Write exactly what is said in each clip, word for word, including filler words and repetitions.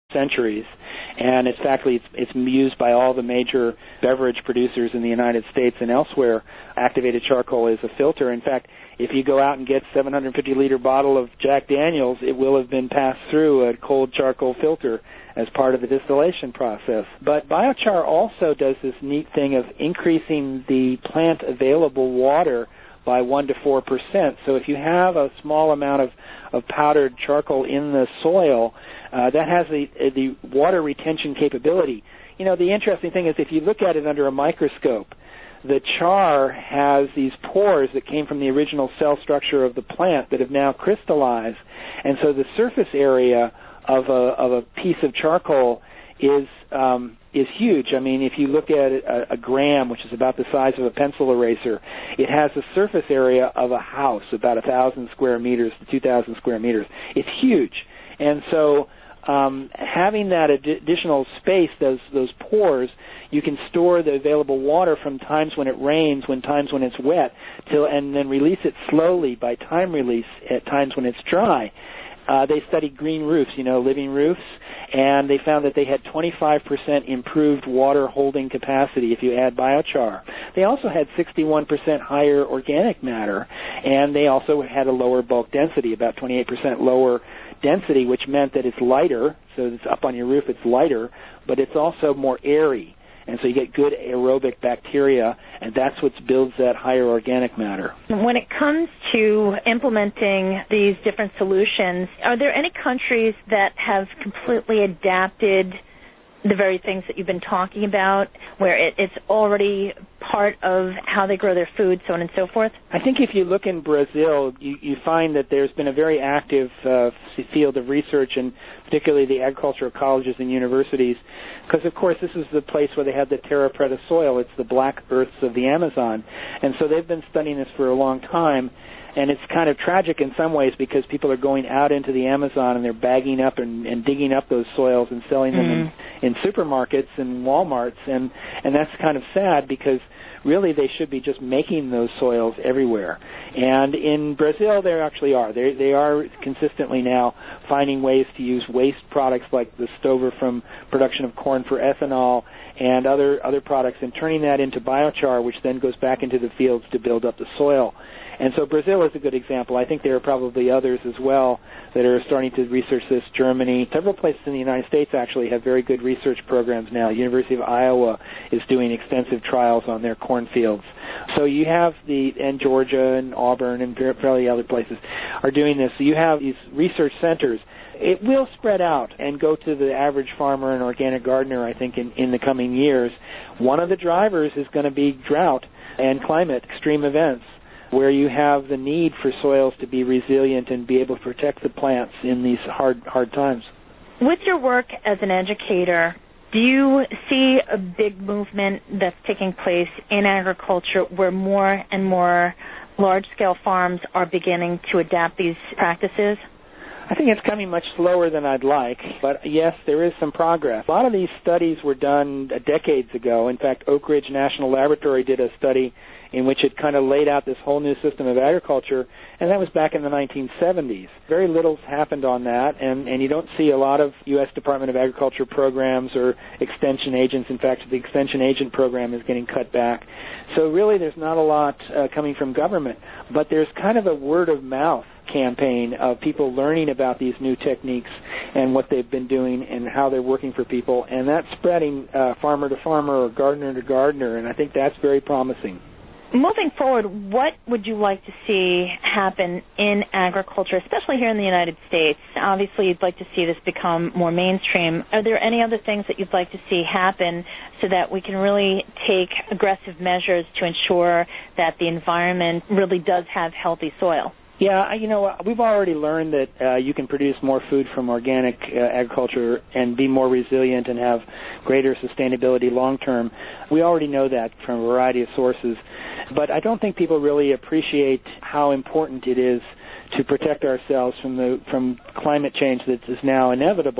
centuries. And it's actually it's, it's used by all the major beverage producers in the United States and elsewhere. Activated charcoal is a filter. In fact, if you go out and get a seven hundred fifty liter bottle of Jack Daniels, it will have been passed through a cold charcoal filter as part of the distillation process. But biochar also does this neat thing of increasing the plant available water by one to four percent. So if you have a small amount of, of powdered charcoal in the soil, uh, that has the, the water retention capability. You know, the interesting thing is if you look at it under a microscope, the char has these pores that came from the original cell structure of the plant that have now crystallized. And so the surface area of a, of a piece of charcoal is um, is huge. I mean, if you look at a, a gram, which is about the size of a pencil eraser, it has a surface area of a house, about one thousand square meters to two thousand square meters. It's huge. And so um, having that ad- additional space, those those pores, you can store the available water from times when it rains, when times when it's wet, till and then release it slowly by time release at times when it's dry. Uh, they studied green roofs, you know, living roofs, and they found that they had twenty-five percent improved water holding capacity if you add biochar. They also had sixty-one percent higher organic matter, and they also had a lower bulk density, about twenty-eight percent lower density, which meant that it's lighter, so it's up on your roof, it's lighter, but it's also more airy. And so you get good aerobic bacteria, and that's what builds that higher organic matter. When it comes to implementing these different solutions, are there any countries that have completely adapted the very things that you've been talking about, where it, it's already part of how they grow their food, so on and so forth? I think if you look in Brazil, you, you find that there's been a very active uh, field of research, and particularly the agricultural colleges and universities, because, of course, this is the place where they have the terra preta soil. It's the black earths of the Amazon. And so they've been studying this for a long time. And it's kind of tragic in some ways because people are going out into the Amazon and they're bagging up and, and digging up those soils and selling them mm. in, in supermarkets and Walmarts. And, and that's kind of sad because really they should be just making those soils everywhere. And in Brazil, they actually are. They, they are consistently now finding ways to use waste products like the stover from production of corn for ethanol and other, other products and turning that into biochar, which then goes back into the fields to build up the soil. And so Brazil is a good example. I think there are probably others as well that are starting to research this. Germany, several places in the United States actually have very good research programs now. University of Iowa is doing extensive trials on their cornfields. So you have the, and Georgia and Auburn and fairly other places are doing this. So you have these research centers. It will spread out and go to the average farmer and organic gardener, I think, in, in the coming years. One of the drivers is going to be drought and climate, extreme events, where you have the need for soils to be resilient and be able to protect the plants in these hard hard times. With your work as an educator, do you see a big movement that's taking place in agriculture where more and more large-scale farms are beginning to adapt these practices? I think it's coming much slower than I'd like, but yes, there is some progress. A lot of these studies were done decades ago. In fact, Oak Ridge National Laboratory did a study in which it kind of laid out this whole new system of agriculture, and that was back in the nineteen seventies. Very little's happened on that, and, and you don't see a lot of U S Department of Agriculture programs or extension agents. In fact, the extension agent program is getting cut back. So really there's not a lot uh, coming from government, but there's kind of a word-of-mouth campaign of people learning about these new techniques and what they've been doing and how they're working for people, and that's spreading uh, farmer to farmer or gardener to gardener, and I think that's very promising. Moving forward, what would you like to see happen in agriculture, especially here in the United States? Obviously, you'd like to see this become more mainstream. Are there any other things that you'd like to see happen so that we can really take aggressive measures to ensure that the environment really does have healthy soil? Yeah, you know, we've already learned that uh, you can produce more food from organic uh, agriculture and be more resilient and have greater sustainability long term. We already know that from a variety of sources. But I don't think people really appreciate how important it is to protect ourselves from the from climate change that is now inevitable.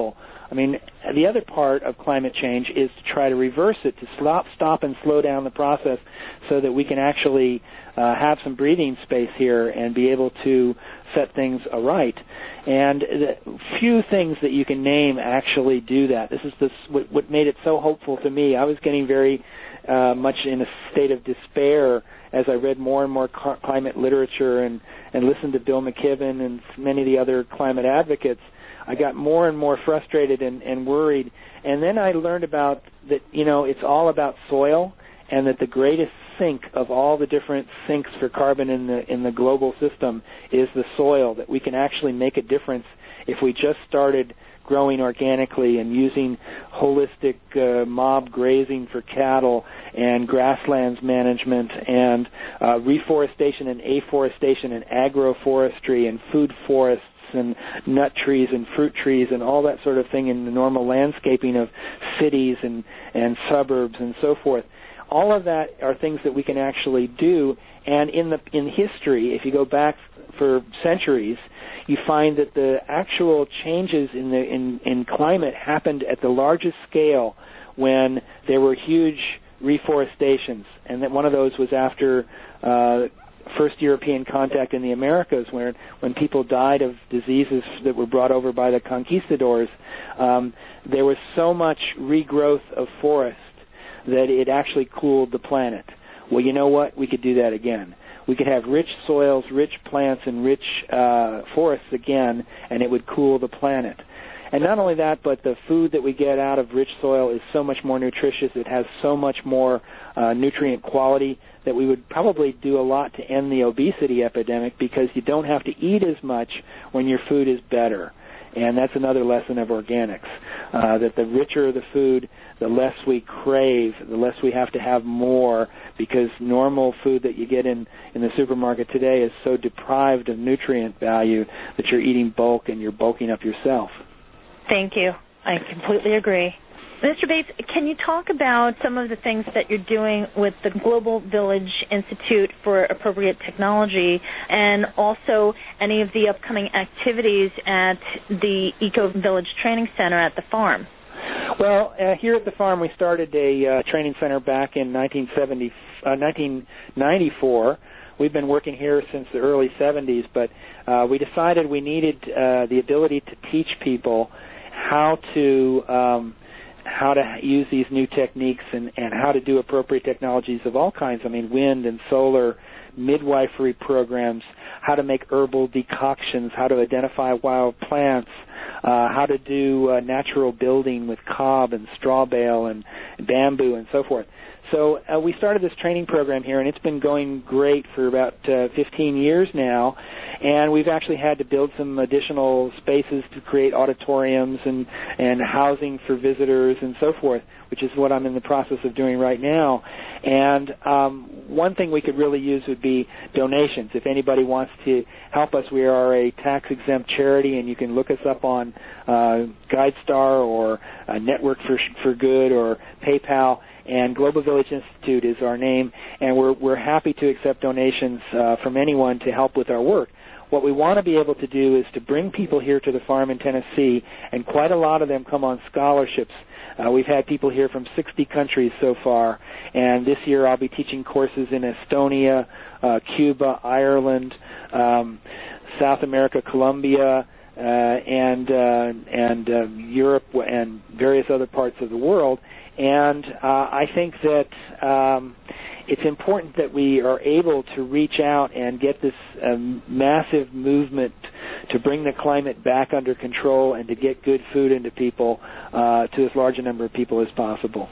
I mean, the other part of climate change is to try to reverse it, to stop, stop and slow down the process so that we can actually uh, have some breathing space here and be able to set things aright. And the few things that you can name actually do that. This is this, what, what made it so hopeful to me. I was getting very uh, much in a state of despair as I read more and more car- climate literature and, and listened to Bill McKibben and many of the other climate advocates. I got more and more frustrated and, and worried. And then I learned about that, you know, it's all about soil, and that the greatest sink of all the different sinks for carbon in the in the global system is the soil, that we can actually make a difference if we just started growing organically and using holistic uh, mob grazing for cattle and grasslands management and uh, reforestation and afforestation and agroforestry and food forests and nut trees and fruit trees and all that sort of thing in the normal landscaping of cities and, and suburbs and so forth. All of that are things that we can actually do, and in the in history, if you go back for centuries, you find that the actual changes in the in, in climate happened at the largest scale when there were huge reforestations, and that one of those was after uh, first European contact in the Americas, where when people died of diseases that were brought over by the conquistadors, um, there was so much regrowth of forest that it actually cooled the planet. Well, you know what? We could do that again. We could have rich soils, rich plants, and rich uh, forests again, and it would cool the planet. And not only that, but the food that we get out of rich soil is so much more nutritious. It has so much more uh, nutrient quality that we would probably do a lot to end the obesity epidemic, because you don't have to eat as much when your food is better. And that's another lesson of organics, uh, that the richer the food, the less we crave, the less we have to have more, because normal food that you get in, in the supermarket today is so deprived of nutrient value that you're eating bulk and you're bulking up yourself. Thank you. I completely agree. Mister Bates, can you talk about some of the things that you're doing with the Global Village Institute for Appropriate Technology, and also any of the upcoming activities at the Eco Village Training Center at the farm? Well, uh, here at the farm, we started a uh, training center back in nineteen seventy, uh, nineteen ninety-four. We've been working here since the early seventies, but uh, we decided we needed uh, the ability to teach people how to um, how to use these new techniques and, and how to do appropriate technologies of all kinds. I mean, wind and solar, midwifery programs, how to make herbal decoctions, how to identify wild plants, uh, how to do uh, natural building with cob and straw bale and bamboo and so forth. So uh, we started this training program here, and it's been going great for about uh, fifteen years now, and we've actually had to build some additional spaces to create auditoriums and, and housing for visitors and so forth, which is what I'm in the process of doing right now. And um, one thing we could really use would be donations. If anybody wants to help us, we are a tax-exempt charity, and you can look us up on uh, GuideStar or uh, Network for, for Good or PayPal. And Global Village Institute is our name, and we're we're happy to accept donations uh, from anyone to help with our work. What we want to be able to do is to bring people here to the farm in Tennessee, and quite a lot of them come on scholarships. Uh, we've had people here from sixty countries so far, and this year I'll be teaching courses in Estonia, uh, Cuba, Ireland, um, South America, Colombia, uh, and uh, and uh, Europe, and various other parts of the world. And uh, I think that um, it's important that we are able to reach out and get this um, massive movement to bring the climate back under control and to get good food into people, uh, to as large a number of people as possible.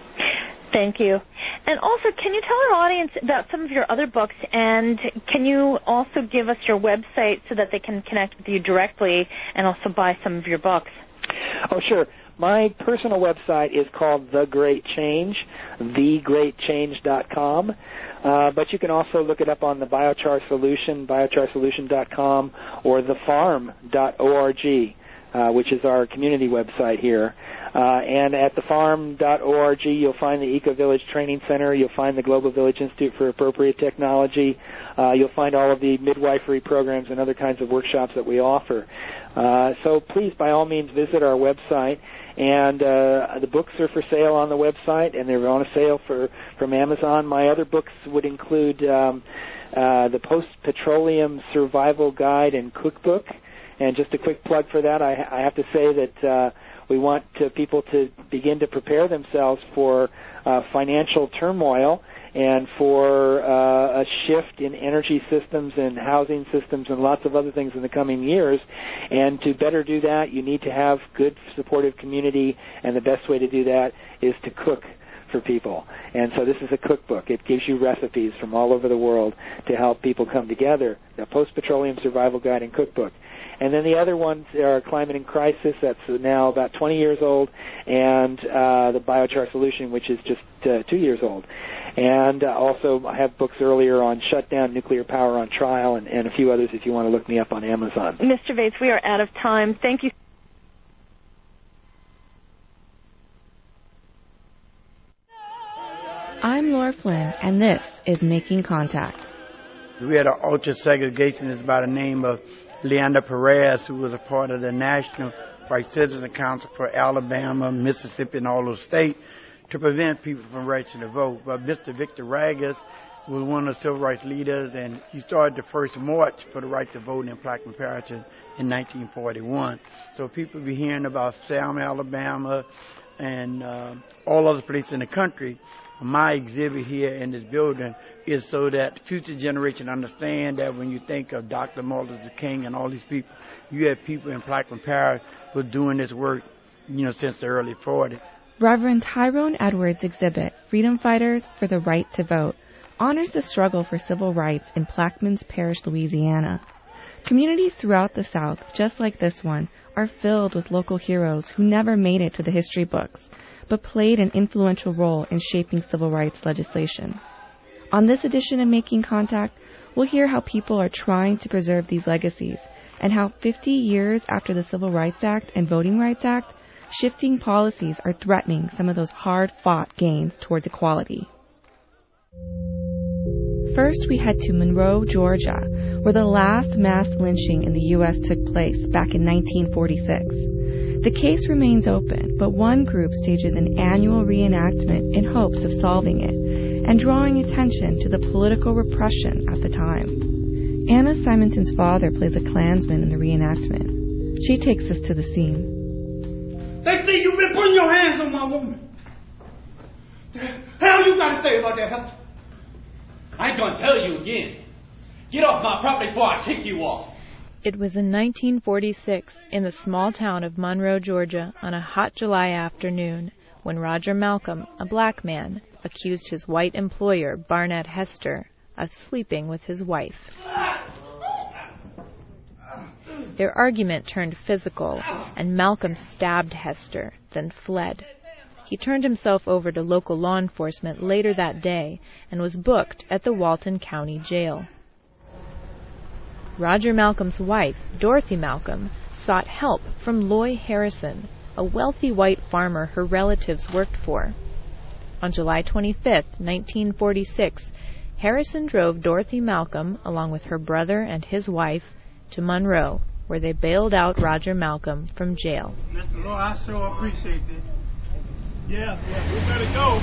Thank you. And also, can you tell our audience about some of your other books, and can you also give us your website so that they can connect with you directly and also buy some of your books? Oh, sure. My personal website is called The Great Change, the great change dot com. Uh, but you can also look it up on the Biochar Solution, biochar solution dot com, or the farm dot org, uh, which is our community website here. Uh, and at the farm dot org, you'll find the Eco Village Training Center. You'll find the Global Village Institute for Appropriate Technology. Uh, you'll find all of the midwifery programs and other kinds of workshops that we offer. Uh, so please, by all means, visit our website. And uh, the books are for sale on the website, and they're on a sale for from Amazon. My other books would include um, uh, the Post-Petroleum Survival Guide and Cookbook. And just a quick plug for that, I, I have to say that uh, we want uh, people to begin to prepare themselves for uh, financial turmoil and for uh, a shift in energy systems and housing systems and lots of other things in the coming years. And to better do that, you need to have good, supportive community, and the best way to do that is to cook for people. And so this is a cookbook. It gives you recipes from all over the world to help people come together. The Post-Petroleum Survival Guide and Cookbook. And then the other ones are Climate in Crisis, that's now about twenty years old, and uh, the Biochar Solution, which is just uh, two years old. And uh, also I have books earlier on Shutdown, Nuclear Power on Trial, and, and a few others if you want to look me up on Amazon. Mister Vates, we are out of time. Thank you. I'm Laura Flynn, and this is Making Contact. We had an ultra-segregationist by the name of Leander Perez, who was a part of the National White Citizen Council for Alabama, Mississippi, and all those states to prevent people from registering to vote. But Mister Victor Ragas was one of the civil rights leaders, and he started the first march for the right to vote in Plaquemine Parish in nineteen forty-one. So people be hearing about Selma, Alabama, and uh, all other places in the country. My exhibit here in this building is so that future generations understand that when you think of Doctor Martin Luther King and all these people, you have people in Plaquemine Parish who are doing this work, you know, since the early forties. Reverend Tyrone Edwards' exhibit, Freedom Fighters for the Right to Vote, honors the struggle for civil rights in Plaquemines Parish, Louisiana. Communities throughout the South, just like this one, are filled with local heroes who never made it to the history books, but played an influential role in shaping civil rights legislation. On this edition of Making Contact, we'll hear how people are trying to preserve these legacies and how fifty years after the Civil Rights Act and Voting Rights Act, shifting policies are threatening some of those hard-fought gains towards equality. First, we head to Monroe, Georgia, where the last mass lynching in the U S took place back in nineteen forty-six. The case remains open, but one group stages an annual reenactment in hopes of solving it and drawing attention to the political repression at the time. Anna Simonton's father plays a Klansman in the reenactment. She takes us to the scene. They say you've been putting your hands on my woman. The hell you got to say about that, Hester? I ain't gonna tell you again. Get off my property before I kick you off. It was in nineteen forty-six, in the small town of Monroe, Georgia, on a hot July afternoon, when Roger Malcolm, a black man, accused his white employer, Barnett Hester, of sleeping with his wife. Their argument turned physical, and Malcolm stabbed Hester, then fled. He turned himself over to local law enforcement later that day and was booked at the Walton County Jail. Roger Malcolm's wife, Dorothy Malcolm, sought help from Loy Harrison, a wealthy white farmer her relatives worked for. On July twenty-fifth, nineteen forty-six, Harrison drove Dorothy Malcolm, along with her brother and his wife, to Monroe, where they bailed out Roger Malcolm from jail. Mister Loy, I so appreciate this. Yeah, yeah, we better go.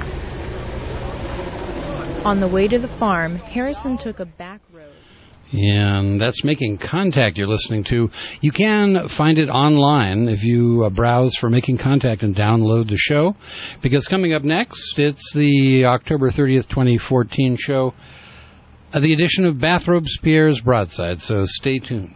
On the way to the farm, Harrison took a back road. And that's Making Contact you're listening to. You can find it online if you uh, browse for Making Contact and download the show. Because coming up next, it's the October thirtieth, twenty fourteen show, uh, the edition of Bathrobes Pierre's Broadside, so stay tuned.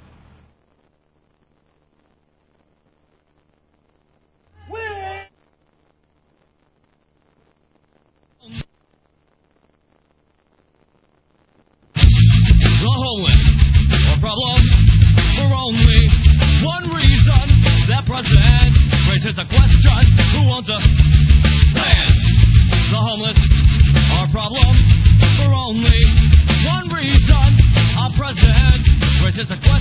Problem for only one reason. That president raises the question, who owns the land? The homeless are a problem for only one reason. Our president raises the question.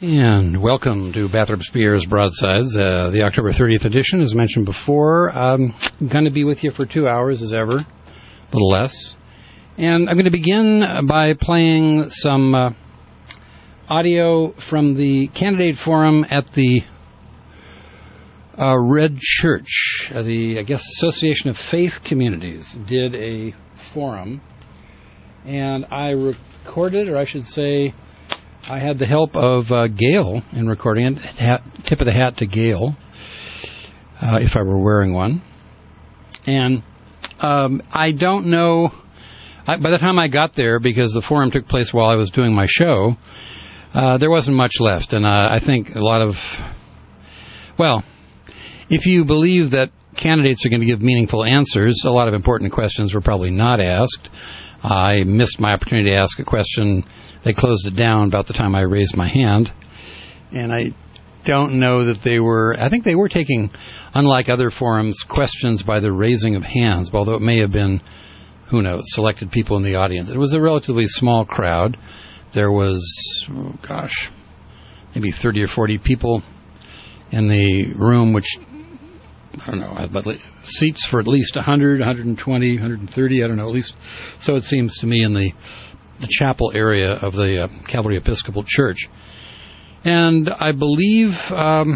And welcome to Bathrop Spear's Broadsides, uh, the October thirtieth edition, as mentioned before. Um, I'm going to be with you for two hours, as ever, a little less. And I'm going to begin by playing some uh, audio from the candidate forum at the uh, Red Church. Uh, the, I guess, Association of Faith Communities did a forum. And I recorded, or I should say, I had the help of uh, Gail in recording it. Hat, tip of the hat to Gail, uh, if I were wearing one. And um, I don't know, I, by the time I got there, because the forum took place while I was doing my show, uh, there wasn't much left. And uh, I think a lot of, well, if you believe that candidates are going to give meaningful answers, a lot of important questions were probably not asked. I missed my opportunity to ask a question. They closed it down about the time I raised my hand. And I don't know that they were, I think they were taking, unlike other forums, questions by the raising of hands, although it may have been, who knows, selected people in the audience. It was a relatively small crowd. There was, oh gosh, maybe thirty or forty people in the room, which, I don't know, but seats for at least one hundred, one hundred twenty, one hundred thirty, I don't know, at least. So it seems to me in the the chapel area of the uh, Calvary Episcopal Church. And I believe um,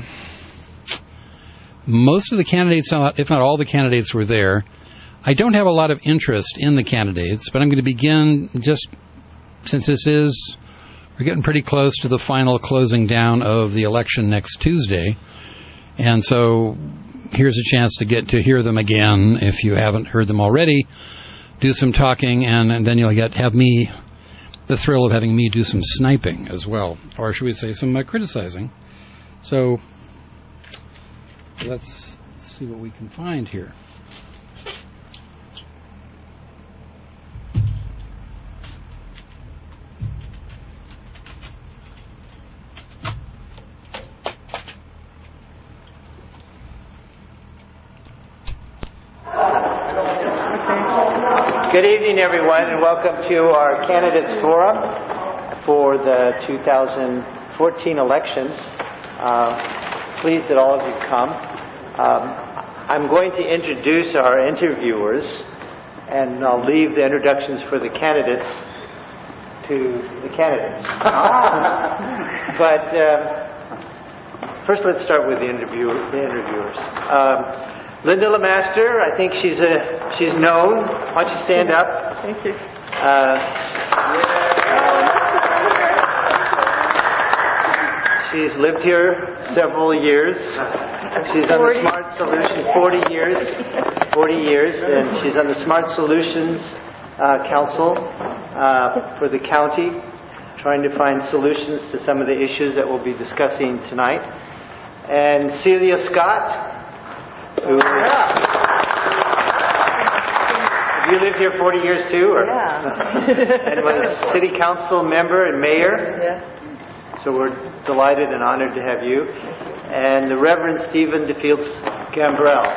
most of the candidates, if not all the candidates, were there. I don't have a lot of interest in the candidates, but I'm going to begin just, since this is, we're getting pretty close to the final closing down of the election next Tuesday. And so here's a chance to get to hear them again if you haven't heard them already. Do some talking, and, and then you'll get have me, the thrill of having me do some sniping as well, or should we say some uh, criticizing. So let's see what we can find here. Good evening, everyone, and welcome to our Candidates Forum for the two thousand fourteen elections. Uh, pleased that all of you come. Um, I'm going to introduce our interviewers, and I'll leave the introductions for the candidates to the candidates. But um, first, let's start with the, interview, the interviewers. Um, Linda LeMaster, I think she's a she's known. Why don't you stand up? Thank you. Uh, she's lived here several years. She's on the Smart Solutions forty years, forty years, and she's on the Smart Solutions uh, Council uh, for the county, trying to find solutions to some of the issues that we'll be discussing tonight. And Celia Scott. Who, have you lived here forty years too? Or? Yeah. And was a city council member and mayor. Yeah. So we're delighted and honored to have you. And the Reverend Stephen DeFields Gambrell.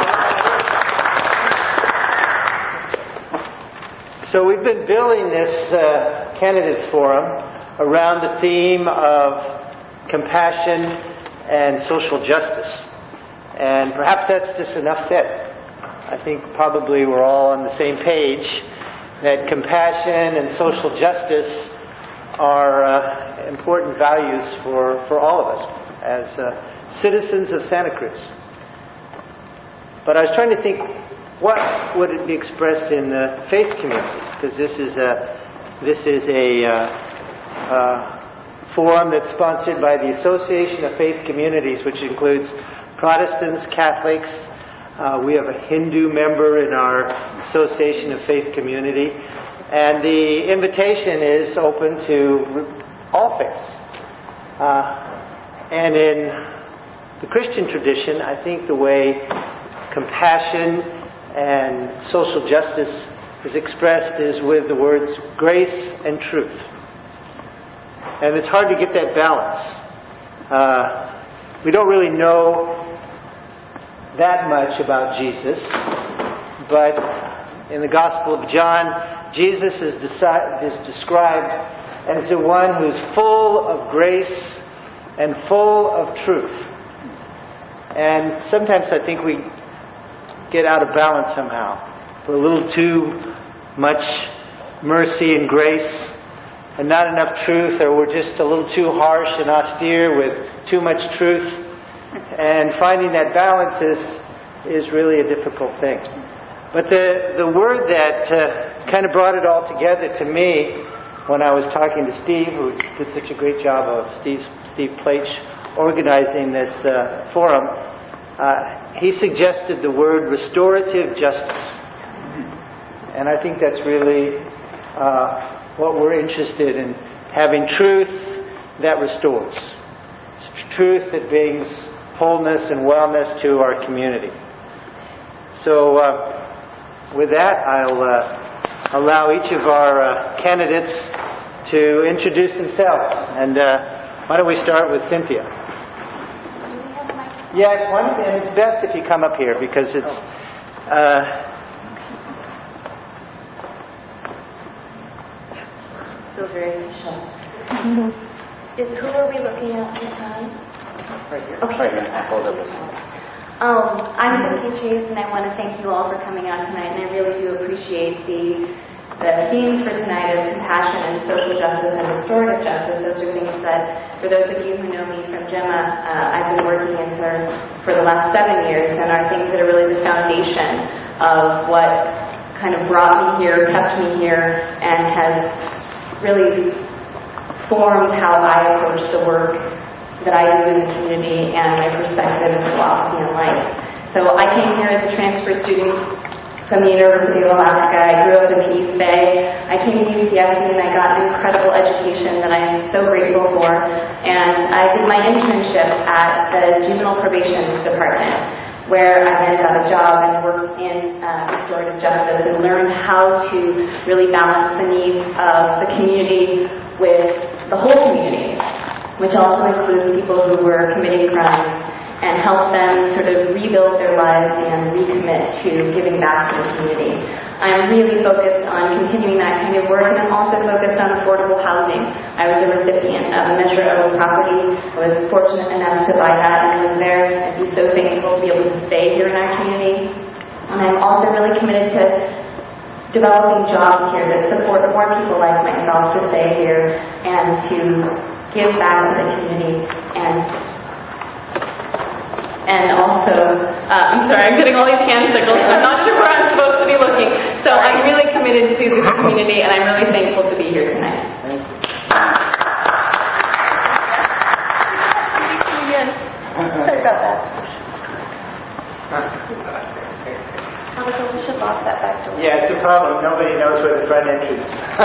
So we've been building this uh, candidates forum around the theme of compassion and social justice. And perhaps that's just enough said. I think probably we're all on the same page that compassion and social justice are uh, important values for, for all of us as uh, citizens of Santa Cruz. But I was trying to think, what would it be expressed in the faith communities? Because this is a this is a uh, uh, forum that's sponsored by the Association of Faith Communities, which includes Protestants, Catholics. Uh, we have a Hindu member in our Association of Faith Community. And the invitation is open to all faiths. Uh, and in the Christian tradition, I think the way compassion and social justice is expressed is with the words grace and truth. And it's hard to get that balance. Uh, we don't really know that much about Jesus, but in the Gospel of John, Jesus is, deci- is described as the one who's full of grace and full of truth. And sometimes I think we get out of balance somehow. We're a little too much mercy and grace and not enough truth, or we're just a little too harsh and austere with too much truth. And finding that balance is is really a difficult thing. But the, the word that uh, kind of brought it all together to me when I was talking to Steve, who did such a great job of Steve, Steve Plaich organizing this uh, forum, uh, he suggested the word restorative justice. And I think that's really uh, what we're interested in, having truth that restores. Truth that brings wholeness and wellness to our community. So uh, with that, I'll uh, allow each of our uh, candidates to introduce themselves. And uh, why don't we start with Cynthia? Yeah, one, and it's best if you come up here because it's... Uh, feels very official. Is, who are we looking at this time? Right here. Okay. Right here. Hold up this one. Um, I'm Cynthia Chase, and I want to thank you all for coming out tonight, and I really do appreciate the the themes for tonight of compassion and social justice and restorative justice. Those are things that, for those of you who know me from Gemma, uh, I've been working in for, for the last seven years, and are things that are really the foundation of what kind of brought me here, kept me here, and has really formed how I approach the work that I do in the community and my perspective and philosophy in life. So I came here as a transfer student from the University of Alaska. I grew up in the East Bay. I came to U C F C and I got an incredible education that I am so grateful for. And I did my internship at the Juvenile Probation Department, where I then got a job and worked in uh, restorative justice and learned how to really balance the needs of the community with the whole community, which also includes people who were committing crimes, and help them sort of rebuild their lives and recommit to giving back to the community. I'm really focused on continuing that kind of work, and I'm also focused on affordable housing. I was a recipient of a measure of property. I was fortunate enough to buy that and live there and be so thankful to be able to stay here in our community. And I'm also really committed to developing jobs here that support more people like myself to stay here and to give back to the community. And And also, uh, I'm sorry, I'm getting all these hand signals. I'm not sure where I'm supposed to be looking. So I'm really committed to the community, and I'm really thankful to be here tonight. Thank you. Again. Sorry about that. How was we should lock that back door? Yeah, it's a problem. Nobody knows where the front entrance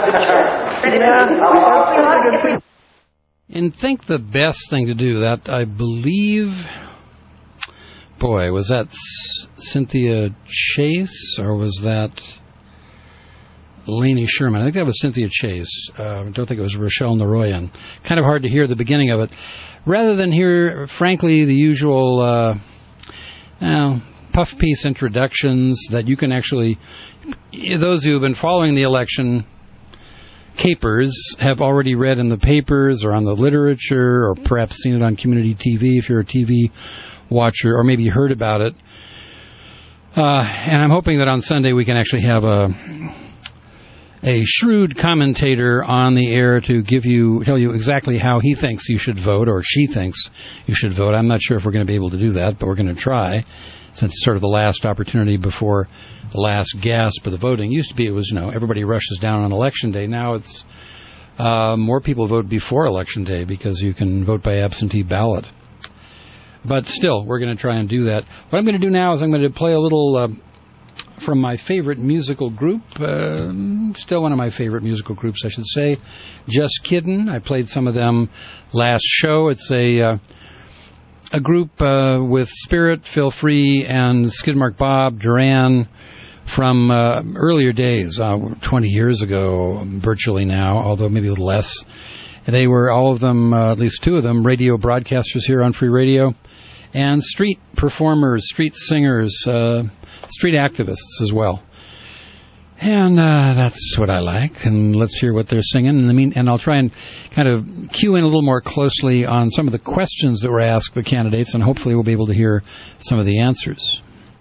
is. And think the best thing to do, that I believe... Boy, was that C- Cynthia Chase, or was that Lainey Sherman? I think that was Cynthia Chase. Uh, I don't think it was Rochelle Naroyan. Kind of hard to hear the beginning of it. Rather than hear, frankly, the usual uh, you know, puff piece introductions that you can actually, those who have been following the election capers have already read in the papers or on the literature, or perhaps seen it on community T V if you're a T V watcher, or maybe you heard about it. Uh, and I'm hoping that on Sunday we can actually have a a shrewd commentator on the air to give you, tell you exactly how he thinks you should vote, or she thinks you should vote. I'm not sure if we're going to be able to do that, but we're going to try, since it's sort of the last opportunity before the last gasp of the voting. It used to be it was, you know, everybody rushes down on Election Day. Now it's uh, more people vote before Election Day because you can vote by absentee ballot. But still, we're going to try and do that. What I'm going to do now is I'm going to play a little uh, from my favorite musical group. Uh, still one of my favorite musical groups, I should say. Just Kiddin'. I played some of them last show. It's a uh, a group uh, with Spirit, Phil Free, and Skidmark Bob Duran from uh, earlier days, uh, twenty years ago, virtually now, although maybe a little less. They were, all of them, uh, at least two of them, radio broadcasters here on Free Radio. And street performers, street singers, uh, street activists as well. And uh, that's what I like. And let's hear what they're singing. In the mean, and I'll try and kind of cue in a little more closely on some of the questions that were asked the candidates, and hopefully we'll be able to hear some of the answers.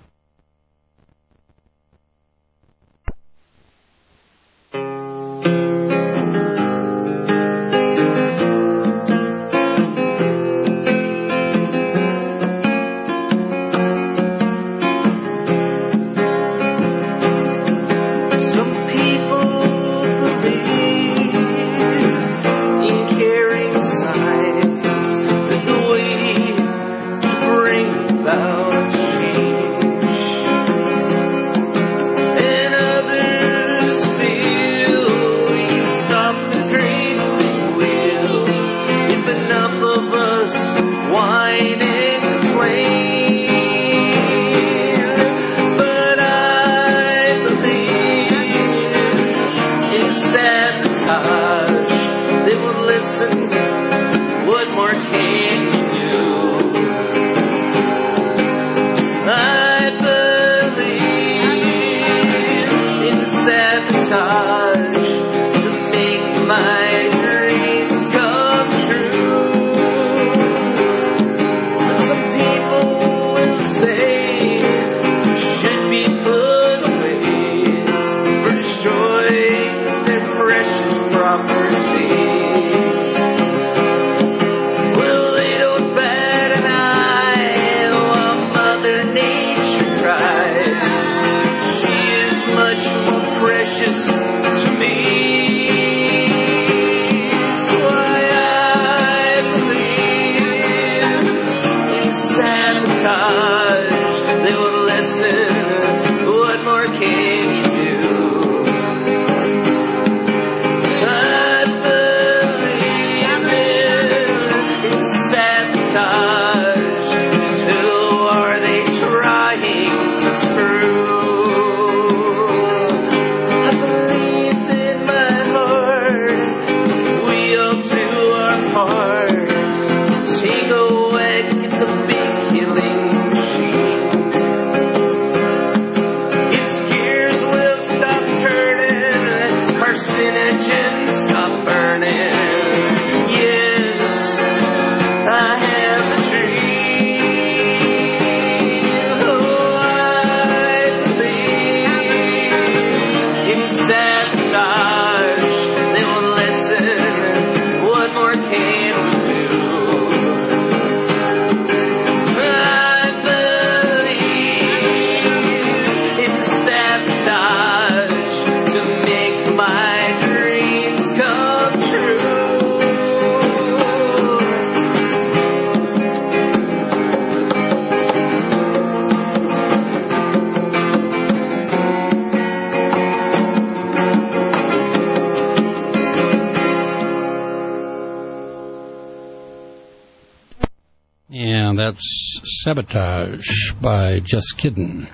That's Sabotage by Just Kiddin'.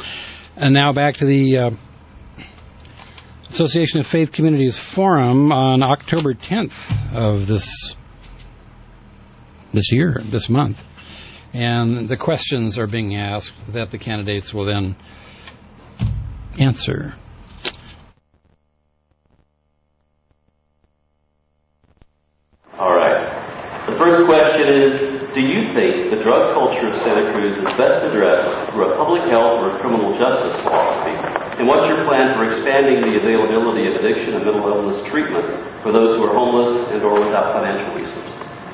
And now back to the uh, Association of Faith Communities Forum on October tenth of this this year, this month. And the questions are being asked that the candidates will then answer. All right. The first question is, do you think the drug culture of Santa Cruz is best addressed through a public health or a criminal justice philosophy? And what's your plan for expanding the availability of addiction and mental illness treatment for those who are homeless and or without financial resources?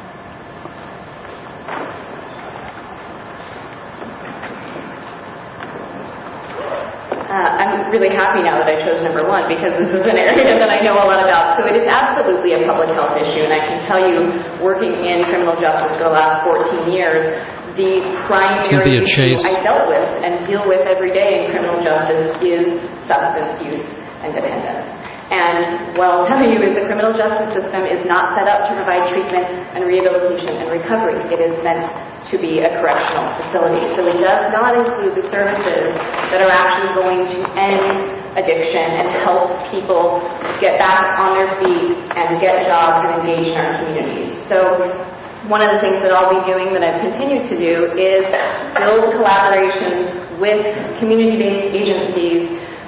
Uh, I'm really happy now that I chose number one because this is an area that I know a lot about. So it is absolutely a public health issue, and I can tell you, working in criminal justice for the last fourteen years, the primary issue I dealt with and deal with every day in criminal justice is substance use and dependence. And what I'll tell you is the criminal justice system is not set up to provide treatment and rehabilitation and recovery. It is meant to be a correctional facility. So it does not include the services that are actually going to end addiction and help people get back on their feet and get jobs and engage in our communities. So one of the things that I'll be doing that I've continued to do is build collaborations with community-based agencies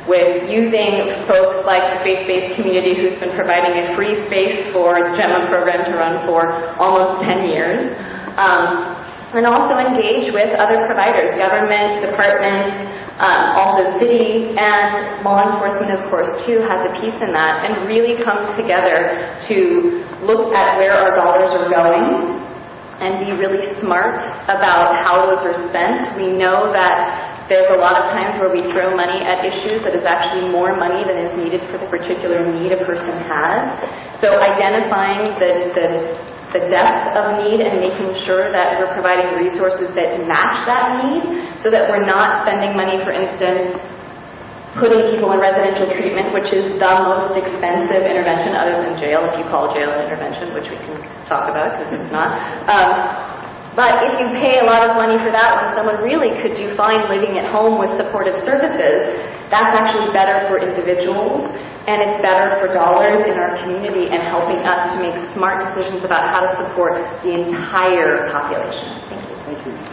with using folks like the faith-based community who's been providing a free space for the GEMMA program to run for almost ten years. Um, and also engage with other providers, government, departments, Um, also city, and law enforcement, of course, too, has a piece in that, and really come together to look at where our dollars are going and be really smart about how those are spent. We know that there's a lot of times where we throw money at issues that is actually more money than is needed for the particular need a person has. So identifying the, the the depth of need and making sure that we're providing resources that match that need so that we're not spending money, for instance, putting people in residential treatment, which is the most expensive intervention other than jail, if you call jail an intervention, which we can talk about because it's not. Um, but if you pay a lot of money for that when someone really could do fine living at home with supportive services, that's actually better for individuals, and it's better for dollars in our community and helping us to make smart decisions about how to support the entire population. Thank you. Thank you.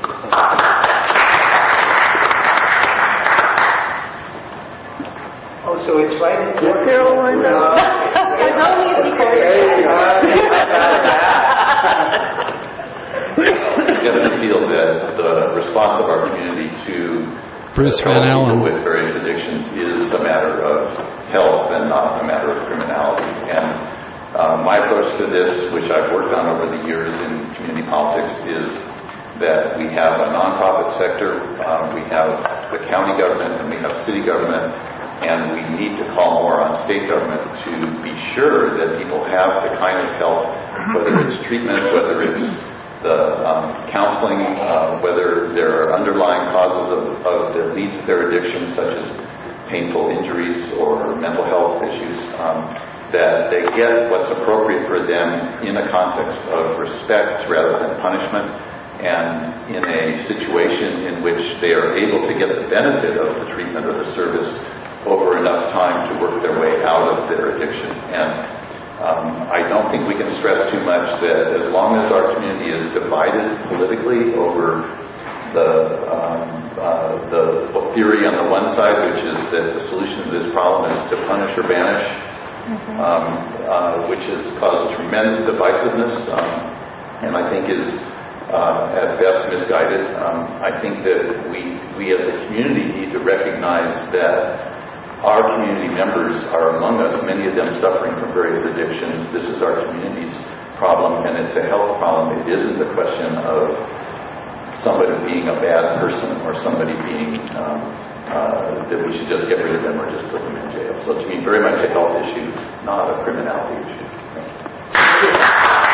Oh, so it's right in North Carolina. There's only a I definitely feel that the response of our community to Bruce Van Allen with various addictions is a matter of health and not a matter of criminality. And uh, my approach to this, which I've worked on over the years in community politics, is that we have a nonprofit sector, uh, we have the county government, and we have city government, and we need to call more on state government to be sure that people have the kind of help, whether it's treatment, whether it's the um, counseling, uh, whether there are underlying causes of, of that lead to their addiction, such as painful injuries or mental health issues, um, that they get what's appropriate for them in a context of respect rather than punishment, and in a situation in which they are able to get the benefit of the treatment or the service over enough time to work their way out of their addiction. And Um, I don't think we can stress too much that as long as our community is divided politically over the um, uh, the theory on the one side, which is that the solution to this problem is to punish or banish, mm-hmm. um, uh, which has caused tremendous divisiveness, um, and I think is uh, at best misguided. Um, I think that we we as a community need to recognize that our community members are among us, many of them suffering from various addictions. This is our community's problem, and it's a health problem. It isn't a question of somebody being a bad person or somebody being, um, uh, that we should just get rid of them or just put them in jail. So to me, very much a health issue, not a criminality issue. Thank you.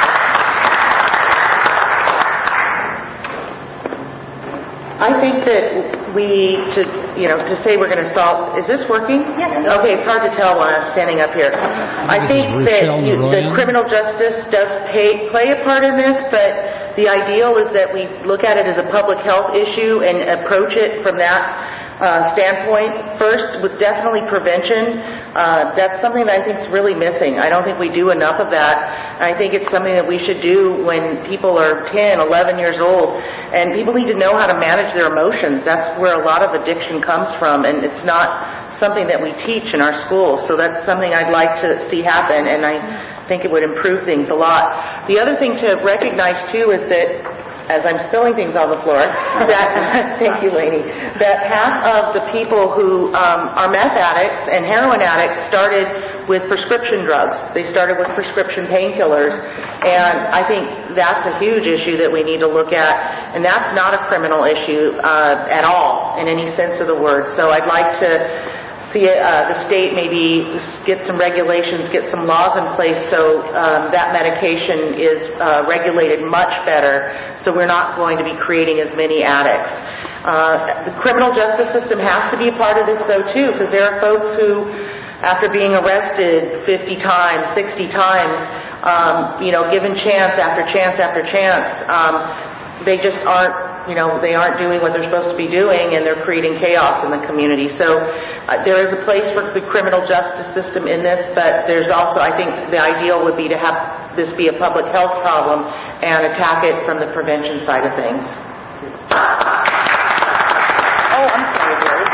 I think that we, to, you know, to say we're going to solve, is this working? Yes. Okay, it's hard to tell when I'm standing up here. I think that you, the criminal justice does pay, play a part in this, but the ideal is that we look at it as a public health issue and approach it from that uh, standpoint. First, with definitely prevention. Uh, that's something that I think is really missing. I don't think we do enough of that. I think it's something that we should do when people are ten, eleven years old. And people need to know how to manage their emotions. That's where a lot of addiction comes from. And it's not something that we teach in our schools. So that's something I'd like to see happen. And I think it would improve things a lot. The other thing to recognize, too, is that as I'm spilling things on the floor, that, thank you, Lainey, that half of the people who um, are meth addicts and heroin addicts started with prescription drugs. They started with prescription painkillers, and I think that's a huge issue that we need to look at, and that's not a criminal issue uh, at all in any sense of the word. So I'd like to see uh, the state maybe get some regulations, get some laws in place so um, that medication is uh, regulated much better, so we're not going to be creating as many addicts. Uh, the criminal justice system has to be a part of this, though, too, because there are folks who, after being arrested fifty times, sixty times, um, you know, given chance after chance after chance, um, they just aren't You know, they aren't doing what they're supposed to be doing, and they're creating chaos in the community. So uh, there is a place for the criminal justice system in this, but there's also, I think, the ideal would be to have this be a public health problem and attack it from the prevention side of things. Oh, I'm sorry, Gary.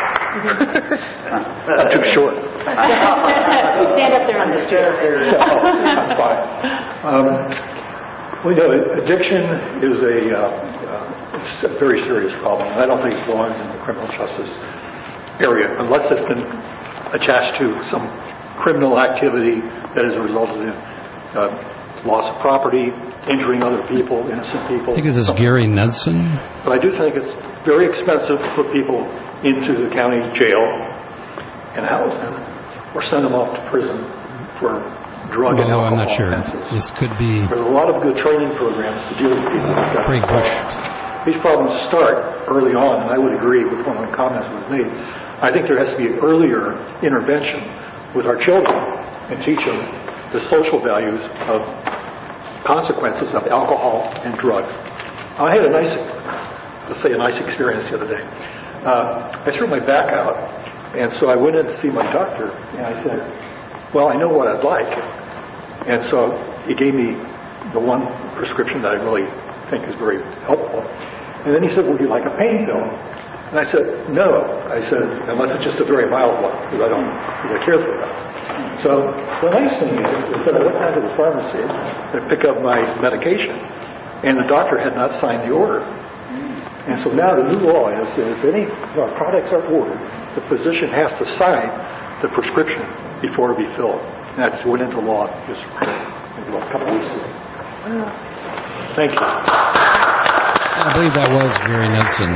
I'm too short. Stand up there on the chair. I'm fine. Um, well, you know, addiction is a, uh, uh, it's a very serious problem, and I don't think it belongs in the criminal justice area unless it's been attached to some criminal activity that has resulted in uh, loss of property, injuring other people, innocent people. I think this is Gary Knudsen. But I do think it's very expensive to put people into the county jail and house them or send them off to prison for drug and no, alcohol I'm not sure. offenses. This could be... There's a lot of good training programs to deal with these stuff. Craig Bush. These problems start early on, and I would agree with one of the comments that was made. I think there has to be earlier intervention with our children and teach them the social values of consequences of alcohol and drugs. I had a nice, let's say a nice experience the other day. Uh, I threw my back out, and so I went in to see my doctor, and I said, well, I know what I'd like. And so he gave me the one prescription that I really think is very helpful. And then he said, would you like a pain pill? And I said, no. I said, unless it's just a very mild one, because I don't really care for that. So the nice thing is, is that I went down to the pharmacy to pick up my medication, and the doctor had not signed the order. And so now the new law is that if any products are ordered, the physician has to sign the prescription before it be filled. And that went into law just maybe a couple of weeks ago. Thank you. I believe that was Gary Knudsen.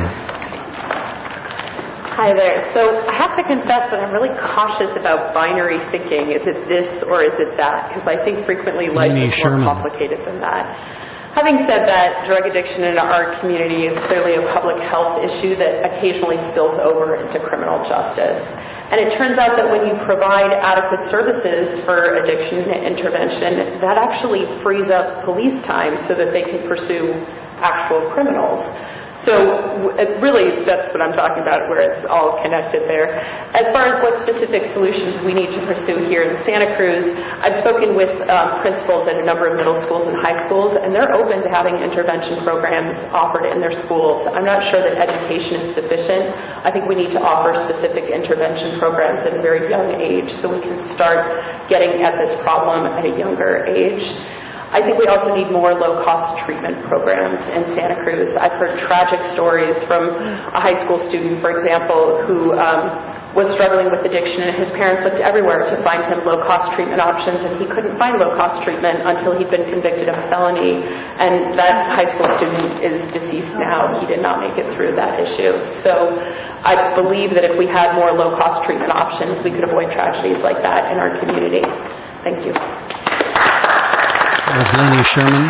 Hi there. So I have to confess that I'm really cautious about binary thinking. Is it this or is it that? Because I think frequently life Amy is Sherman. more complicated than that. Having said that, drug addiction in our community is clearly a public health issue that occasionally spills over into criminal justice. And it turns out that when you provide adequate services for addiction intervention, that actually frees up police time so that they can pursue actual criminals. So it really, that's what I'm talking about, where it's all connected there. As far as what specific solutions we need to pursue here in Santa Cruz, I've spoken with um, principals at a number of middle schools and high schools, and they're open to having intervention programs offered in their schools. I'm not sure that education is sufficient. I think we need to offer specific intervention programs at a very young age so we can start getting at this problem at a younger age. I think we also need more low-cost treatment programs in Santa Cruz. I've heard tragic stories from a high school student, for example, who um, was struggling with addiction, and his parents looked everywhere to find him low-cost treatment options, and he couldn't find low-cost treatment until he'd been convicted of a felony. And that high school student is deceased now. He did not make it through that issue. So I believe that if we had more low-cost treatment options, we could avoid tragedies like that in our community. Thank you. That was Lenny Sherman.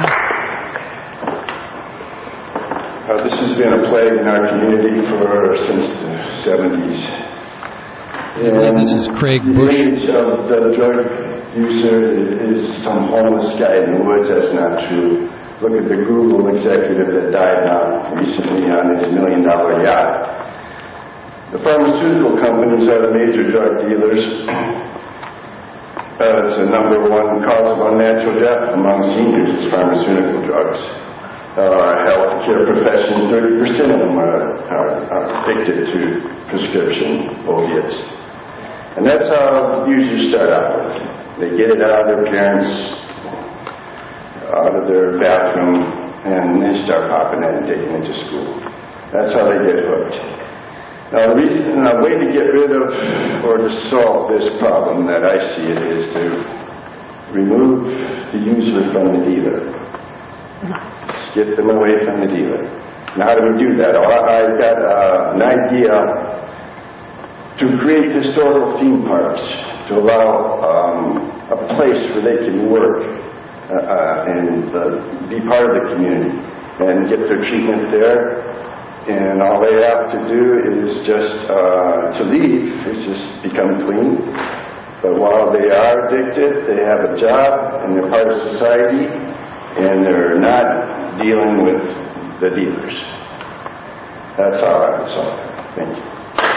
Uh, this has been a plague in our community for since the seventies. And this is Craig Bush. The image of the drug user is some homeless guy in the woods. That's not true. Look at the Google executive that died now recently on his million dollar yacht. The pharmaceutical companies are the major drug dealers. Uh, it's the number one cause of unnatural death among seniors is pharmaceutical drugs. Uh, our health care professionals, thirty percent of them are, are, are addicted to prescription opiates. And that's how users start out with. They get it out of their parents, out of their bathroom, and they start popping it and taking it to school. That's how they get hooked. Now, the reason, a way to get rid of or to solve this problem that I see it is to remove the user from the dealer. Get them away from the dealer. Now, how do we do that? I've got uh, an idea to create historical theme parks to allow um, a place where they can work uh, uh, and uh, be part of the community and get their treatment there. And all they have to do is just uh, to leave, is just become clean. But while they are addicted, they have a job and they're part of society, and they're not dealing with the dealers. That's how I would solve it. Thank you.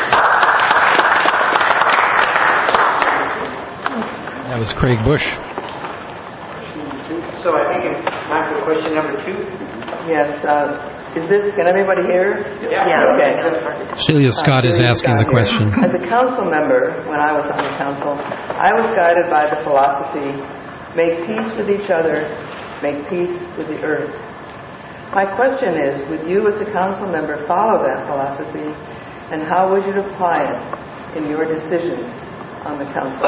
That was Craig Bush. So I think it's time for question number two. Yes. Uh, Is this, can everybody hear? Yeah. yeah. Okay. Celia Scott uh, is asking Scott the question. Here. As a council member, when I was on the council, I was guided by the philosophy, make peace with each other, make peace with the earth. My question is, would you as a council member follow that philosophy, and how would you apply it in your decisions on the council?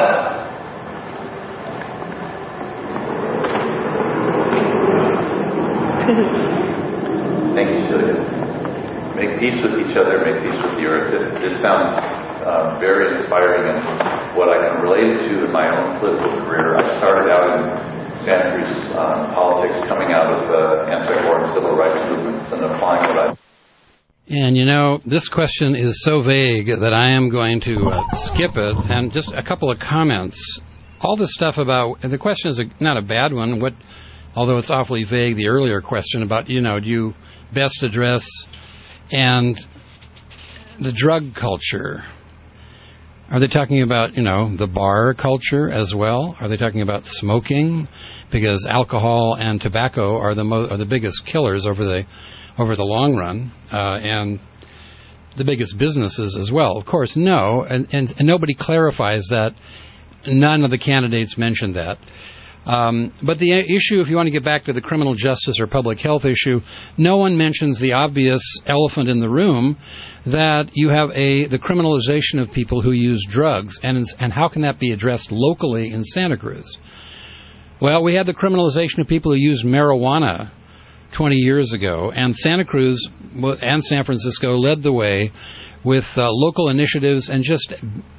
Thank you, Celia. Make peace with each other, make peace with the earth. This, this sounds uh, very inspiring and what I can relate it to in my own political career. I started out in Santa Cruz um, politics coming out of the anti-war and civil rights movements and applying what I... And, you know, this question is so vague that I am going to uh, skip it. And just a couple of comments. All this stuff about... The question is a, not a bad one. What... Although it's awfully vague, the earlier question about, you know, do you best address and the drug culture. Are they talking about, you know, the bar culture as well? Are they talking about smoking? Because alcohol and tobacco are the mo- are the biggest killers over the over the long run, uh, and the biggest businesses as well. Of course, no, and, and, and nobody clarifies that. None of the candidates mentioned that. Um, but the issue, if you want to get back to the criminal justice or public health issue, no one mentions the obvious elephant in the room that you have a the criminalization of people who use drugs, and and how can that be addressed locally in Santa Cruz? Well, we had the criminalization of people who used marijuana twenty years ago, and Santa Cruz and San Francisco led the way with uh, local initiatives and just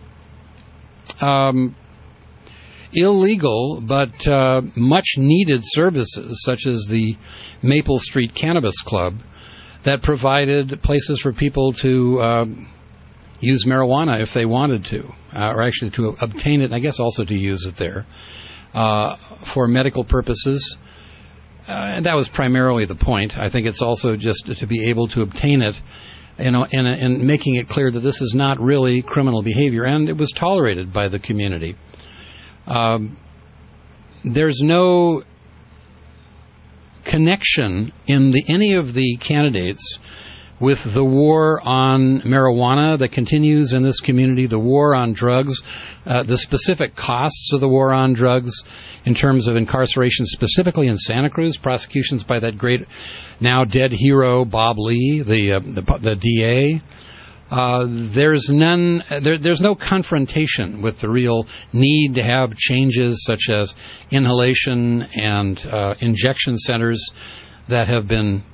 um, illegal but uh, much needed services, such as the Maple Street Cannabis Club, that provided places for people to uh, use marijuana if they wanted to, uh, or actually to obtain it, and I guess also to use it there uh, for medical purposes. Uh, and that was primarily the point. I think it's also just to be able to obtain it, you know, and, and making it clear that this is not really criminal behavior, and it was tolerated by the community. Um, there's no connection in the, any of the candidates with the war on marijuana that continues in this community, the war on drugs, uh, the specific costs of the war on drugs in terms of incarceration, specifically in Santa Cruz, prosecutions by that great, now dead hero, Bob Lee, the uh, the, the D A. Uh, there's none. There, there's no confrontation with the real need to have changes such as inhalation and uh, injection centers that have been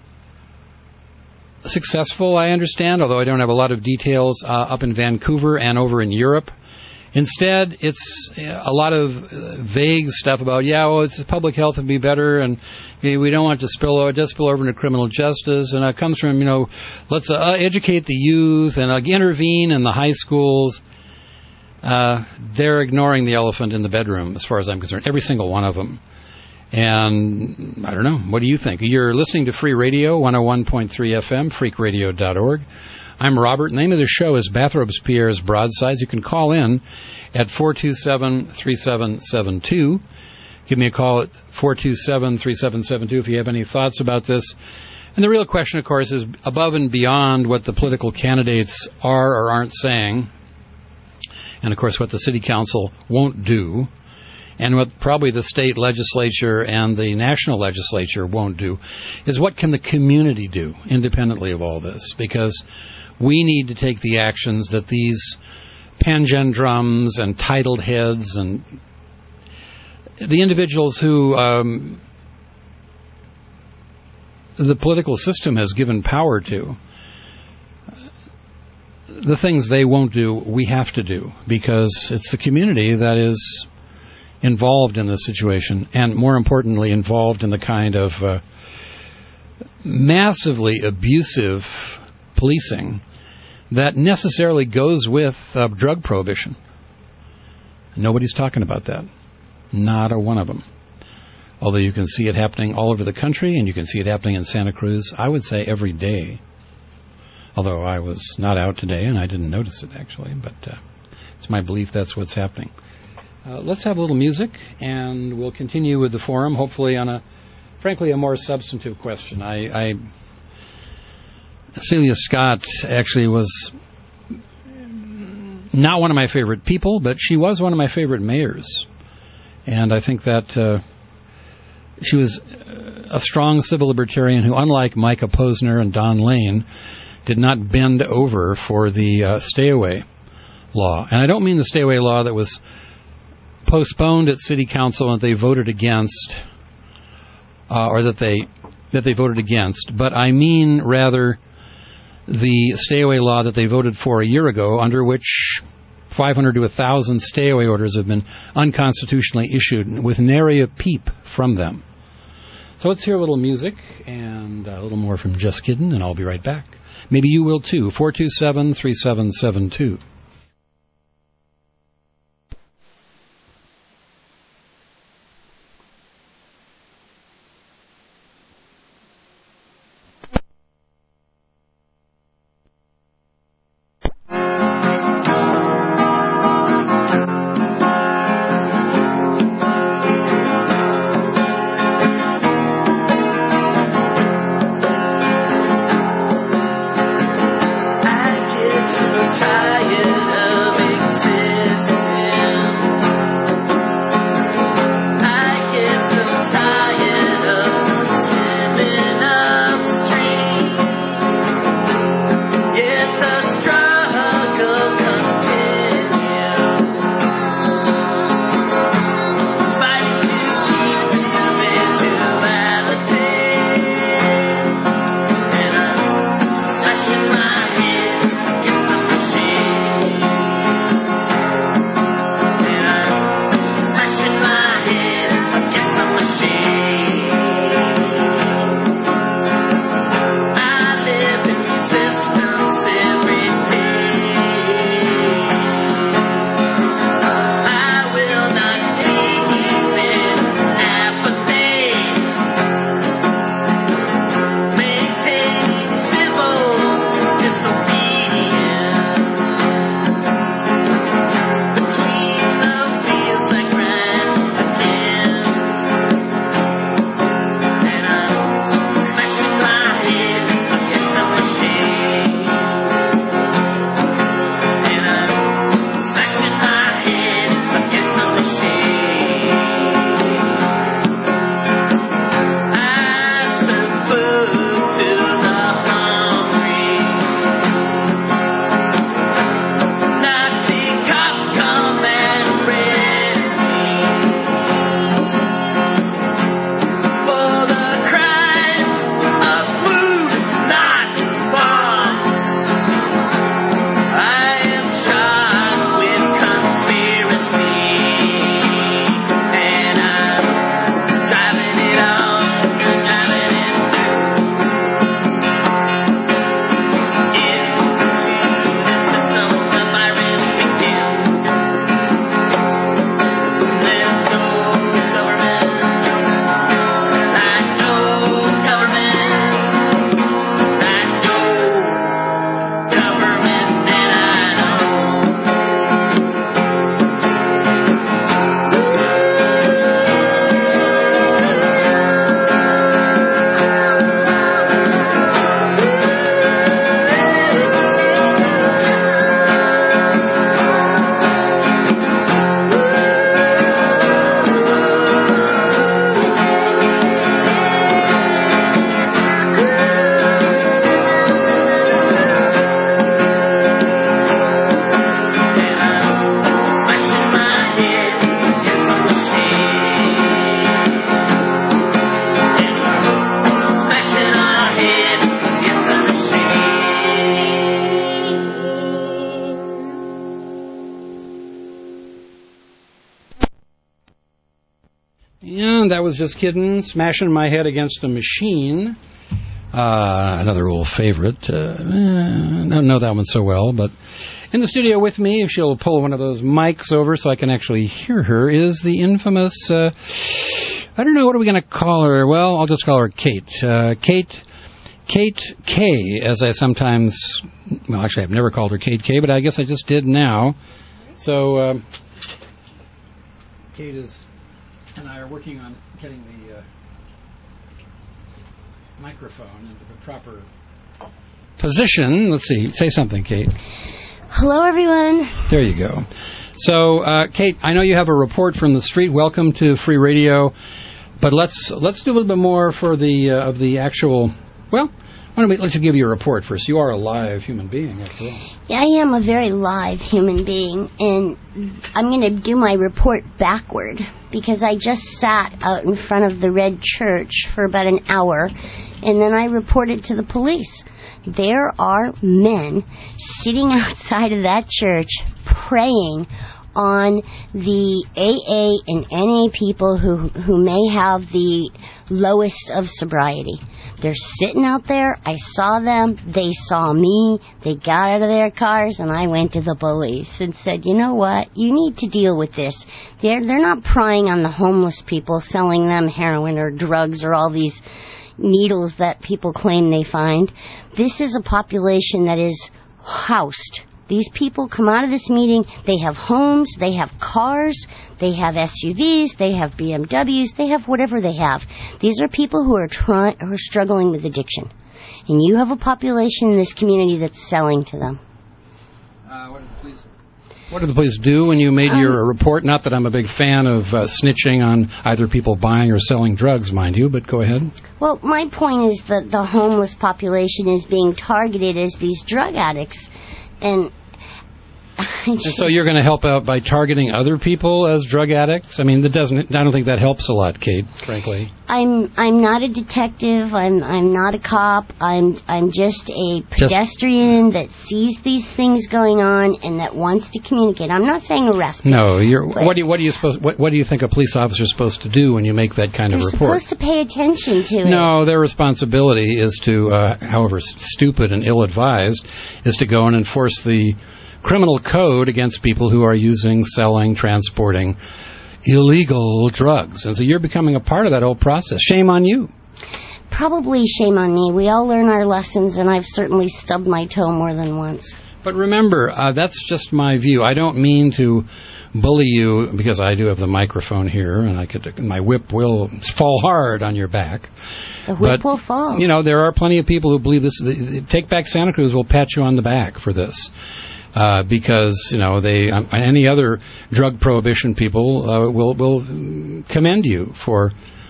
successful, I understand, although I don't have a lot of details, uh, up in Vancouver and over in Europe. Instead, it's a lot of vague stuff about, yeah, well, it's public health would be better, and we don't want it to spill over, it does spill over into criminal justice, and it comes from, you know, let's uh, educate the youth and uh, intervene in the high schools. Uh, they're ignoring the elephant in the bedroom, as far as I'm concerned, every single one of them. And I don't know, what do you think? You're listening to Free Radio, one oh one point three F M, freak radio dot org. I'm Robert. The name of the show is Bathrobes Pierre's Broadsides. You can call in at four two seven, three seven seven two. Give me a call at four two seven, three seven seven two if you have any thoughts about this. And the real question, of course, is above and beyond what the political candidates are or aren't saying, and, of course, what the city council won't do, and what probably the state legislature and the national legislature won't do, is what can the community do independently of all this? Because we need to take the actions that these pangendrums and titled heads and the individuals who um, the political system has given power to, the things they won't do, we have to do, because it's the community that is involved in this situation, and more importantly, involved in the kind of uh, massively abusive policing that necessarily goes with uh, drug prohibition. Nobody's talking about that. Not a one of them. Although you can see it happening all over the country, and you can see it happening in Santa Cruz, I would say every day. Although I was not out today, and I didn't notice it, actually, but uh, it's my belief that's what's happening. Uh, let's have a little music, and we'll continue with the forum, hopefully on a, frankly, a more substantive question. I, I Celia Scott actually was not one of my favorite people, but she was one of my favorite mayors. And I think that uh, she was a strong civil libertarian who, unlike Micah Posner and Don Lane, did not bend over for the uh, stay-away law. And I don't mean the stay-away law that was postponed at City Council and they voted against, uh, or that they that they voted against, but I mean rather the stay-away law that they voted for a year ago, under which five hundred to one thousand stay-away orders have been unconstitutionally issued with nary a peep from them. So let's hear a little music and a little more from Just Kiddin', and I'll be right back. Maybe you will too. four two seven, three seven seven two. That was Just Kiddin', Smashing My Head Against a Machine. Uh, another old favorite. Uh, I don't know that one so well, but in the studio with me, if she'll pull one of those mics over so I can actually hear her, is the infamous, uh, I don't know, what are we going to call her? Well, I'll just call her Kate. Uh, Kate, Kate K, as I sometimes, well, actually, I've never called her Kate K, but I guess I just did now. So, uh, Kate is, and I are working on getting the uh, microphone into the proper position. Let's see. Say something, Kate. Hello, everyone. There you go. So, uh, Kate, I know you have a report from the street. Welcome to Free Radio. But let's let's do a little bit more for the uh, of the actual. Well, why don't we let you give you a report first? You are a live human being, after all. Yeah, I am a very live human being, and I'm going to do my report backward because I just sat out in front of the Red Church for about an hour, and then I reported to the police. There are men sitting outside of that church praying on the A A and N A people who who may have the lowest of sobriety. They're sitting out there. I saw them. They saw me. They got out of their cars, and I went to the police and said, you know what? You need to deal with this. They're, they're not prying on the homeless people, selling them heroin or drugs or all these needles that people claim they find. This is a population that is housed. These people come out of this meeting, they have homes, they have cars, they have S U Vs, they have B M Ws, they have whatever they have. These are people who are trying, who are struggling with addiction. And you have a population in this community that's selling to them. Uh, what did the police What did the police do when you made um, your report? Not that I'm a big fan of uh, snitching on either people buying or selling drugs, mind you, but go ahead. Well, my point is that the homeless population is being targeted as these drug addicts. And, and so you're going to help out by targeting other people as drug addicts? I mean, that doesn't. I don't think that helps a lot, Kate. Frankly, I'm I'm not a detective. I'm I'm not a cop. I'm I'm just a pedestrian just, that sees these things going on and that wants to communicate. I'm not saying arrest people. No, you're. What do you what do you supposed what, what do you think a police officer is supposed to do when you make that kind of report? They're supposed to pay attention to it. No, their responsibility is to, uh, however stupid and ill-advised, is to go and enforce the criminal code against people who are using, selling, transporting illegal drugs. And so you're becoming a part of that whole process. Shame on you. Probably shame on me. We all learn our lessons, and I've certainly stubbed my toe more than once. But remember, uh, that's just my view. I don't mean to bully you, because I do have the microphone here, and I could, my whip will fall hard on your back. The whip but, will fall. You know, there are plenty of people who believe this. The, Take Back Santa Cruz will pat you on the back for this. Uh, because, you know, they um, any other drug prohibition people uh, will will commend you for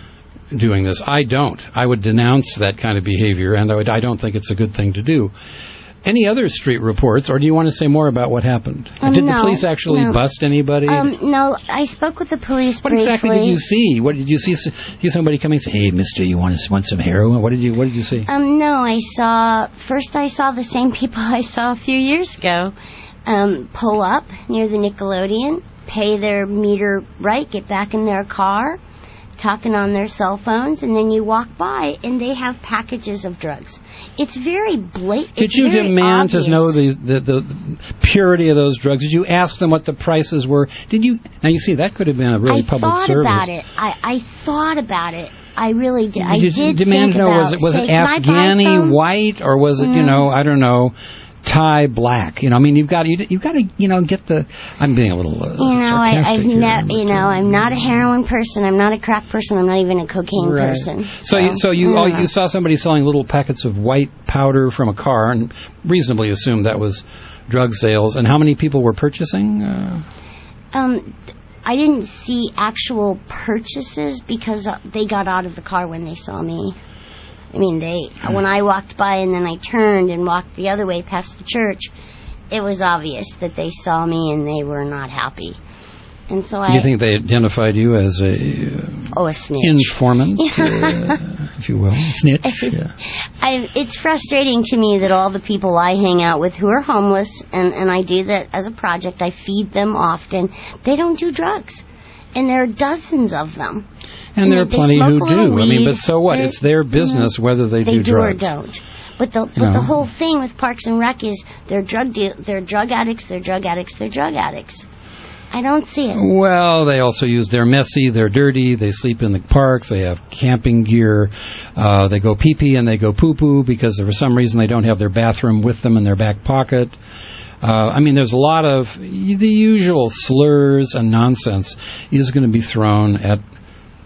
doing this. I don't. I would denounce that kind of behavior, and I, would, I don't think it's a good thing to do. Any other street reports, or do you want to say more about what happened? Um, did no, the police actually no. bust anybody? Um, no, I spoke with the police What briefly. exactly did you see? What did you see? See somebody coming and say, "Hey, mister, you want want some heroin?" What did you What did you see? Um, no, I saw first. I saw the same people I saw a few years ago. Um, pull up near the Nickelodeon, pay their meter right, get back in their car, talking on their cell phones, and then you walk by and they have packages of drugs. It's very blatant. Did you demand to know the, the the purity of those drugs? Did you ask them what the prices were? Did you? Now you see, that could have been a really I public thought service. about it. I, I thought about it. I really did. I did. did demand think to know, about, was it was say, it can I buy Afghani some? white, or was it, Mm. you know, I don't know, Thai black? You know, I mean, you've got you you've got to you know get the. I'm being a little uh, you know, I, I've sarcastic here. ne- you know, I'm not a heroin person. I'm not a crack person. I'm not even a cocaine Right. person. So, So, you, so you I oh, don't know. you saw somebody selling little packets of white powder from a car, and reasonably assumed that was drug sales. And how many people were purchasing? Uh, Um, I didn't see actual purchases because uh, they got out of the car when they saw me. I mean, they when I walked by and then I turned and walked the other way past the church, it was obvious that they saw me and they were not happy. And so I... Do you think they identified you as a... Uh, oh, a snitch. Informant, uh, if you will. Snitch, yeah. I, it's frustrating to me that all the people I hang out with who are homeless, and, and I do that as a project, I feed them often, they don't do drugs. And there are dozens of them. And there are they plenty who smoke a little do. I mean, weed. but so what? They- It's their business whether they, they do do drugs. or don't. But the but You know. the whole thing with Parks and Rec is they're drug deal, they're drug addicts, they're drug addicts, they're drug addicts. I don't see it. Well, they also use, they're messy, they're dirty, they sleep in the parks, they have camping gear, uh, they go pee-pee and they go poo-poo because for some reason they don't have their bathroom with them in their back pocket. Uh, I mean, there's a lot of the usual slurs and nonsense is going to be thrown at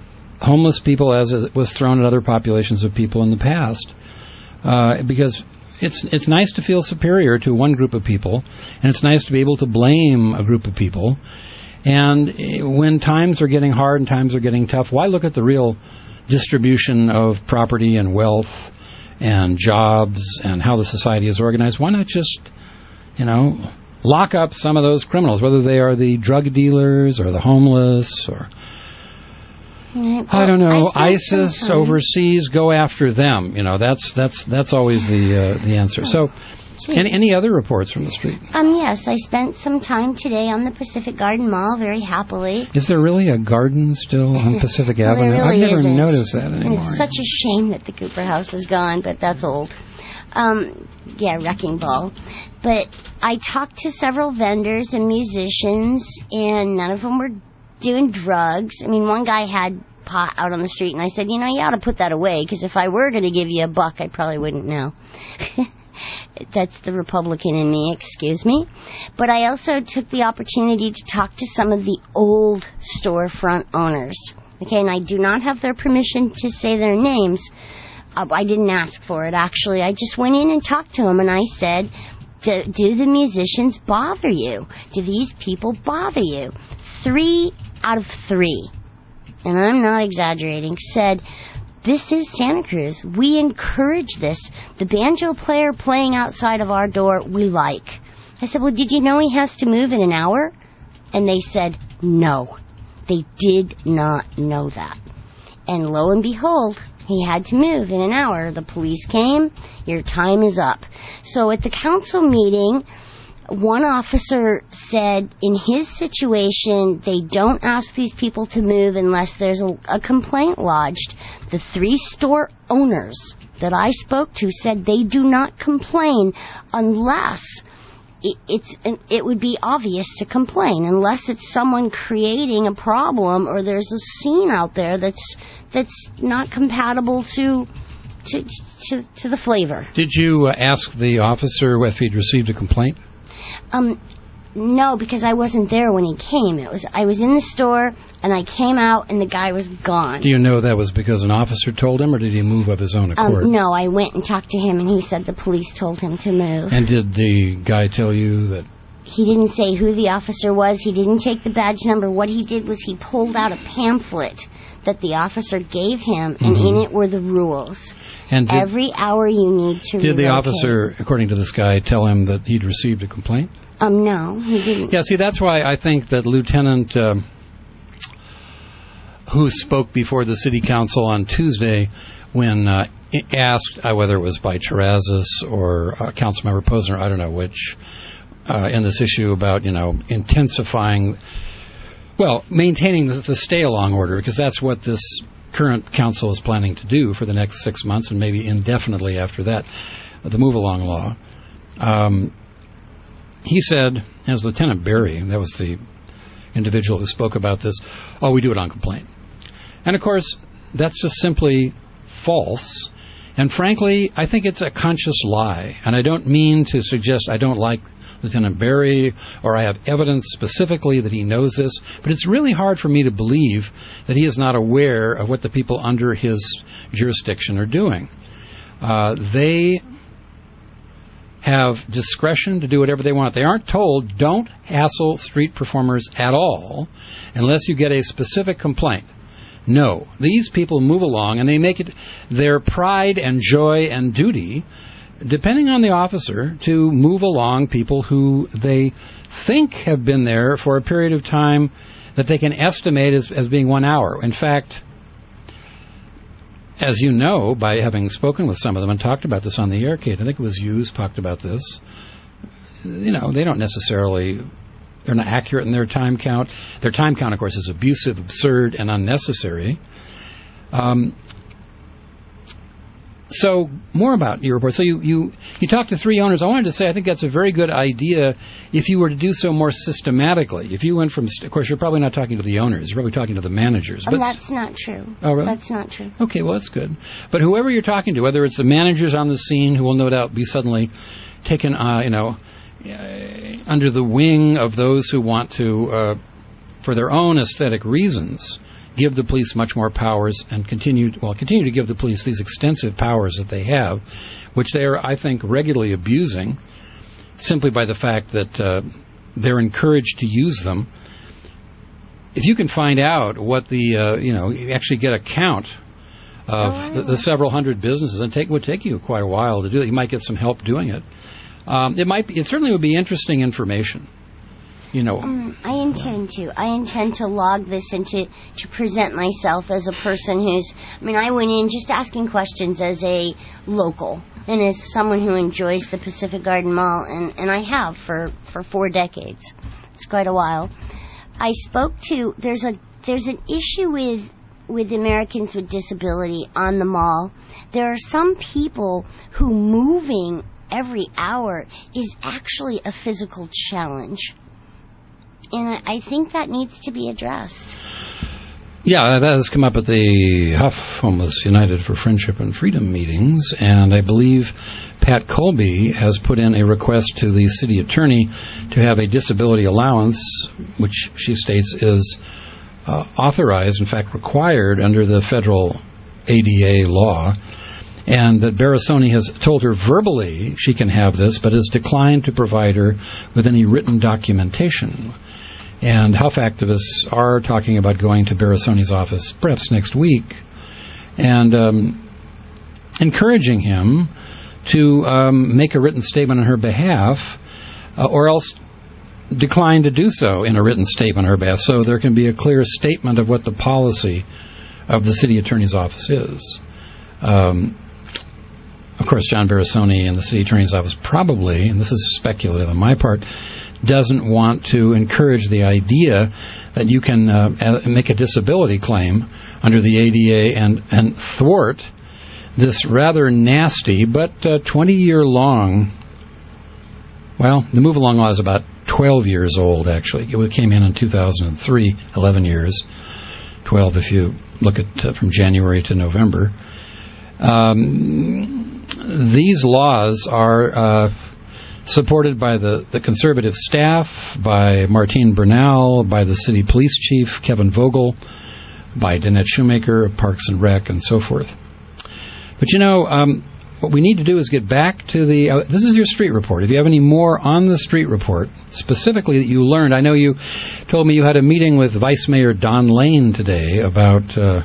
homeless people as it was thrown at other populations of people in the past. Uh, because it's it's nice to feel superior to one group of people, and it's nice to be able to blame a group of people. And when times are getting hard and times are getting tough, why look at the real distribution of property and wealth and jobs and how the society is organized? Why not just, you know, lock up some of those criminals, whether they are the drug dealers or the homeless or... Well, I don't know. ISIS overseas, go after them. You know, that's that's that's always the uh, the answer. So, any, any other reports from the street? Um, yes, I spent some time today on the Pacific Garden Mall, very happily. Is there really a garden still on Pacific well, Avenue? Really I've never isn't. noticed that anymore. And it's such a shame that the Cooper House is gone, but that's old. Um, yeah, wrecking ball. But I talked to several vendors and musicians, and none of them were doing drugs. I mean, one guy had pot out on the street, and I said, you know, you ought to put that away, because if I were going to give you a buck, I probably wouldn't know. That's the Republican in me, excuse me. But I also took the opportunity to talk to some of the old storefront owners. Okay, and I do not have their permission to say their names. Uh, I didn't ask for it, actually. I just went in and talked to them, and I said, do, do the musicians bother you? Do these people bother you? Three out of three, and I'm not exaggerating, said, this is Santa Cruz. We encourage this. The banjo player playing outside of our door, we like. I said, well, did you know he has to move in an hour? And they said, no. They did not know that. And lo and behold, he had to move in an hour. The police came. Your time is up. So at the council meeting, one officer said in his situation, they don't ask these people to move unless there's a, a complaint lodged. The three store owners that I spoke to said they do not complain unless it, it's it would be obvious to complain, unless it's someone creating a problem or there's a scene out there that's that's not compatible to to to, to the flavor. Did you uh, ask the officer if he'd received a complaint? Um, no, because I wasn't there when he came. It was I was in the store, and I came out, and the guy was gone. Do you know that was because an officer told him, or did he move of his own accord? Um, no, I went and talked to him, and he said the police told him to move. And did the guy tell you that? He didn't say who the officer was. He didn't take the badge number. What he did was he pulled out a pamphlet that the officer gave him, and mm-hmm. in it were the rules. And did, every hour you need to Did relocate. the officer, according to this guy, tell him that he'd received a complaint? Um, no, he didn't. Yeah, see, that's why I think that Lieutenant, uh, who spoke before the city council on Tuesday, when uh, asked uh, whether it was by Terrazas or uh, Councilmember Posner, I don't know which, uh, in this issue about, you know, intensifying, well, maintaining the, the stay-along order, because that's what this current council is planning to do for the next six months and maybe indefinitely after that, the move-along law. Um, he said, as Lieutenant Barry, that was the individual who spoke about this, oh, we do it on complaint. And, of course, that's just simply false. And, frankly, I think it's a conscious lie. And I don't mean to suggest I don't like Lieutenant Barry or I have evidence specifically that he knows this, but it's really hard for me to believe that he is not aware of what the people under his jurisdiction are doing. Uh, they have discretion to do whatever they want. They aren't told, don't hassle street performers at all unless you get a specific complaint. No, these people move along and they make it their pride and joy and duty, depending on the officer, to move along people who they think have been there for a period of time that they can estimate as, as being one hour. In fact, as you know, by having spoken with some of them and talked about this on the air, Kate, I think it was you who talked about this, you know, they don't necessarily, they're not accurate in their time count. Their time count, of course, is abusive, absurd, and unnecessary. Um, so, more about your report. So you, you, you talked to three owners. I wanted to say I think that's a very good idea if you were to do so more systematically. If you went from, of course, you're probably not talking to the owners. You're probably talking to the managers. Oh, but that's not true. Oh, really? That's not true. Okay, well, that's good. But whoever you're talking to, whether it's the managers on the scene who will no doubt be suddenly taken, uh, you know, uh, under the wing of those who want to, uh, for their own aesthetic reasons, give the police much more powers and continue, well, continue to give the police these extensive powers that they have, which they are, I think, regularly abusing simply by the fact that uh, they're encouraged to use them. If you can find out what the, uh, you know, you actually get a count of oh, the, the several hundred businesses, and it would take you quite a while to do that. You might get some help doing it. Um, it might be, it certainly would be interesting information. You know, um, I intend to. I intend to log this and to, to present myself as a person who's, I mean, I went in just asking questions as a local and as someone who enjoys the Pacific Garden Mall, and, and I have for, for four decades. It's quite a while. I spoke to, there's a there's an issue with with Americans with disability on the mall. There are some people who moving every hour is actually a physical challenge. And I think that needs to be addressed. Yeah, that has come up at the Huff Homeless United for Friendship and Freedom meetings, and I believe Pat Colby has put in a request to the city attorney to have a disability allowance, which she states is uh, authorized, in fact required under the federal A D A law, and that Barasoni has told her verbally she can have this, but has declined to provide her with any written documentation. And Huff activists are talking about going to Barasoni's office perhaps next week and um, encouraging him to um, make a written statement on her behalf uh, or else decline to do so in a written statement on her behalf, so there can be a clear statement of what the policy of the city attorney's office is. Um, of course, John Barasoni and the city attorney's office probably, and this is speculative on my part, doesn't want to encourage the idea that you can uh, make a disability claim under the A D A and, and thwart this rather nasty but uh, twenty-year-long, well, the move-along law is about twelve years old, actually. It came in in two thousand three, eleven years, twelve if you look at uh, from January to November. Um, these laws are uh, supported by the, the conservative staff, by Martine Bernal, by the city police chief, Kevin Vogel, by Danette Shoemaker of Parks and Rec, and so forth. But, you know, um, what we need to do is get back to the... Uh, this is your street report. If you have any more on the street report, specifically that you learned, I know you told me you had a meeting with Vice Mayor Don Lane today about... Uh,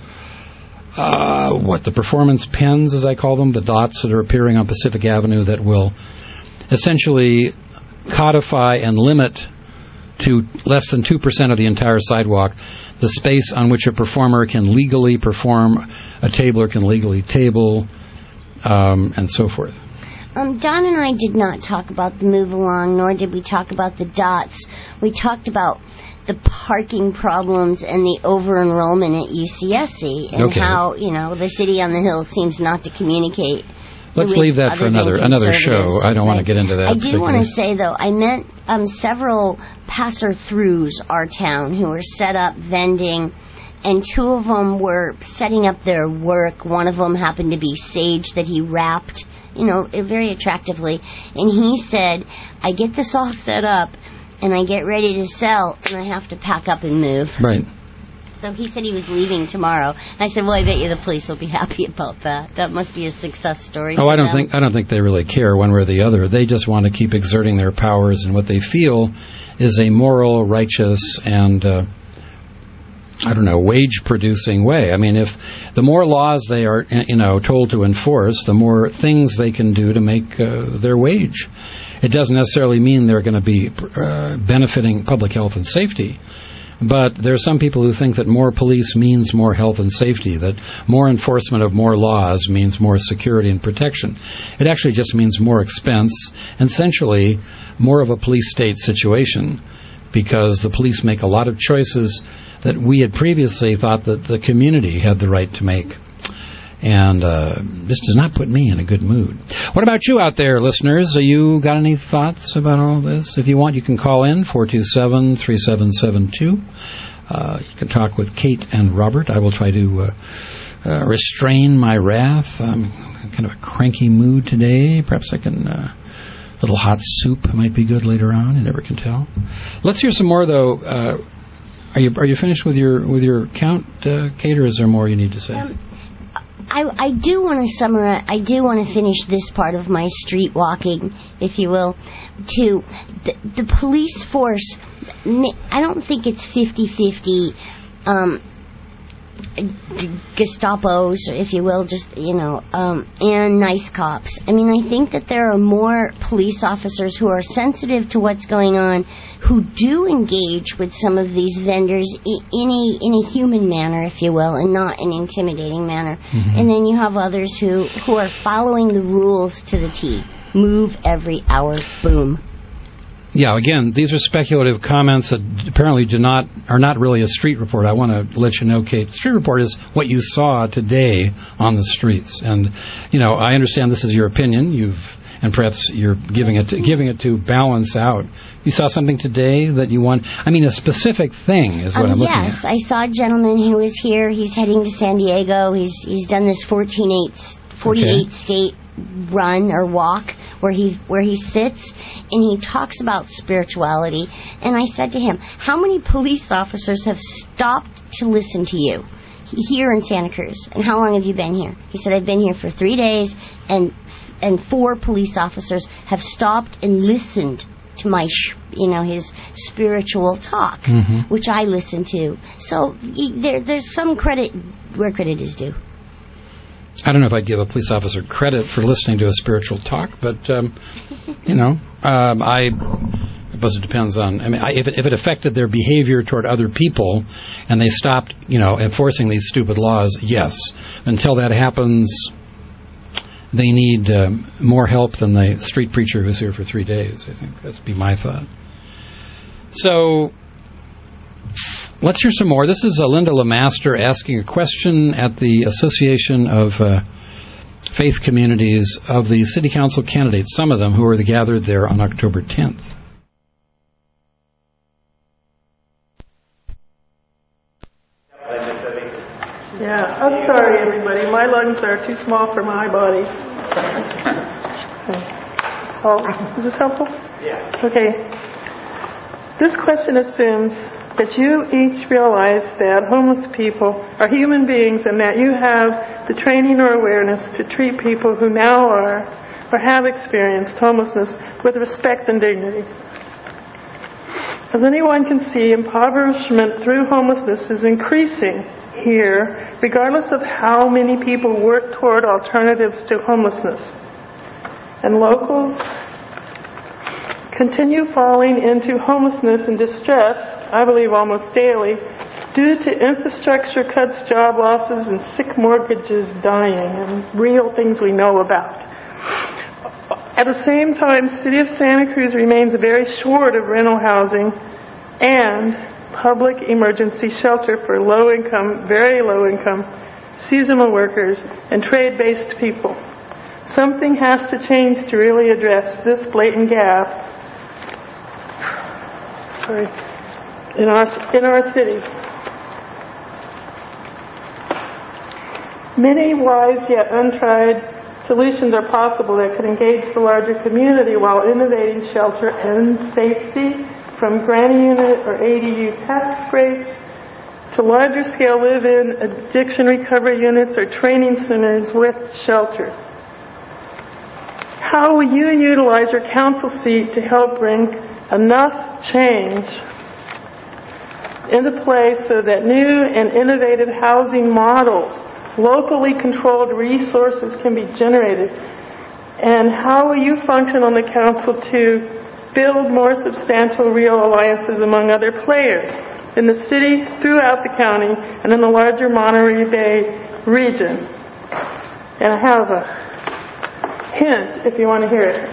uh, what, the performance pens, as I call them, the dots that are appearing on Pacific Avenue that will essentially codify and limit to less than two percent of the entire sidewalk the space on which a performer can legally perform, a tabler can legally table, um, and so forth. Um, Don and I did not talk about the move along, nor did we talk about the dots. We talked about the parking problems and the over-enrollment at U C S C and okay. how, you know, the city on the hill seems not to communicate. Let's leave that for another another show. I don't right. want to get into that. I do want to say, though, I met um, several passer-throughs our town who were set up vending, and two of them were setting up their work. One of them happened to be sage that he wrapped, you know, very attractively. And he said, I get this all set up, and I get ready to sell, and I have to pack up and move. Right. So he said he was leaving tomorrow. And I said, well, I bet you the police will be happy about that. That must be a success story. Oh, I don't them. think I don't think they really care one way or the other. They just want to keep exerting their powers in what they feel is a moral, righteous, and uh, I don't know, wage-producing way. I mean, if the more laws they are, you know, told to enforce, the more things they can do to make uh, their wage. It doesn't necessarily mean they're going to be uh, benefiting public health and safety. But there are some people who think that more police means more health and safety, that more enforcement of more laws means more security and protection. It actually just means more expense, and essentially more of a police state situation, because the police make a lot of choices that we had previously thought that the community had the right to make. And uh, this does not put me in a good mood. What about you out there, listeners? Are you got any thoughts about all this? If you want, you can call in, four two seven, three seven seven two. Uh, you can talk with Kate and Robert. I will try to uh, uh, restrain my wrath. I'm in kind of a cranky mood today. Perhaps I can... Uh, a little hot soup might be good later on. You never can tell. Let's hear some more, though, uh, Are you are you finished with your with your count, uh, Kate, or is there more you need to say? Um, I, I do want to summarize. I do want to finish this part of my street walking, if you will, to the, the police force. I don't think it's fifty-fifty. Um, Gestapos, if you will, just, you know, um, and nice cops. I mean, I think that there are more police officers who are sensitive to what's going on, who do engage with some of these vendors in a, in a human manner, if you will, and not an intimidating manner. Mm-hmm. And then you have others who, who are following the rules to the T. Move every hour, boom. Yeah, again, these are speculative comments that apparently do not are not really a street report. I want to let you know, Kate, street report is what you saw today on the streets. And, you know, I understand this is your opinion. You've and perhaps you're giving it to, giving it to balance out. You saw something today that you want. I mean, a specific thing is what um, I'm looking yes, at. Yes, I saw a gentleman who was here. He's heading to San Diego. He's he's done this forty-eight okay. state run or walk where he where he sits and he talks about spirituality. And I said to him, how many police officers have stopped to listen to you here in Santa Cruz? And how long have you been here? He said, I've been here for three days and and four police officers have stopped and listened to my, sh- you know, his spiritual talk, mm-hmm. which I listen to. So he, there, there's some credit where credit is due. I don't know if I'd give a police officer credit for listening to a spiritual talk, but, um, you know, um, I, I suppose it depends on, I mean, I, if, it, if it affected their behavior toward other people and they stopped, you know, enforcing these stupid laws, yes. Until that happens, they need um, more help than the street preacher who's here for three days, I think. That'd be my thought. So let's hear some more. This is uh, Linda LeMaster asking a question at the Association of uh, Faith Communities of the City Council candidates, some of them who are gathered there on October tenth. Yeah, I'm sorry, everybody. My lungs are too small for my body. Oh, is this helpful? Yeah. Okay. This question assumes that you each realize that homeless people are human beings and that you have the training or awareness to treat people who now are or have experienced homelessness with respect and dignity. As anyone can see, impoverishment through homelessness is increasing here, regardless of how many people work toward alternatives to homelessness. And locals continue falling into homelessness and distress, I believe almost daily, due to infrastructure cuts, job losses, and sick mortgages dying, and real things we know about. At the same time, the City of Santa Cruz remains very short of rental housing and public emergency shelter for low-income, very low-income, seasonal workers and trade-based people. Something has to change to really address this blatant gap sorry, in our in our city. Many wise yet untried solutions are possible that could engage the larger community while innovating shelter and safety, from granny unit or A D U tax breaks to larger scale live-in addiction recovery units or training centers with shelter. How will you utilize your council seat to help bring enough change into place so that new and innovative housing models, locally controlled resources can be generated? And how will you function on the council to build more substantial real alliances among other players in the city, throughout the county, and in the larger Monterey Bay region? And I have a hint if you want to hear it.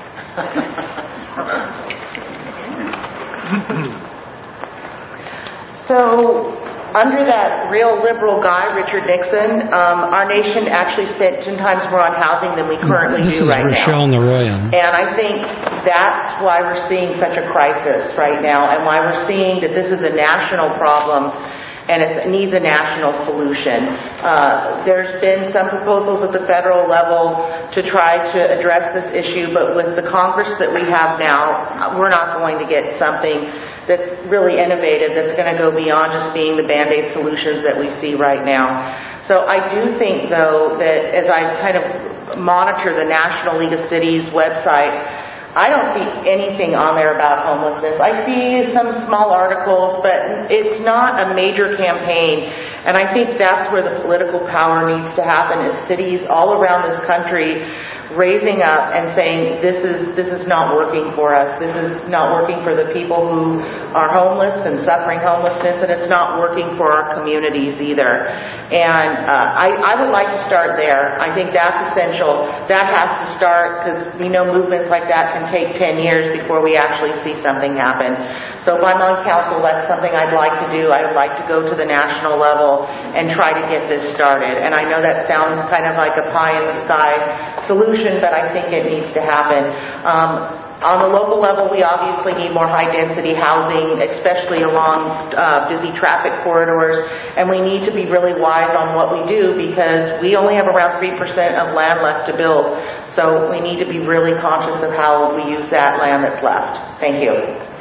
So, under that real liberal guy, Richard Nixon, um, our nation actually spent ten times more on housing than we currently this do right Rochelle now. Naroyan. And I think that's why we're seeing such a crisis right now, and why we're seeing that this is a national problem and it needs a national solution. Uh, there's been some proposals at the federal level to try to address this issue, but with the Congress that we have now, we're not going to get something that's really innovative, that's going to go beyond just being the Band-Aid solutions that we see right now. So I do think, though, that as I kind of monitor the National League of Cities website, I don't see anything on there about homelessness. I see some small articles, but it's not a major campaign. And I think that's where the political power needs to happen, is cities all around this country raising up and saying, this is this is not working for us. This is not working for the people who are homeless and suffering homelessness, and it's not working for our communities either. And uh, I, I would like to start there. I think that's essential. That has to start, because we know movements like that can take ten years before we actually see something happen. So if I'm on council, that's something I'd like to do. I'd like to go to the national level and try to get this started. And I know that sounds kind of like a pie-in-the-sky solution, but I think it needs to happen. Um, on the local level, we obviously need more high-density housing, especially along uh, busy traffic corridors, and we need to be really wise on what we do, because we only have around three percent of land left to build, so we need to be really conscious of how we use that land that's left. Thank you.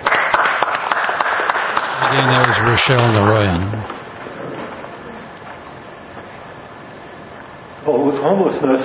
Again, that was Rochelle Naroyan. Well, with homelessness,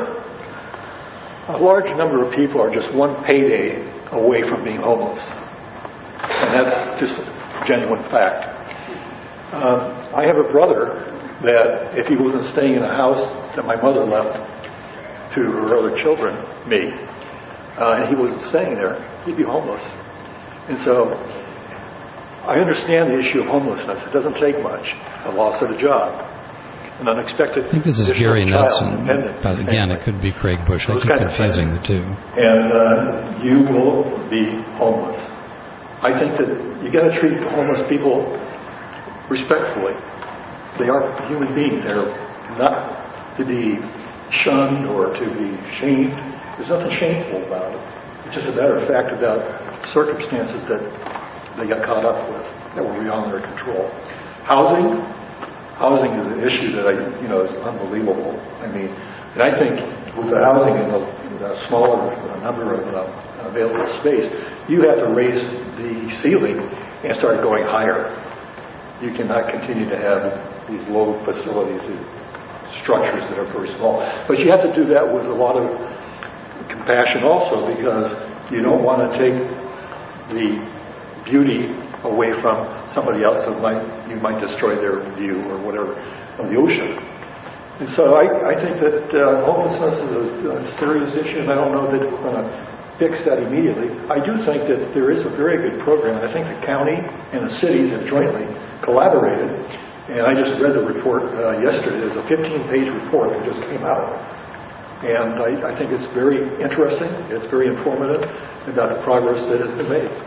a large number of people are just one payday away from being homeless. And that's just a genuine fact. Um, I have a brother that if he wasn't staying in a house that my mother left to her other children, me, uh, and he wasn't staying there, he'd be homeless. And so I understand the issue of homelessness. It doesn't take much. A loss of a job, an unexpected. I think this is Gary Nelson, but again, it could be Craig Bush. I keep confusing the two. And uh, you will be homeless. I think that you got to treat homeless people respectfully. They are human beings. They're not to be shunned or to be shamed. There's nothing shameful about it. It's just a matter of fact about circumstances that they got caught up with that were beyond their control. Housing. Housing is an issue that I, you know, is unbelievable. I mean, and I think with the housing and the, the smaller number of uh, available space, you have to raise the ceiling and start going higher. You cannot continue to have these low facilities, these structures that are very small. But you have to do that with a lot of compassion also, because you don't want to take the beauty away from somebody else that might you might destroy their view or whatever of the ocean. And so I, I think that uh, homelessness is a, a serious issue, and I don't know that we're going to fix that immediately. I do think that there is a very good program, and I think the county and the cities have jointly collaborated. And I just read the report uh, yesterday. There's a fifteen-page report that just came out. And I, I think it's very interesting. It's very informative about the progress that has been made.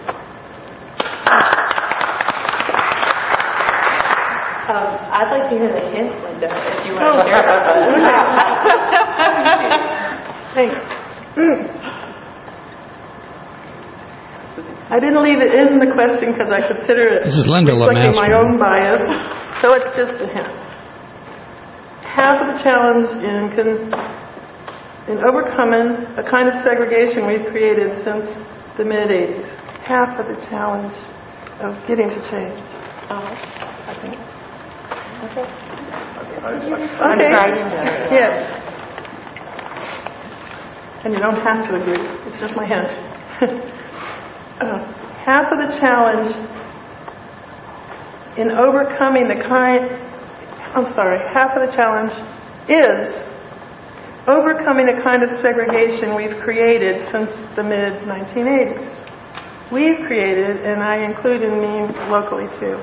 Um, I'd like to hear the hint, Linda, if you want Oh, to share about that. Thanks. I didn't leave it in the question because I consider it This is Linda reflecting my Lemaster. own bias. So it's just a hint. Half of the challenge in con- in overcoming a kind of segregation we've created since the mid-eighties. Half of the challenge of getting to change. Uh, I think. okay. Okay. Yes. And you don't have to agree. It's just my hint. uh, half of the challenge in overcoming the kind, I'm sorry, half of the challenge is overcoming the kind of segregation we've created since the mid nineteen eighties. We've created, and I include in me locally too.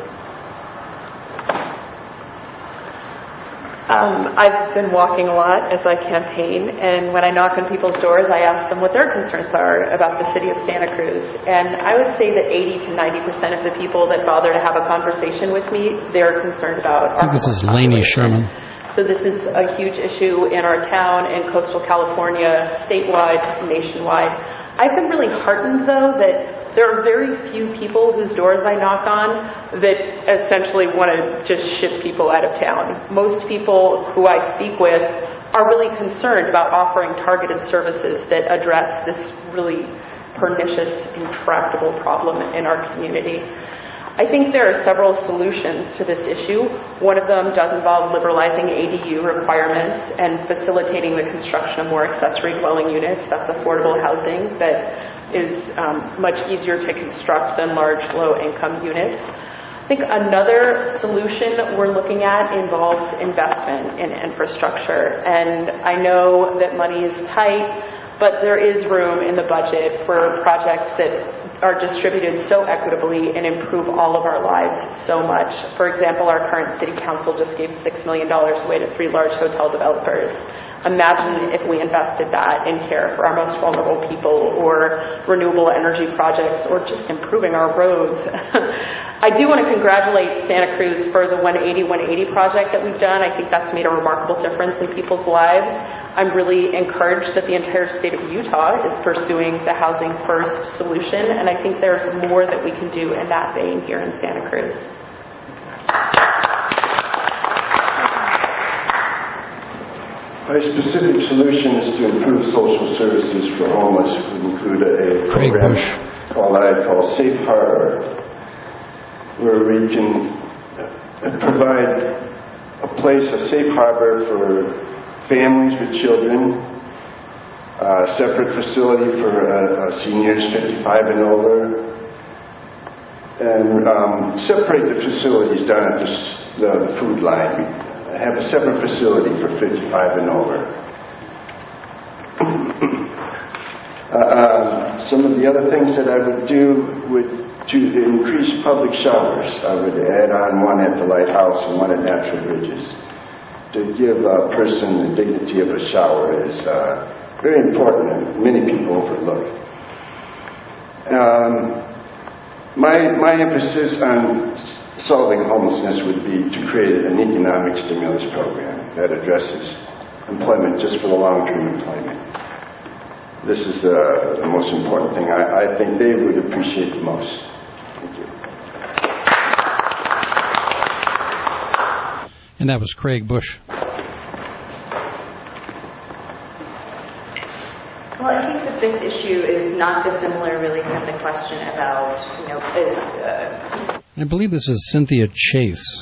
Um, I've been walking a lot as I campaign, and when I knock on people's doors, I ask them what their concerns are about the city of Santa Cruz. And I would say that eighty to ninety percent of the people that bother to have a conversation with me, they're concerned about. I think this is Lainey Sherman. So this is a huge issue in our town, in coastal California, statewide, nationwide. I've been really heartened, though, that there are very few people whose doors I knock on that essentially want to just ship people out of town. Most people who I speak with are really concerned about offering targeted services that address this really pernicious, intractable problem in our community. I think there are several solutions to this issue. One of them does involve liberalizing A D U requirements and facilitating the construction of more accessory dwelling units. That's affordable housing that is um, much easier to construct than large low-income units. I think another solution we're looking at involves investment in infrastructure. And I know that money is tight, but there is room in the budget for projects that are distributed so equitably and improve all of our lives so much. For example, our current city council just gave six million dollars away to three large hotel developers. Imagine if we invested that in care for our most vulnerable people, or renewable energy projects, or just improving our roads. I do want to congratulate Santa Cruz for the one eighty one eighty project that we've done. I think that's made a remarkable difference in people's lives. I'm really encouraged that the entire state of Utah is pursuing the housing first solution, and I think there's more that we can do in that vein here in Santa Cruz. My specific solution is to improve social services for homeless. We include a program called that I call Safe Harbor, where we can provide a place, a safe harbor for families with children, a separate facility for uh, uh, seniors fifty-five and over, and um, separate the facilities down at the, the, the food line. We have a separate facility for fifty-five and over. uh, uh, some of the other things that I would do would to increase public showers. I would add on one at the Lighthouse and one at Natural Bridges. To give a person the dignity of a shower is uh, very important and many people overlook. Um, my, my emphasis on solving homelessness would be to create an economic stimulus program that addresses employment just for the long-term employment. This is uh, the most important thing I, I think they would appreciate the most. Thank you. And that was Craig Bush. Well, I think that this issue is not dissimilar, really, from the question about, you know, is, uh, I believe this is Cynthia Chase.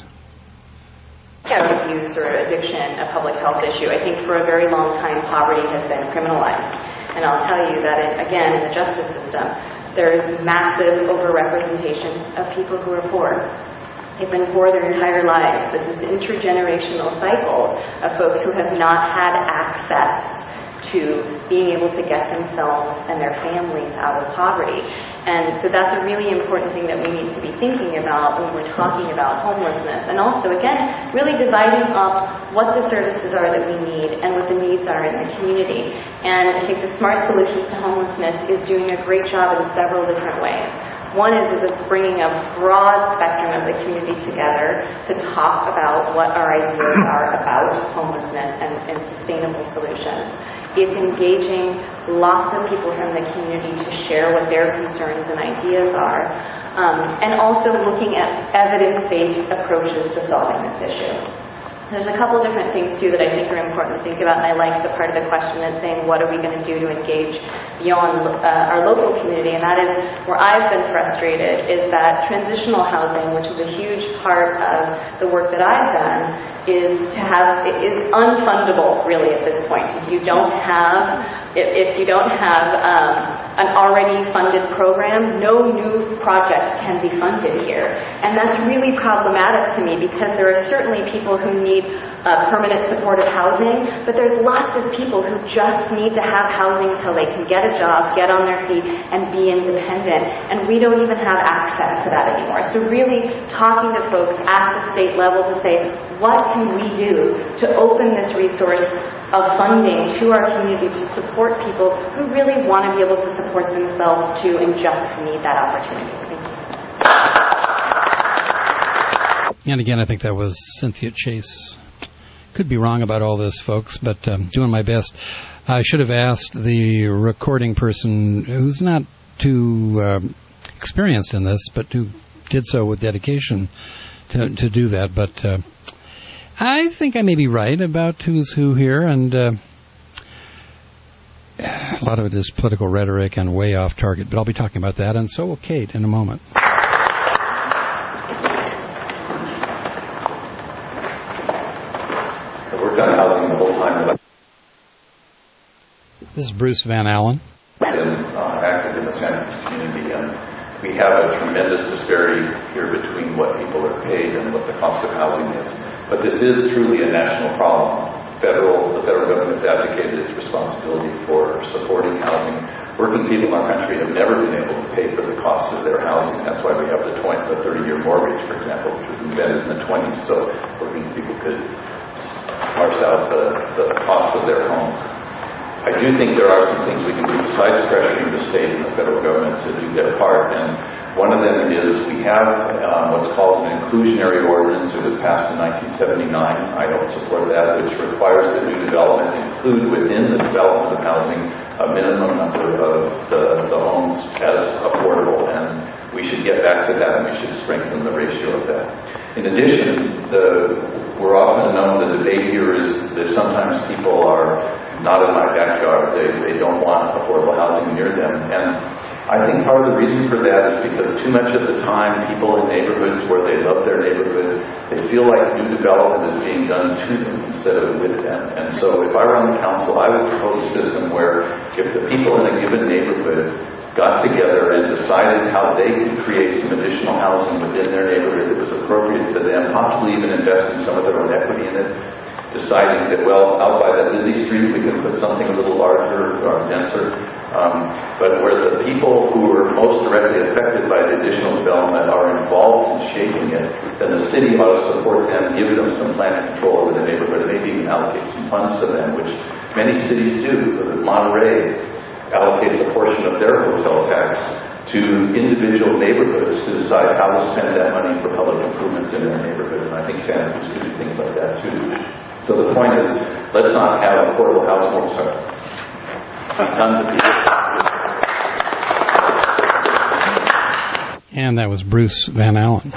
Child abuse or addiction a public health issue. I think for a very long time, poverty has been criminalized. And I'll tell you that, it, again, in the justice system, there is massive overrepresentation of people who are poor. They've been poor their entire lives. This is intergenerational cycle of folks who have not had access to being able to get themselves and their families out of poverty. And so that's a really important thing that we need to be thinking about when we're talking about homelessness. And also, again, really dividing up what the services are that we need and what the needs are in the community. And I think the Smart Solutions to Homelessness is doing a great job in several different ways. One is, is it's bringing a broad spectrum of the community together to talk about what our ideas are about homelessness and, and sustainable solutions. It's engaging lots of people from the community to share what their concerns and ideas are, um, and also looking at evidence-based approaches to solving this issue. There's a couple different things, too, that I think are important to think about, and I like the part of the question that's saying, what are we going to do to engage beyond uh, our local community? And that is where I've been frustrated, is that transitional housing, which is a huge part of the work that I've done, is to have, it is unfundable, really, at this point. If you don't have, if, if you don't have um, an already funded program, no new projects can be funded here. And that's really problematic to me, because there are certainly people who need uh, permanent supportive housing, but there's lots of people who just need to have housing till they can get a job, get on their feet, and be independent. And we don't even have access to that anymore. So really talking to folks at the state level to say, what can we do to open this resource of funding to our community to support people who really want to be able to support themselves too and just need that opportunity. Thank you. And again, I think that was Cynthia Chase. Could be wrong about all this, folks, but um, doing my best. I should have asked the recording person, who's not too um, experienced in this, but who did so with dedication, to, to do that. But uh, I think I may be right about who's who here, and uh, lot of it is political rhetoric and way off target, but I'll be talking about that, and so will Kate in a moment. I've worked on housing the whole time. This is Bruce Van Allen. I've been uh, active in the Santa Cruz community, and we have a tremendous disparity here between what people are paid and what the cost of housing is. But this is truly a national problem. Federal, the federal government has abdicated its responsibility for supporting housing. Working people in our country have never been able to pay for the costs of their housing. That's why we have the thirty-year mortgage, for example, which was invented in the twenties, so working people could parse out the, the costs of their homes. I do think there are some things we can do besides pressuring the state and the federal government to do their part, and one of them is we have um, what's called an inclusionary ordinance. It was passed in nineteen seventy-nine. I don't support that, which requires that new development include within the development of housing a minimum number of the, the homes as affordable, and we should get back to that, and we should strengthen the ratio of that. In addition, the, we're often known, the debate here is that sometimes people are not in my backyard. They, they don't want affordable housing near them. And I think part of the reason for that is because too much of the time people in neighborhoods where they love their neighborhood, they feel like new development is being done to them instead of with them. And so if I were on the council, I would propose a system where if the people in a given neighborhood got together and decided how they could create some additional housing within their neighborhood that was appropriate to them, possibly even invest in some of their own equity in it, deciding that, well, out by that busy street we can put something a little larger or denser, um, but where the people who are most directly affected by the additional development are involved in shaping it, then the city ought to support them, give them some plan and control over the neighborhood, and maybe even allocate some funds to them, which many cities do. Monterey allocates a portion of their hotel tax to individual neighborhoods to decide how to spend that money for public improvements in their neighborhood. And I think Santa Cruz could do things like that too. So the point is, let's not have affordable housing. Sorry. Tons of people. And that was Bruce Van Allen.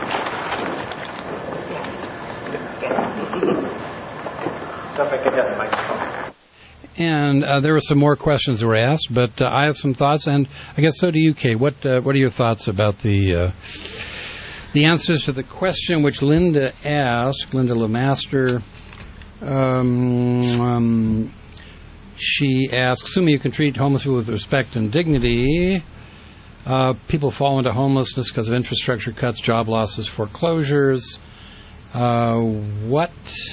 If I could have the microphone. And uh, there were some more questions that were asked, but uh, I have some thoughts, and I guess so do you, Kate. What uh, what are your thoughts about the uh, the answers to the question which Linda asked, Linda LeMaster? Um, um, she asked, assuming you can treat homeless people with respect and dignity, uh, people fall into homelessness because of infrastructure cuts, job losses, foreclosures. Uh, what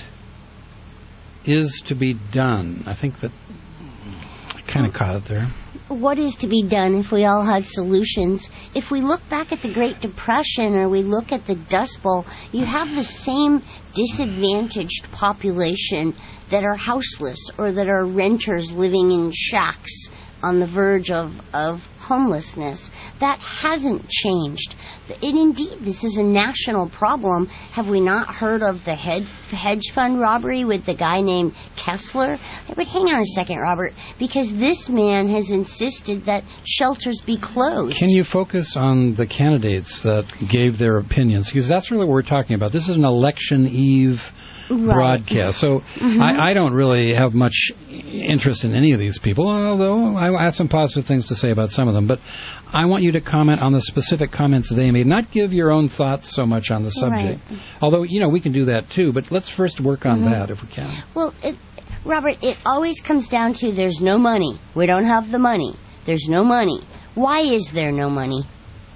is to be done? I think that I kind of caught it there. What is to be done if we all had solutions? If we look back at the Great Depression or we look at the Dust Bowl, you have the same disadvantaged population that are houseless or that are renters living in shacks on the verge of, of homelessness. That hasn't changed. And indeed, this is a national problem. Have we not heard of the hedge, hedge fund robbery with the guy named Kessler? But hang on a second, Robert, because this man has insisted that shelters be closed. Can you focus on the candidates that gave their opinions? Because that's really what we're talking about. This is an election eve Right. broadcast. So mm-hmm. I, I don't really have much interest in any of these people, although I have some positive things to say about some of them. But I want you to comment on the specific comments they made, not give your own thoughts so much on the subject. Right. Although, you know, we can do that too, but let's first work on mm-hmm. that if we can. Well, it, Robert, it always comes down to there's no money. We don't have the money. There's no money. Why is there no money?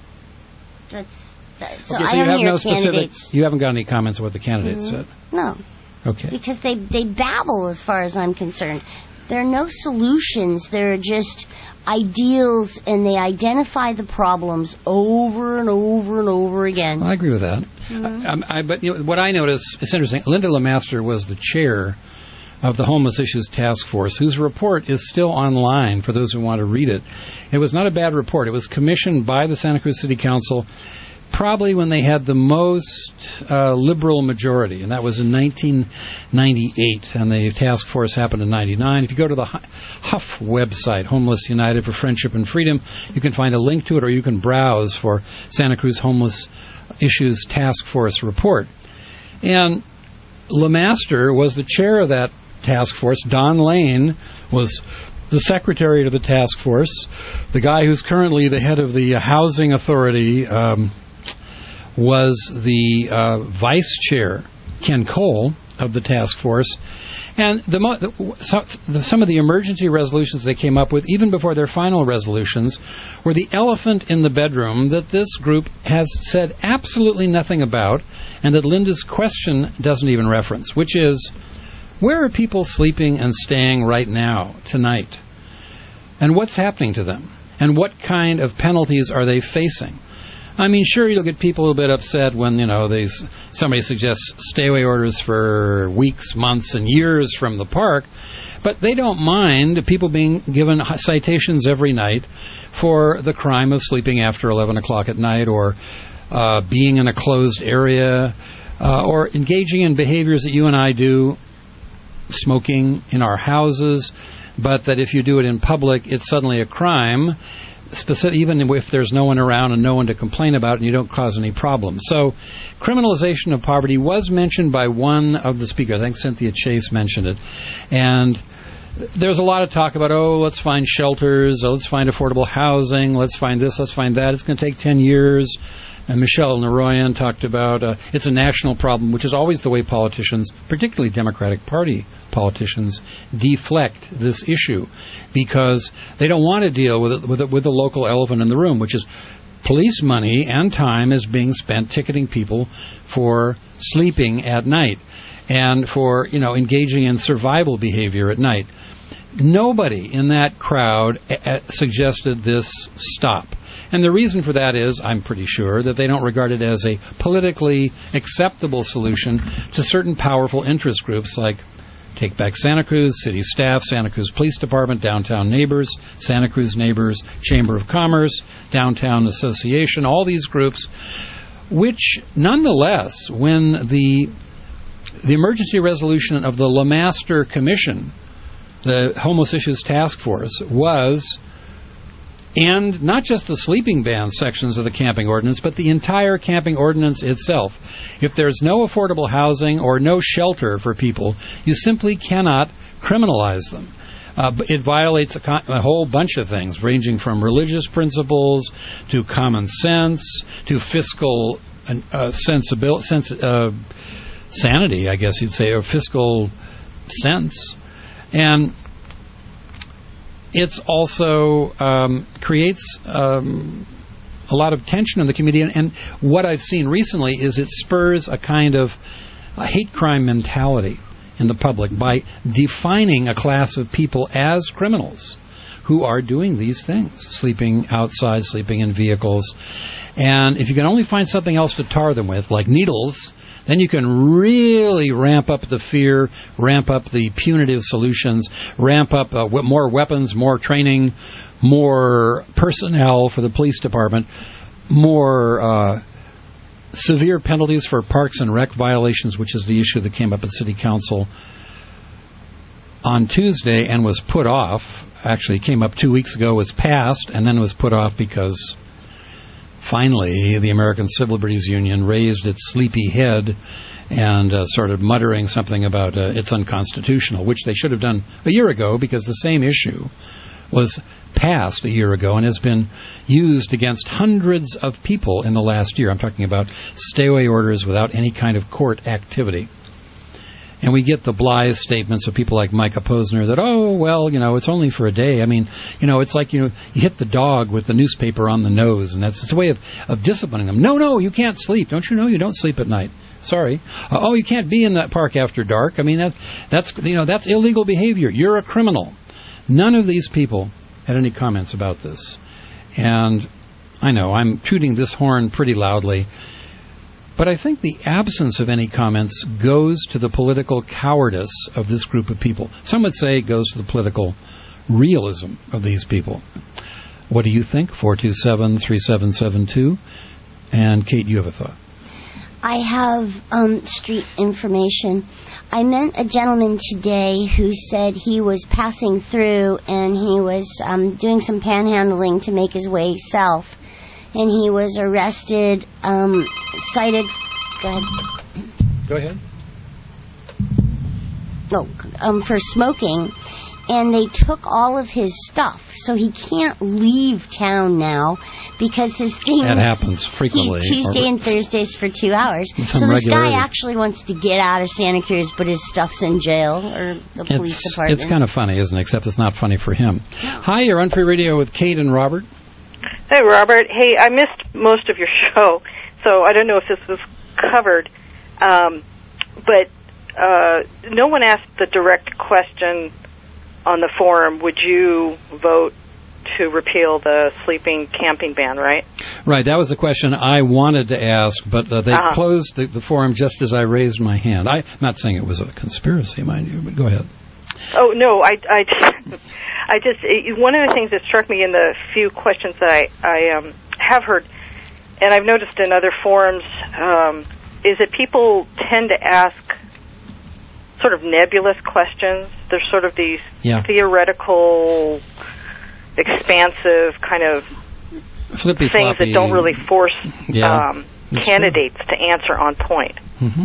That's So, okay, so I you don't have hear no specific. candidates. You haven't got any comments on what the candidates mm-hmm. said. No. Okay. Because they they babble, as far as I'm concerned. There are no solutions. There are just ideals, and they identify the problems over and over and over again. Well, I agree with that. Mm-hmm. I, I, but you know, what I noticed, it's interesting. Linda LeMaster was the chair of the Homeless Issues Task Force, whose report is still online for those who want to read it. It was not a bad report. It was commissioned by the Santa Cruz City Council probably when they had the most uh, liberal majority, and that was in nineteen ninety-eight, and the task force happened in ninety-nine. If you go to the Huff website, Homeless United for Friendship and Freedom, you can find a link to it, or you can browse for Santa Cruz Homeless Issues Task Force report. And LeMaster was the chair of that task force. Don Lane was the secretary to the task force, the guy who's currently the head of the housing authority, um, was the uh, vice chair, Ken Cole, of the task force. And the, mo- the, so, the, some of the emergency resolutions they came up with, even before their final resolutions, were the elephant in the bedroom that this group has said absolutely nothing about, and that Linda's question doesn't even reference, which is, where are people sleeping and staying right now, tonight? And what's happening to them? And what kind of penalties are they facing? I mean, sure, you'll get people a bit upset when, you know, they, somebody suggests stay-away orders for weeks, months, and years from the park, but they don't mind people being given citations every night for the crime of sleeping after eleven o'clock at night, or uh, being in a closed area, uh, or engaging in behaviors that you and I do, smoking in our houses, but that if you do it in public, it's suddenly a crime, specific, even if there's no one around and no one to complain about and you don't cause any problems. So criminalization of poverty was mentioned by one of the speakers. I think Cynthia Chase mentioned it. And there's a lot of talk about, oh, let's find shelters, oh, let's find affordable housing, let's find this, let's find that. It's going to take ten years. And Michelle Naroyan talked about uh, it's a national problem, which is always the way politicians, particularly Democratic Party politicians, deflect this issue, because they don't want to deal with it, with, it, with the local elephant in the room, which is police money and time is being spent ticketing people for sleeping at night and for, you know, engaging in survival behavior at night. Nobody in that crowd a- a suggested this stop. And the reason for that is, I'm pretty sure, that they don't regard it as a politically acceptable solution to certain powerful interest groups like Take Back Santa Cruz, City Staff, Santa Cruz Police Department, Downtown Neighbors, Santa Cruz Neighbors, Chamber of Commerce, Downtown Association, all these groups, which nonetheless, when the the emergency resolution of the LeMaster Commission, the Homeless Issues Task Force, was, and not just the sleeping ban sections of the camping ordinance, but the entire camping ordinance itself. If there's no affordable housing or no shelter for people, you simply cannot criminalize them. Uh, it violates a, con- a whole bunch of things, ranging from religious principles to common sense to fiscal uh, sensibil- sens- uh, sanity, I guess you'd say, or fiscal sense. And it's also um, creates um, a lot of tension in the community. And, and what I've seen recently is it spurs a kind of a hate crime mentality in the public by defining a class of people as criminals who are doing these things, sleeping outside, sleeping in vehicles. And if you can only find something else to tar them with, like needles, then you can really ramp up the fear, ramp up the punitive solutions, ramp up uh, w- more weapons, more training, more personnel for the police department, more uh, severe penalties for parks and rec violations, which is the issue that came up at City Council on Tuesday and was put off. Actually, came up two weeks ago, was passed, and then was put off because finally, the American Civil Liberties Union raised its sleepy head and uh, started muttering something about uh, it's unconstitutional, which they should have done a year ago, because the same issue was passed a year ago and has been used against hundreds of people in the last year. I'm talking about stay-away orders without any kind of court activity. And we get the blithe statements of people like Micah Posner that, oh, well, you know, it's only for a day. I mean, you know, it's like, you know, you hit the dog with the newspaper on the nose, and that's it's a way of, of disciplining them. No, no, you can't sleep. Don't you know you don't sleep at night? Sorry. Uh, oh, you can't be in that park after dark. I mean, that, that's, you know, that's illegal behavior. You're a criminal. None of these people had any comments about this. And I know I'm tooting this horn pretty loudly, but I think the absence of any comments goes to the political cowardice of this group of people. Some would say it goes to the political realism of these people. What do you think? four two seven, three seven seven two. And Kate, you have a thought. I have um, street information. I met a gentleman today who said he was passing through and he was um, doing some panhandling to make his way south. And he was arrested, um, cited... Go ahead. Go ahead. No, um, for smoking. and they took all of his stuff, so he can't leave town now because his thing. That happens frequently. Tuesday and Thursdays for two hours. So this guy actually wants to get out of Santa Cruz, but his stuff's in jail or the police it's, department. It's kind of funny, isn't it? Except it's not funny for him. No. Hi, you're on Free Radio with Kate and Robert. Hey, Robert. Hey, I missed most of your show, so I don't know if this was covered. Um, but uh, no one asked the direct question on the forum, would you vote to repeal the sleeping camping ban, right? Right, that was the question I wanted to ask, but uh, they uh-huh. closed the, the forum just as I raised my hand. I, I'm not saying it was a conspiracy, mind you, but go ahead. Oh, no, I, I, I just, it, one of the things that struck me in the few questions that I, I um, have heard, and I've noticed in other forums, um, is that people tend to ask sort of nebulous questions. There's sort of these yeah. theoretical, expansive kind of Flippy things floppy. that don't really force yeah, um, candidates true. to answer on point. Mm-hmm.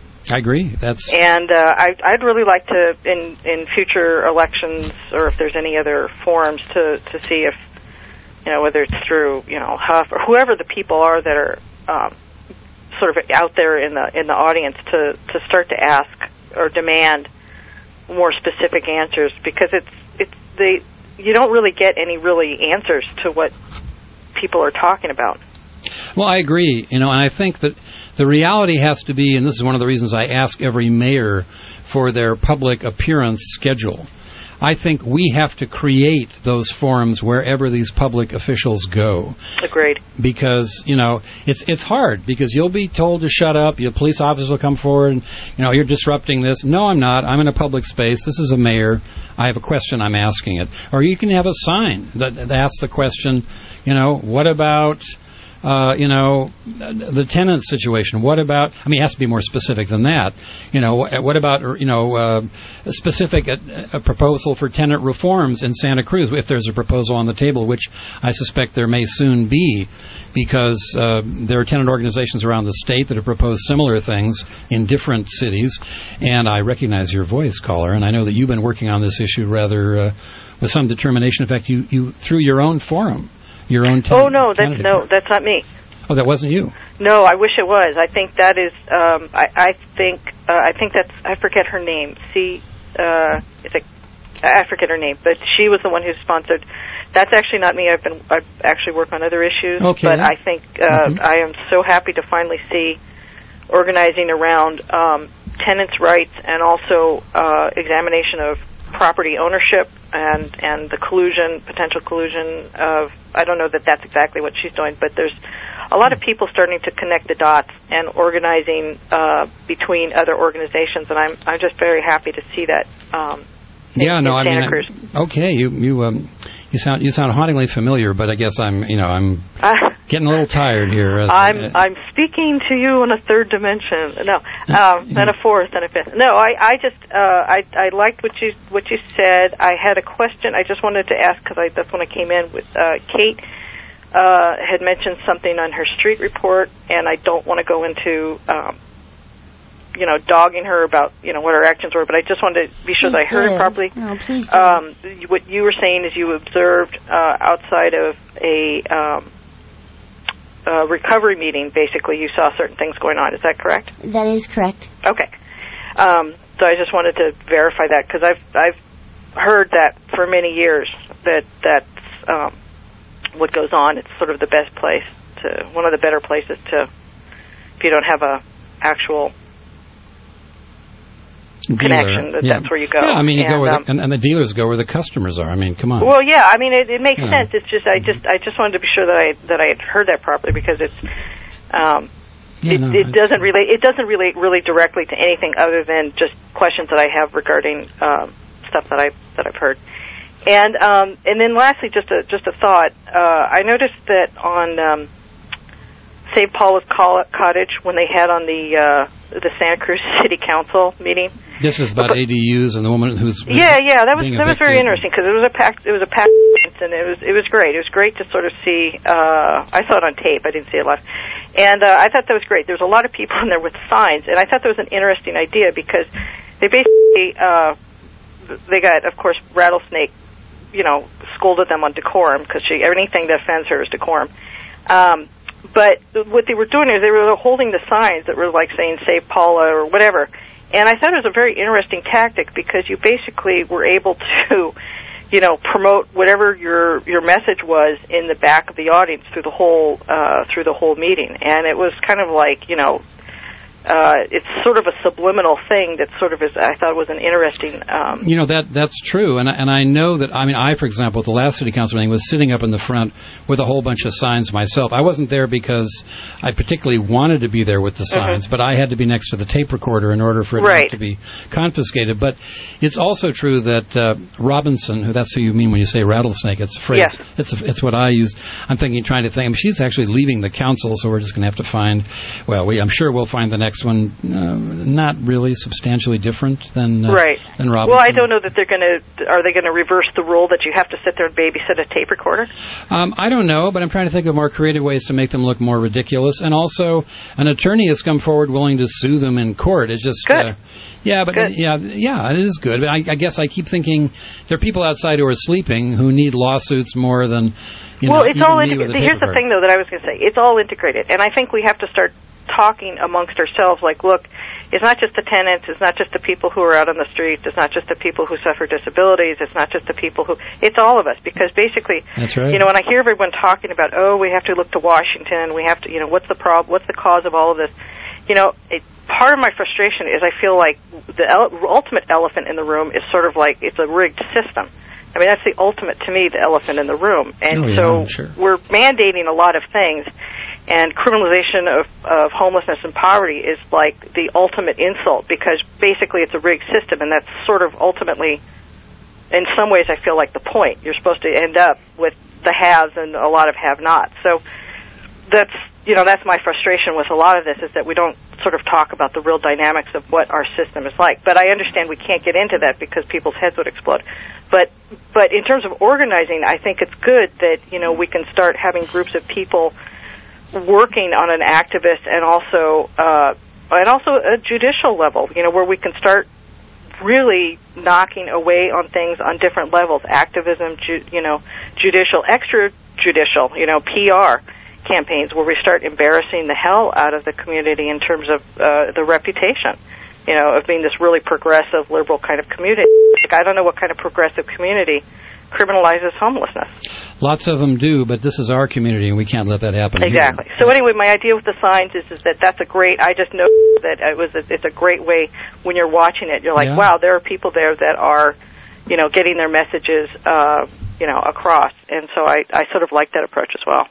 I agree. That's and uh, I, I'd really like to, in in future elections, or if there's any other forums, to to see if, you know, whether it's through, you know, Huff or whoever the people are that are um, sort of out there in the in the audience, to to start to ask or demand more specific answers, because it's it's they you don't really get any really answers to what people are talking about. Well, I agree, you know, and I think that the reality has to be, and this is one of the reasons I ask every mayor for their public appearance schedule. I think we have to create those forums wherever these public officials go. Agreed. Because, you know, it's it's hard, because you'll be told to shut up, your police officers will come forward and, you know, you're disrupting this. No, I'm not. I'm in a public space. This is a mayor. I have a question. I'm asking it. Or you can have a sign that, that asks the question, you know, what about... Uh, you know, the tenant situation. What about, I mean, it has to be more specific than that. You know, what about, you know, uh, a specific a, a proposal for tenant reforms in Santa Cruz, if there's a proposal on the table, which I suspect there may soon be, because uh, there are tenant organizations around the state that have proposed similar things in different cities. And I recognize your voice, caller, and I know that you've been working on this issue rather uh, with some determination. In fact, you, you through your own forum. Your own ten- oh no, that's no, that's not me. Oh, that wasn't you. No, I wish it was. I think that is. Um, I, I think. Uh, I think that's. I forget her name. See, uh, it's a. I forget her name, but she was the one who sponsored. That's actually not me. I've been. I actually work on other issues. Okay. But I think uh, mm-hmm. I am so happy to finally see organizing around um, tenants' rights and also uh, examination of property ownership and and the collusion, potential collusion of, I don't know that that's exactly what she's doing, but there's a lot of people starting to connect the dots and organizing uh, between other organizations, and I'm I'm just very happy to see that. Um, in, yeah, no, in I Santa mean, Cruz. I, okay, you you um you sound you sound hauntingly familiar, but I guess I'm you know I'm uh, getting a little tired here. As, I'm uh, I'm speaking to you in a third dimension. No, um, and a fourth and a fifth. No, I I just uh, I I liked what you what you said. I had a question. I just wanted to ask, because I that's when I came in with uh, Kate. Uh, had mentioned something on her street report, and I don't want to go into, um, you know, dogging her about, you know, what her actions were, but I just wanted to be sure please that I heard do. it properly. No, please do. Um, what you were saying is you observed uh, outside of a, um, a recovery meeting, basically, you saw certain things going on. Is that correct? That is correct. Okay. Um, so I just wanted to verify that, because I've I've heard that for many years, that that's um, what goes on. It's sort of the best place to, one of the better places to, if you don't have a actual dealer. connection, that yeah. that's where you go. Yeah, I mean, you and, go where um, the, and, and the dealers go where the customers are. I mean, come on. Well, yeah, I mean, it, it makes Yeah. sense. It's just, I just, I just wanted to be sure that I that I had heard that properly, because it's, um, Yeah, it, no, it I- doesn't relate. It doesn't relate really directly to anything other than just questions that I have regarding um, stuff that I that I've heard. And um, and then lastly, just a just a thought. Uh, I noticed that on um, Saint Paula's Cottage, when they had on the uh, the Santa Cruz City Council meeting. This is about A D Us and the woman who's Yeah, yeah, that was being that was very evicted. interesting, because it was a packed it was a packed and it was it was great. It was great to sort of see. Uh, I saw it on tape. I didn't see it live, and uh, I thought that was great. There was a lot of people in there with signs, and I thought that was an interesting idea, because they basically uh, they got, of course, Rattlesnake, you know, scolded them on decorum because she anything that offends her is decorum. Um, but what they were doing is they were holding the signs that were like saying "Save Paula" or whatever. And I thought it was a very interesting tactic because you basically were able to, you know, promote whatever your your message was in the back of the audience through the whole uh, through the whole meeting. And it was kind of like, you know, uh, it's sort of a subliminal thing that sort of is, I thought was an interesting... Um, you know, that that's true. And, and I know that, I mean, I, for example, at the last city council meeting, was sitting up in the front with a whole bunch of signs myself. I wasn't there because I particularly wanted to be there with the signs, mm-hmm. but I had to be next to the tape recorder in order for it right. not to be confiscated. But it's also true that uh, Robinson, who that's who you mean when you say rattlesnake, it's a phrase, yeah. it's, a, it's what I use. I'm thinking, trying to think, I mean, she's actually leaving the council, so we're just going to have to find, well, we, I'm sure we'll find the next one uh, not really substantially different than uh, right. than Robinson. Well, I don't know that they're going to, are they going to reverse the rule that you have to sit there and babysit a tape recorder? Um, I don't know, but I'm trying to think of more creative ways to make them look more ridiculous. And also, an attorney has come forward willing to sue them in court. It's just... Good. Uh, Yeah, but good. yeah, yeah, it is good. But I, I guess I keep thinking there are people outside who are sleeping who need lawsuits more than you well, know. It's all integrated. Here's the thing, though, that I was going to say. It's all integrated, and I think we have to start talking amongst ourselves. Like, look, it's not just the tenants. It's not just the people who are out on the streets. It's not just the people who suffer disabilities. It's not just the people who. It's all of us, because basically, that's right. You know, when I hear everyone talking about, oh, we have to look to Washington. We have to, you know, what's the problem? What's the cause of all of this? You know, it, part of my frustration is I feel like the ele- ultimate elephant in the room is sort of like it's a rigged system. I mean, that's the ultimate, to me, the elephant in the room. And oh, yeah, so sure. we're mandating a lot of things, and criminalization of, of homelessness and poverty is like the ultimate insult, because basically it's a rigged system, and that's sort of ultimately, in some ways, I feel like the point. You're supposed to end up with the haves and a lot of have-nots. So that's... You know, that's my frustration with a lot of this, is that we don't sort of talk about the real dynamics of what our system is like. But I understand we can't get into that because people's heads would explode. But but in terms of organizing, I think it's good that, you know, we can start having groups of people working on an activist and also uh, and also a judicial level, you know, where we can start really knocking away on things on different levels, activism, ju- you know, judicial, extrajudicial, you know, P R campaigns, where we start embarrassing the hell out of the community in terms of uh, the reputation, you know, of being this really progressive, liberal kind of community. Like, I don't know what kind of progressive community criminalizes homelessness. Lots of them do, but this is our community, and we can't let that happen. Exactly. Here. So anyway, my idea with the signs is, is that that's a great, I just know that it was a, it's a great way when you're watching it. You're like, yeah. wow, there are people there that are, you know, getting their messages, uh, you know, across. And so I, I sort of like that approach as well.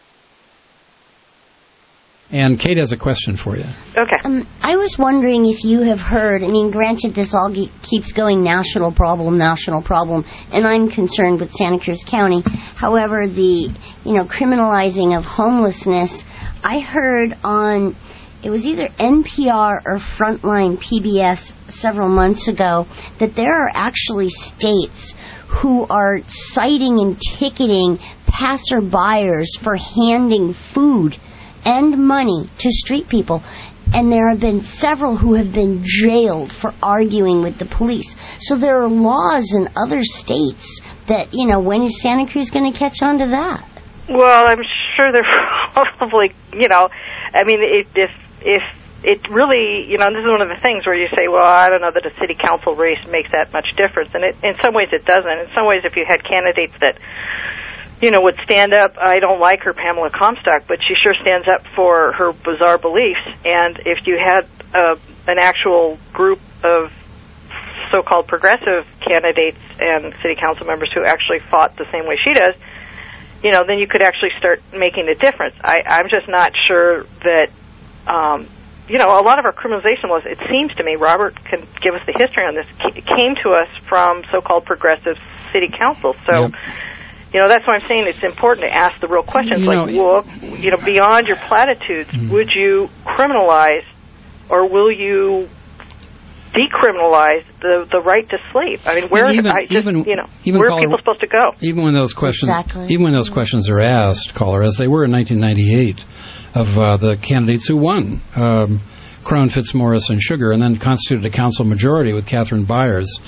And Kate has a question for you. Okay. Um, I was wondering if you have heard, I mean, granted this all ge- keeps going national problem, national problem, and I'm concerned with Santa Cruz County. However, the, you know, criminalizing of homelessness, I heard on, it was either N P R or Frontline P B S several months ago, that there are actually states who are citing and ticketing passerbyers for handing food and money to street people, and there have been several who have been jailed for arguing with the police. So there are laws in other states that, you know, when is Santa Cruz going to catch on to that? Well, I'm sure they're probably, you know, I mean, if if, if it really, you know, this is one of the things where you say, well, I don't know that a city council race makes that much difference, and it, in some ways it doesn't. In some ways, if you had candidates that, you know, would stand up. I don't like her, Pamela Comstock, but she sure stands up for her bizarre beliefs. And if you had uh, an actual group of so-called progressive candidates and city council members who actually fought the same way she does, you know, then you could actually start making a difference. I, I'm just not sure that, um, you know, a lot of our criminalization laws, it seems to me, Robert can give us the history on this, came to us from so-called progressive city councils. So, yep. You know, that's why I'm saying it's important to ask the real questions, you like, know, well, you know, beyond your platitudes, mm-hmm. would you criminalize or will you decriminalize the the right to sleep? I mean, where even, I just, even, you know, even where caller, are people supposed to go? Even when those questions, exactly. even when those questions are asked, caller, as they were in nineteen ninety-eight, of uh, the candidates who won, um, Crone, Fitzmaurice, and Sugar, and then constituted a council majority with Catherine Byers.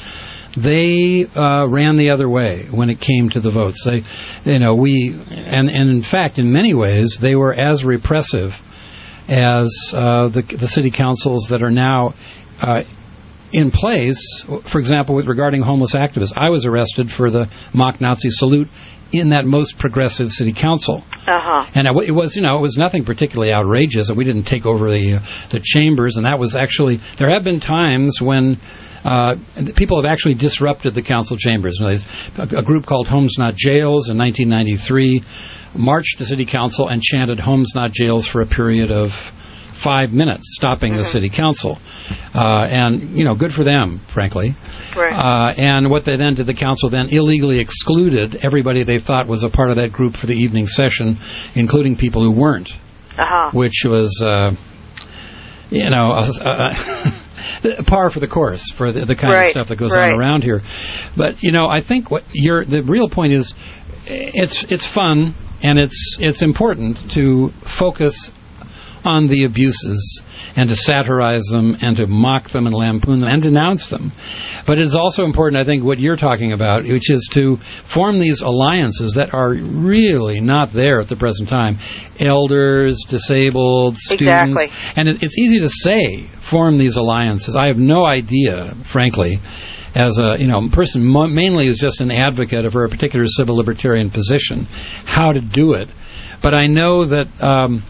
they uh, ran the other way when it came to the votes. They, you know, we, and, and in fact, in many ways, they were as repressive as uh, the, the city councils that are now uh, in place. For example, with regarding homeless activists, I was arrested for the mock Nazi salute in that most progressive city council. Uh-huh. And it was, you know, it was nothing particularly outrageous. We didn't take over the uh, the chambers, and that was actually, there have been times when uh, people have actually disrupted the council chambers. A group called Homes Not Jails in nineteen ninety-three marched to city council and chanted Homes Not Jails for a period of five minutes, stopping mm-hmm. the city council. Uh, and, you know, good for them, frankly. Right. Uh, and what they then did, the council then illegally excluded everybody they thought was a part of that group for the evening session, including people who weren't, uh-huh. which was, uh, you know, uh, uh, par for the course for the, the kind right. of stuff that goes right. on around here. But, you know, I think what you're, the real point is, it's it's fun and it's it's important to focus on the abuses and to satirize them and to mock them and lampoon them and denounce them. But it is also important, I think, what you're talking about, which is to form these alliances that are really not there at the present time. Elders, disabled, students. Exactly. And it, it's easy to say, form these alliances. I have no idea, frankly, as a you know person mo- mainly who's just an advocate of a particular civil libertarian position, how to do it. But I know that um,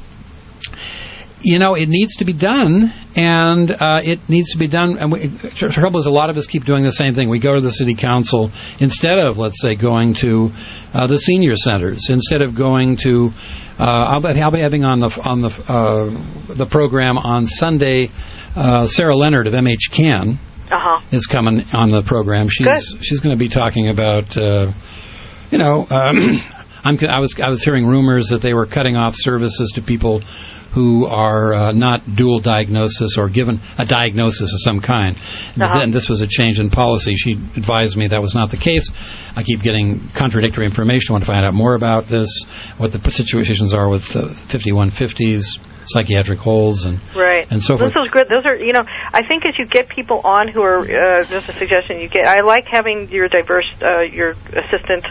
you know it needs to be done, and uh, it needs to be done. And we, the trouble is, a lot of us keep doing the same thing. We go to the city council instead of, let's say, going to uh, the senior centers, instead of going to. Uh, I'll, be, I'll be having on the on the uh, the program on Sunday. Uh, Sarah Leonard of M H Can. Uh-huh. is coming on the program. She's Good. she's going to be talking about, uh, you know, um, I'm, I was I was hearing rumors that they were cutting off services to people who are uh, not dual diagnosis or given a diagnosis of some kind. Uh-huh. And this was a change in policy. She advised me that was not the case. I keep getting contradictory information. I want to find out more about this, what the situations are with uh, fifty-one fifties. Psychiatric holes and right. and so forth. Those are good. Those are, you know, I think as you get people on who are, uh, just a suggestion you get, I like having your diverse, uh, your assistant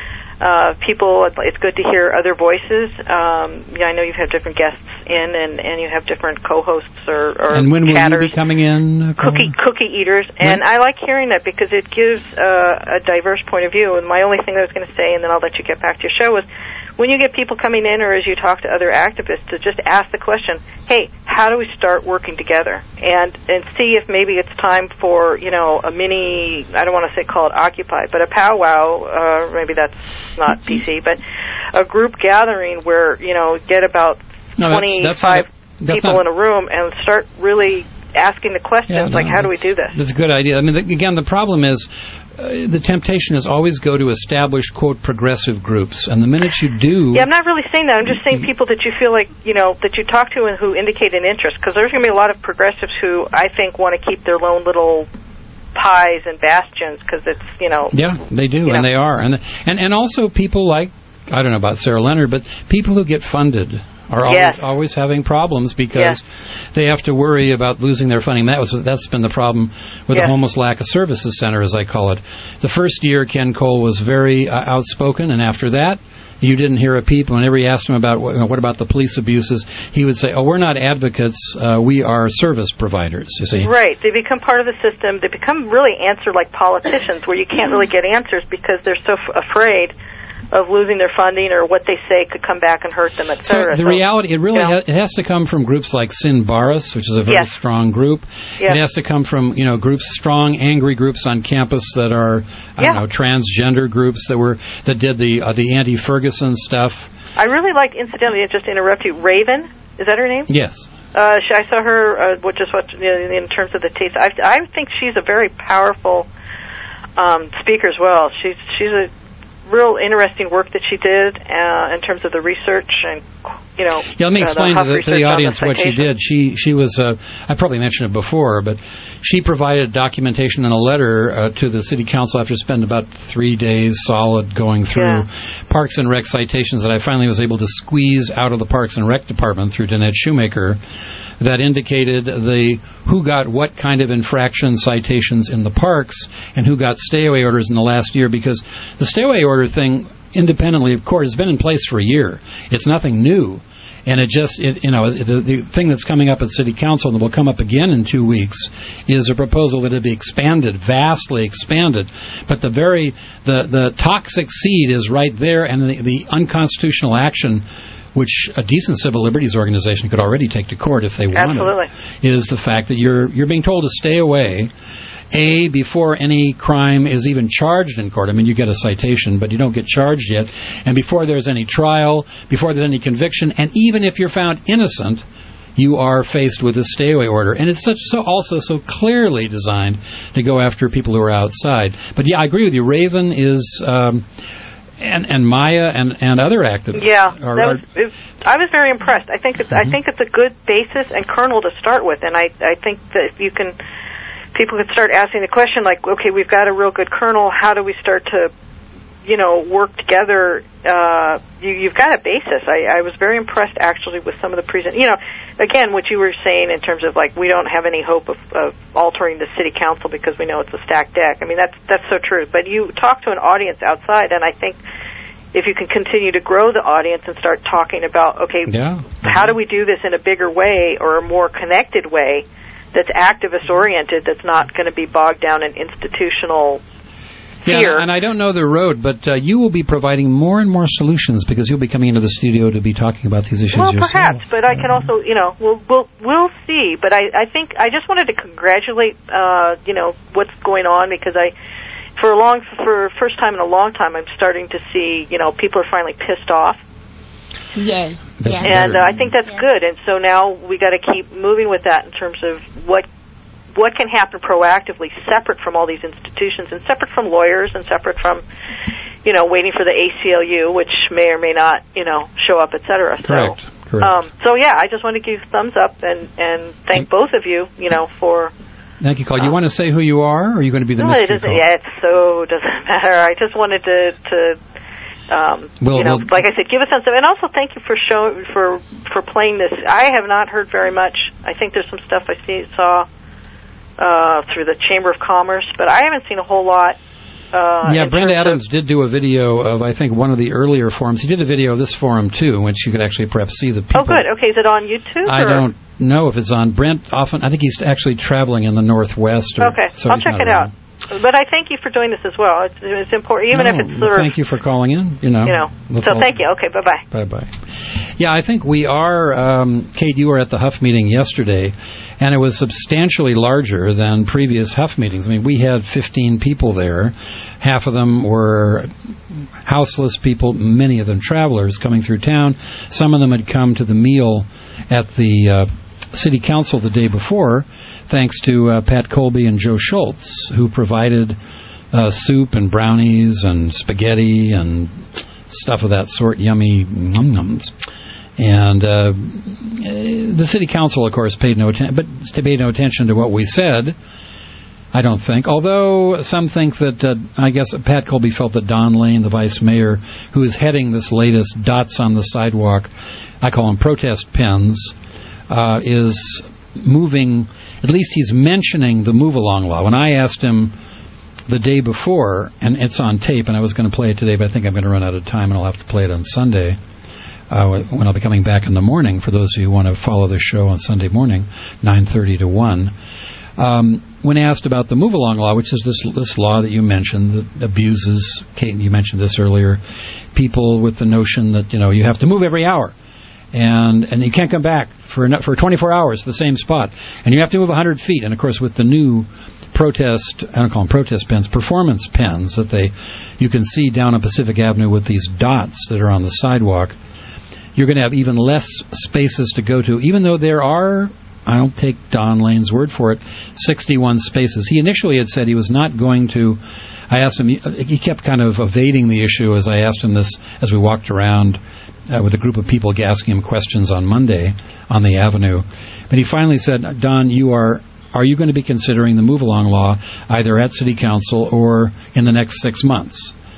uh, people. It's good to hear other voices. Um, yeah, I know you've had different guests in, and, and you have different co-hosts or, or and when chatters. will you be coming in? Uh, cookie cookie eaters, and when? I like hearing that because it gives uh, a diverse point of view. And my only thing that I was going to say, and then I'll let you get back to your show, was when you get people coming in or as you talk to other activists, to just ask the question, hey, how do we start working together? And and see if maybe it's time for, you know, a mini, I don't want to say call it Occupy, but a powwow, uh, maybe that's not P C, but a group gathering where, you know, get about no, that's, twenty-five that's not, that's people not, in a room and start really asking the questions, yeah, no, like, how do we do this? That's a good idea. I mean, the, again, the problem is, Uh, the temptation is always go to established, quote, progressive groups. And the minute you do... Yeah, I'm not really saying that. I'm just saying people that you feel like, you know, that you talk to and who indicate an interest. Because there's going to be a lot of progressives who I think want to keep their lone little pies and bastions because it's, you know... Yeah, they do, and know. they are. And, and and also people like, I don't know about Sarah Leonard, but people who get funded are always yes. always having problems because yes. they have to worry about losing their funding. That was that's been the problem with yes. the Homeless Lack of Services Center, as I call it. The first year, Ken Cole was very uh, outspoken, and after that, you didn't hear a peep. Whenever you asked him about what, what about the police abuses, he would say, "Oh, we're not advocates. Uh, we are service providers." You see, right? They become part of the system. They become really answer like politicians, where you can't really get answers because they're so f- afraid of losing their funding or what they say could come back and hurt them, et cetera. So the so, reality, it really you know, ha- it has to come from groups like Sin Barris, which is a very yes. strong group. Yes. It has to come from, you know, groups, strong, angry groups on campus that are, I yeah. don't know, transgender groups that were that did the uh, the anti-Ferguson stuff. I really like, incidentally, just to interrupt you, Raven, is that her name? Yes. Uh, she, I saw her, uh, which is what, you know, in terms of the taste. I, I think she's a very powerful um, speaker as well. She's she's a real interesting work that she did uh, in terms of the research and, you know. Yeah, let me uh, explain the to the, to the audience the what she did. She she was, uh, I probably mentioned it before, but she provided documentation and a letter uh, to the city council after spending about three days solid going through yeah. Parks and Rec citations that I finally was able to squeeze out of the Parks and Rec department through Danette Shoemaker. that indicated the who got what kind of infraction citations in the parks and who got stay-away orders in the last year, because the stay-away order thing, independently of court, has been in place for a year. It's nothing new. And it just, it, you know, the, the thing that's coming up at City Council, and will come up again in two weeks, is a proposal that it be expanded, vastly expanded. But the very, the, the toxic seed is right there, and the, the unconstitutional action, which a decent civil liberties organization could already take to court if they wanted, Absolutely. is the fact that you're you're being told to stay away, A, before any crime is even charged in court. I mean, you get a citation, but you don't get charged yet. And before there's any trial, before there's any conviction, and even if you're found innocent, you are faced with a stay-away order. And it's such so also so clearly designed to go after people who are outside. But yeah, I agree with you. Raven is... Um, And, and Maya and, and other activists. Yeah, are, that was, it, I was very impressed. I think it's mm-hmm. I think it's a good basis and kernel to start with, and I I think that if you can, people could start asking the question like, okay, we've got a real good kernel. How do we start to, you know, work together? Uh, you, you've got a basis. I, I was very impressed actually with some of the present. You know, again, what you were saying in terms of like we don't have any hope of, of altering the city council because we know it's a stacked deck. I mean, that's that's so true. But you talk to an audience outside, and I think if you can continue to grow the audience and start talking about, okay, yeah. how do we do this in a bigger way or a more connected way that's activist oriented, that's not going to be bogged down in institutional fear. Yeah, and I don't know the road, but uh, you will be providing more and more solutions because you'll be coming into the studio to be talking about these issues well, yourself. Well, perhaps, but I can also, you know, we'll we'll we'll see. But I, I think I just wanted to congratulate, uh, you know, what's going on because I, for a long, for first time in a long time, I'm starting to see, you know, people are finally pissed off. Yay. Yeah. And uh, I think that's yeah. good. And so now we got to keep moving with that in terms of what. What can happen proactively, separate from all these institutions, and separate from lawyers, and separate from, you know, waiting for the A C L U, which may or may not, you know, show up, et cetera. Correct. So, Correct. Um, so yeah, I just want to give thumbs up and and thank both of you, you know, for. Thank you, Carl. You um, want to say who you are, or are you going to be the no, mystery? It doesn't, yeah, it so doesn't matter. I just wanted to. to Um, we'll, you know, we'll, like I said, give a sense of, and also thank you for show for for playing this. I have not heard very much. I think there's some stuff I see saw. Uh, through the Chamber of Commerce, but I haven't seen a whole lot. Uh, yeah, Brent Adams did do a video of, I think, one of the earlier forums. He did a video of this forum, too, in which you could actually perhaps see the people. Oh, good. Okay, is it on YouTube? I or? don't know if it's on. Brent often, I think he's actually traveling in the Northwest. Or, okay, so I'll check it around. out. But I thank you for doing this as well. It's, it's important, even no, if it's sort thank of... you for calling in, you know. You know, so thank you. Okay, bye-bye. Bye-bye. Yeah, I think we are, um, Kate, you were at the Huff meeting yesterday, and it was substantially larger than previous Huff meetings. I mean, we had fifteen people there. Half of them were houseless people, many of them travelers coming through town. Some of them had come to the meal at the uh, city council the day before, thanks to uh, Pat Colby and Joe Schultz, who provided uh, soup and brownies and spaghetti and stuff of that sort, yummy num-nums. And uh, the city council, of course, paid no attention, but paid no attention to what we said, I don't think. Although some think that, uh, I guess Pat Colby felt that Don Lane, the vice mayor, who is heading this latest Dots on the Sidewalk, I call them protest pens, uh, is moving, at least he's mentioning the move-along law. When I asked him the day before, and it's on tape, and I was going to play it today, but I think I'm going to run out of time, and I'll have to play it on Sunday. Uh, when I'll be coming back in the morning, for those of you who want to follow the show on Sunday morning, nine thirty to one. Um, when asked about the move-along law, which is this this law that you mentioned that abuses, Kate, you mentioned this earlier, people with the notion that, you know, you have to move every hour, and and you can't come back for for twenty-four hours to the same spot, and you have to move one hundred feet. And, of course, with the new protest, I don't call them protest pens, performance pens that they you can see down on Pacific Avenue with these dots that are on the sidewalk, you're going to have even less spaces to go to, even though there are, I don't take Don Lane's word for it, sixty-one spaces. He initially had said he was not going to, I asked him, he kept kind of evading the issue as I asked him this as we walked around uh, with a group of people asking him questions on Monday on the Avenue. But he finally said, Don, you are, are you going to be considering the move-along law either at City Council or in the next six months?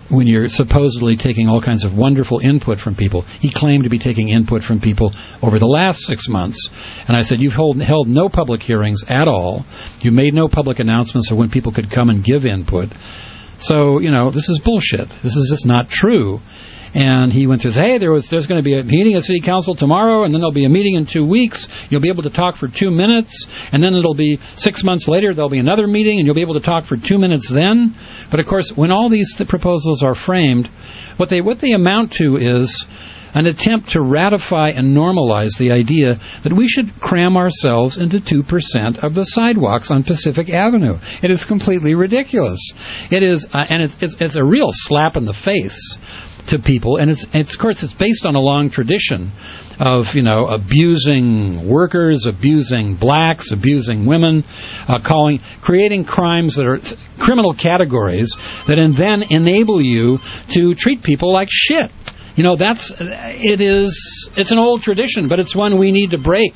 when you're supposedly taking all kinds of wonderful input from people. He claimed to be taking input from people over the last six months. And I said, you've hold, held no public hearings at all. You made no public announcements of when people could come and give input. So, you know, this is bullshit. This is just not true. And he went through, hey, there was, there's going to be a meeting at City Council tomorrow, and then there'll be a meeting in two weeks. You'll be able to talk for two minutes, and then it'll be six months later, there'll be another meeting, and you'll be able to talk for two minutes then. But, of course, when all these th- proposals are framed, what they what they amount to is an attempt to ratify and normalize the idea that we should cram ourselves into two percent of the sidewalks on Pacific Avenue. It is completely ridiculous. It is, uh, and it's, it's, it's a real slap in the face to people, and it's, it's of course it's based on a long tradition of, you know, abusing workers, abusing blacks, abusing women, uh, calling, creating crimes that are criminal categories that then enable you to treat people like shit. You know, that's it is it's an old tradition, but it's one we need to break.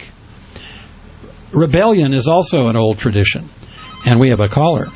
Rebellion is also an old tradition, and we have a caller.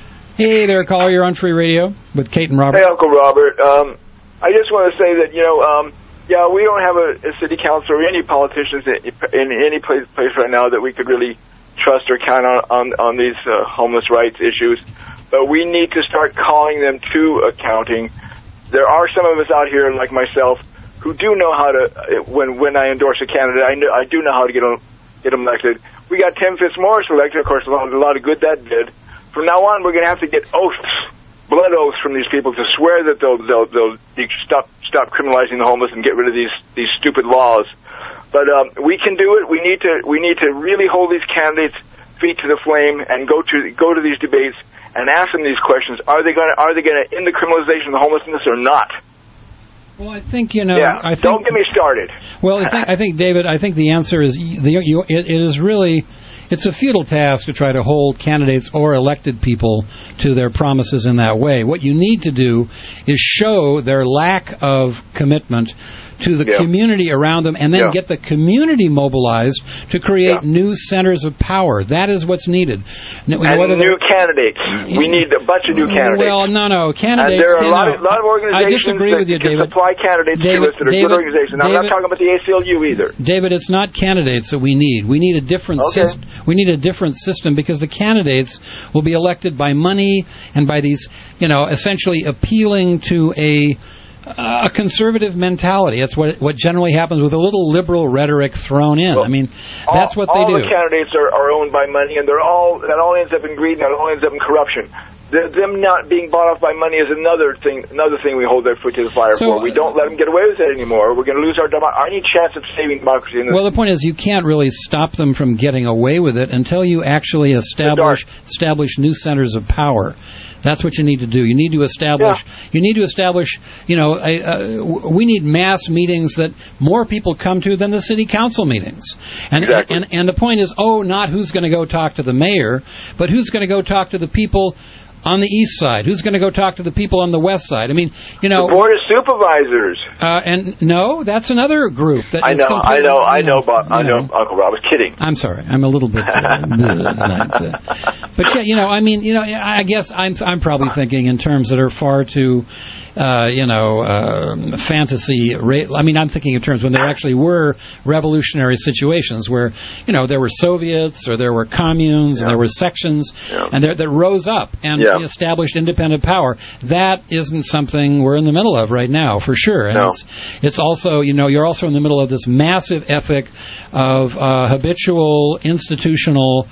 Hey there, caller. You're on Free Radio with Kate and Robert. Hey, Uncle Robert. Um, I just want to say that, you know, um, yeah, we don't have a, a city council or any politicians in, in any place, place right now that we could really trust or count on on, on these uh, homeless rights issues. But we need to start calling them to accounting. There are some of us out here, like myself, who do know how to, when when I endorse a candidate, I, know, I do know how to get them, get them elected. We got Tim Fitzmaurice elected, of course, a lot, a lot of good that did. From now on, we're going to have to get oaths. Blood oaths from these people to swear that they'll they'll they'll stop stop criminalizing the homeless and get rid of these these stupid laws. But um, we can do it. We need to we need to really hold these candidates' feet to the flame and go to go to these debates and ask them these questions. Are they going to are they going to end the criminalization of the homelessness or not? Well, I think, you know, yeah, I think, don't get me started. Well, I think, I think David, I think the answer is the, you, it, it is really. It's a futile task to try to hold candidates or elected people to their promises in that way. What you need to do is show their lack of commitment to the yeah. community around them, and then yeah. get the community mobilized to create yeah. new centers of power. That is what's needed. And new candidates. We need a bunch of new candidates. Well, no, no. Candidates. And there are a lot of, lot of organizations I disagree that with you, can David. supply candidates David, to us that are David, good organizations. Now, David, I'm not talking about the A C L U either. David, it's not candidates that we need. We need a different okay. system. We need a different system because the candidates will be elected by money and by these, you know, essentially appealing to a Uh, a conservative mentality. That's what what generally happens with a little liberal rhetoric thrown in. Well, I mean, all, that's what they all do. All the candidates are, are owned by money, and they're all that all ends up in greed, and that all ends up in corruption. The, them not being bought off by money is another thing. Another thing we hold their foot to the fire so, for. We don't let them get away with it anymore. We're going to lose our demo- any chance of saving democracy. In this. Well, the point is, you can't really stop them from getting away with it until you actually establish establish new centers of power. That's what you need to do. You need to establish. Yeah. You need to establish. You know, a, a, we need mass meetings that more people come to than the city council meetings. And exactly. and and the point is, oh, not who's going to go talk to the mayor, but who's going to go talk to the people on the east side? Who's going to go talk to the people on the west side? I mean, you know, the board of supervisors. Uh, and no, that's another group. That I is know, I know, I know, Bob, I know, know, Uncle Rob. I was kidding. I'm sorry, I'm a little bit. Uh, that, uh, but yeah, you know, I mean, you know, I guess I'm I'm probably thinking in terms that are far too. Uh, you know, uh, fantasy. Ra- I mean, I'm thinking in terms when there actually were revolutionary situations where, you know, there were Soviets or there were communes yeah. and there were sections yeah. and there, that rose up and yeah. established independent power. That isn't something we're in the middle of right now, for sure. And no. it's, it's also, you know, you're also in the middle of this massive epic of uh, habitual, institutional,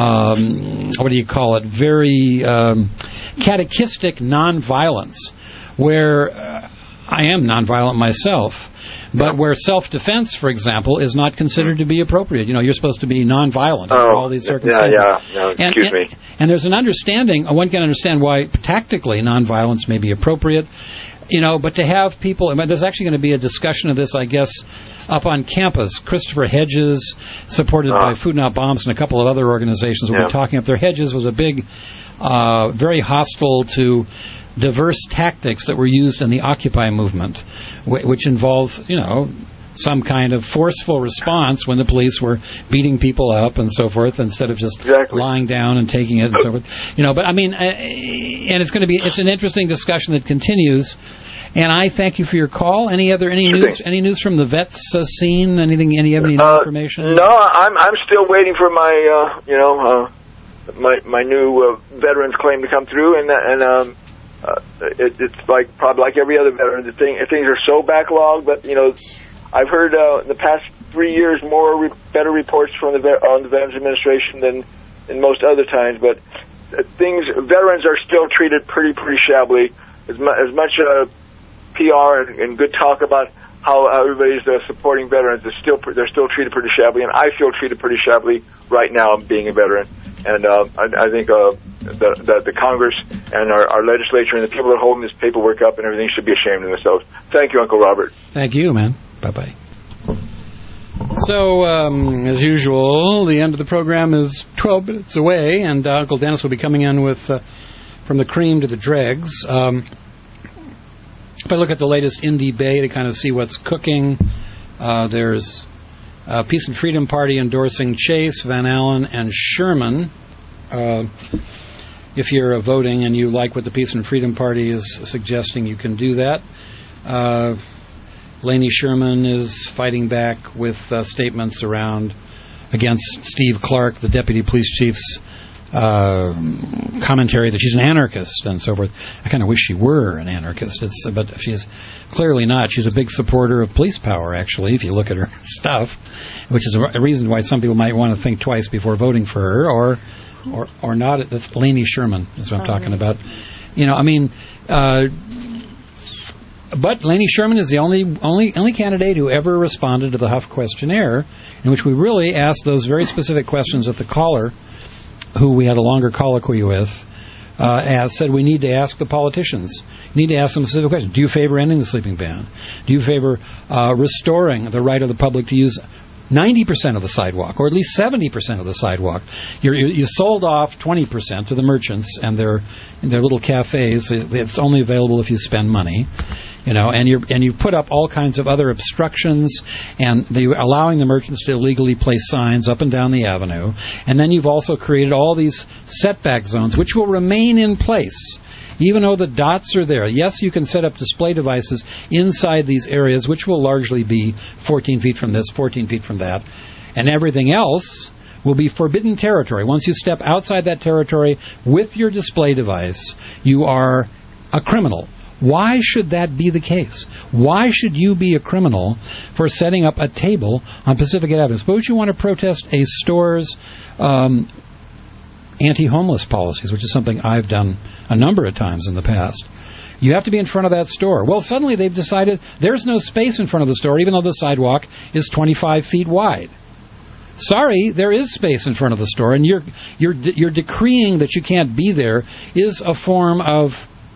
um, what do you call it, very um, catechistic nonviolence. Where uh, I am nonviolent myself, but where self-defense, for example, is not considered to be appropriate. You know, you're supposed to be nonviolent oh, under all these circumstances. Yeah, yeah, yeah. Excuse and, me. And, and there's an understanding, one can understand why tactically nonviolence may be appropriate, you know, but to have people, I mean, there's actually going to be a discussion of this, I guess, up on campus. Christopher Hedges, supported uh, by Food Not Bombs and a couple of other organizations, will yeah. be talking up there. Hedges was a big, uh, very hostile to diverse tactics that were used in the Occupy movement, which involves, you know, some kind of forceful response when the police were beating people up and so forth, instead of just exactly. lying down and taking it and so forth. You know, but I mean, uh, and it's going to be it's an interesting discussion that continues. And I thank you for your call. Any other any news any news from the vets uh, scene? Anything? Any have any new uh, information? No, I'm I'm still waiting for my uh, you know uh, my my new uh, veterans claim to come through, and and um, uh, it, it's like probably like every other veteran. The thing things are so backlogged, but you know. I've heard uh, in the past three years more re- better reports from the ve- on the Veterans Administration than in most other times, but uh, things veterans are still treated pretty pretty shabbily. As, mu- as much uh, P R and, and good talk about how everybody's uh, supporting veterans, is still they're still treated pretty shabbily, and I feel treated pretty shabbily right now being a veteran. And uh, I, I think uh, the, the the Congress and our, our legislature and the people that are holding this paperwork up and everything should be ashamed of themselves. Thank you, Uncle Robert. Thank you, man. Bye-bye. So, um, as usual, the end of the program is twelve minutes away, and uh, Uncle Dennis will be coming in with uh, from the cream to the dregs. Um, if I look at the latest Indie Bay to kind of see what's cooking, uh, there's uh, Peace and Freedom Party endorsing Chase, Van Allen, and Sherman. Uh, if you're uh, voting and you like what the Peace and Freedom Party is suggesting, you can do that. Uh, Laney Sherman is fighting back with uh, statements around against Steve Clark, the deputy police chief's uh, commentary that she's an anarchist and so forth. I kind of wish she were an anarchist, it's, but she's clearly not. She's a big supporter of police power, actually, if you look at her stuff, which is a, a reason why some people might want to think twice before voting for her, or or, or not. That's Laney Sherman is what I'm oh, talking right. about. You know, I mean... Uh, But Laney Sherman is the only only only candidate who ever responded to the Huff questionnaire, in which we really asked those very specific questions that the caller, who we had a longer colloquy with, uh, asked, said we need to ask the politicians. You need to ask them specific questions. Do you favor ending the sleeping ban? Do you favor uh, restoring the right of the public to use ninety percent of the sidewalk, or at least seventy percent of the sidewalk? You're, you sold off twenty percent to the merchants and their their little cafes. It's only available if you spend money. You know, and you and you put up all kinds of other obstructions, and the, allowing the merchants to illegally place signs up and down the avenue. And then you've also created all these setback zones, which will remain in place, even though the dots are there. Yes, you can set up display devices inside these areas, which will largely be fourteen feet from this, fourteen feet from that, and everything else will be forbidden territory. Once you step outside that territory with your display device, you are a criminal. Why should that be the case? Why should you be a criminal for setting up a table on Pacific Avenue? Suppose you want to protest a store's um, anti-homeless policies, which is something I've done a number of times in the past. You have to be in front of that store. Well, suddenly they've decided there's no space in front of the store, even though the sidewalk is twenty-five feet wide. Sorry, there is space in front of the store, and you're you're you're decreeing that you can't be there is a form of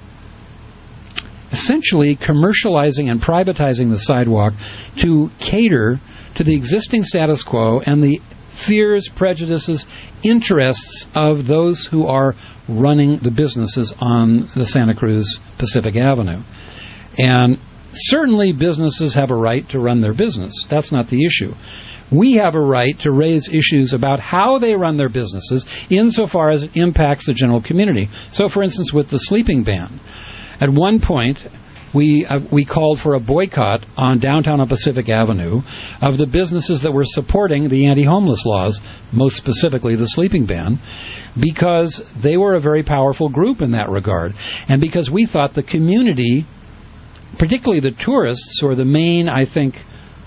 essentially commercializing and privatizing the sidewalk to cater to the existing status quo and the fears, prejudices, interests of those who are running the businesses on the Santa Cruz Pacific Avenue. And certainly businesses have a right to run their business. That's not the issue. We have a right to raise issues about how they run their businesses insofar as it impacts the general community. So, for instance, with the sleeping ban, at one point, we uh, we called for a boycott on downtown on Pacific Avenue of the businesses that were supporting the anti-homeless laws, most specifically the sleeping ban, because they were a very powerful group in that regard, and because we thought the community, particularly the tourists, who are the main, I think,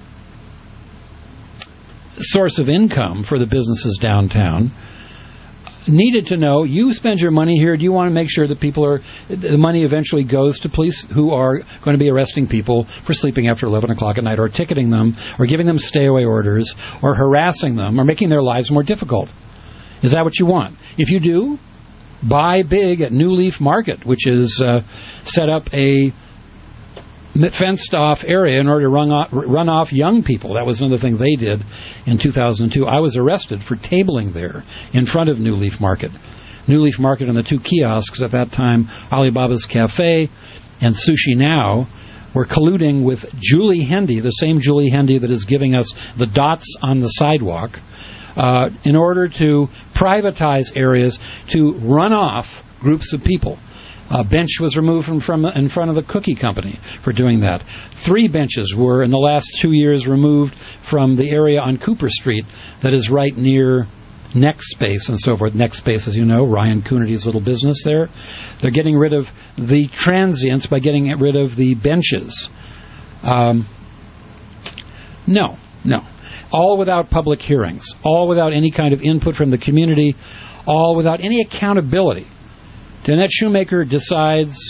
source of income for the businesses downtown, needed to know, you spend your money here, do you want to make sure that people are, the money eventually goes to police who are going to be arresting people for sleeping after eleven o'clock at night, or ticketing them, or giving them stay-away orders, or harassing them, or making their lives more difficult? Is that what you want? If you do, buy big at New Leaf Market, which is uh, set up a fenced-off area in order to run off, run off young people. That was another thing they did in two thousand two. I was arrested for tabling there in front of New Leaf Market. New Leaf Market and the two kiosks at that time, Alibaba's Cafe and Sushi Now, were colluding with Julie Hendy, the same Julie Hendy that is giving us the dots on the sidewalk, uh, in order to privatize areas to run off groups of people. A bench was removed from, from in front of the cookie company for doing that. Three benches were, in the last two years, removed from the area on Cooper Street that is right near Next Space and so forth. Next Space, as you know, Ryan Coonerty's little business there. They're getting rid of the transients by getting rid of the benches. Um, no, no. All without public hearings. All without any kind of input from the community. All without any accountability. Danette Shoemaker decides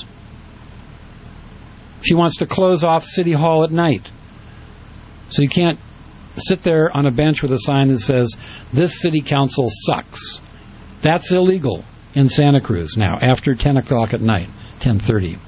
she wants to close off City Hall at night. So you can't sit there on a bench with a sign that says, "This city council sucks." That's illegal in Santa Cruz now, after ten o'clock at night, ten thirty.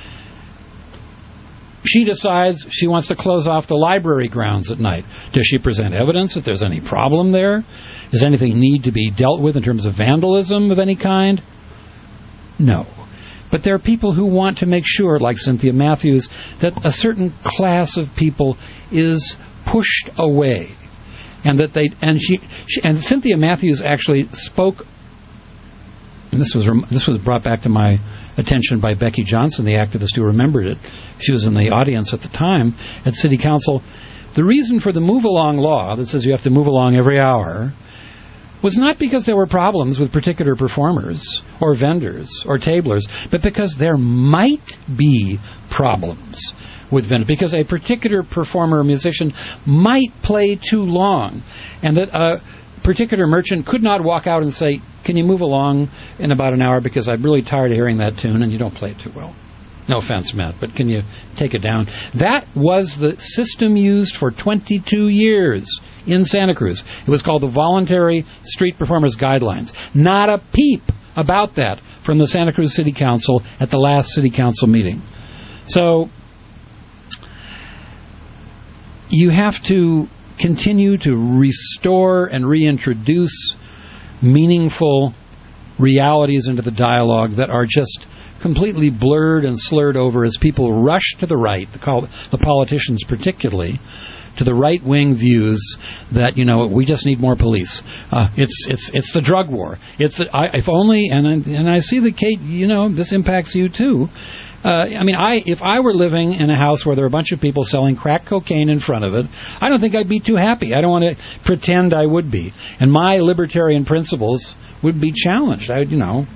She decides she wants to close off the library grounds at night. Does she present evidence that there's any problem there? Does anything need to be dealt with in terms of vandalism of any kind? No. But there are people who want to make sure, like Cynthia Matthews, that a certain class of people is pushed away, and that they and she, she and Cynthia Matthews actually spoke. And this was this was brought back to my attention by Becky Johnson, the activist who remembered it. She was in the audience at the time at City Council. The reason for the move along law that says you have to move along every hour was not because there were problems with particular performers or vendors or tablers, but because there might be problems with vendors, because a particular performer or musician might play too long, and that a particular merchant could not walk out and say, "Can you move along in about an hour because I'm really tired of hearing that tune and you don't play it too well. No offense, Matt, but can you take it down?" That was the system used for twenty-two years in Santa Cruz. It was called the Voluntary Street Performers Guidelines. Not a peep about that from the Santa Cruz City Council at the last City Council meeting. So you have to continue to restore and reintroduce meaningful realities into the dialogue that are just completely blurred and slurred over as people rush to the right, the, the politicians particularly, to the right-wing views that, you know, we just need more police. Uh, it's it's it's the drug war. It's I, if only, and I, and I see that, Kate, you know, this impacts you too. Uh, I mean, I if I were living in a house where there were a bunch of people selling crack cocaine in front of it, I don't think I'd be too happy. I don't want to pretend I would be. And my libertarian principles would be challenged. I would, you know,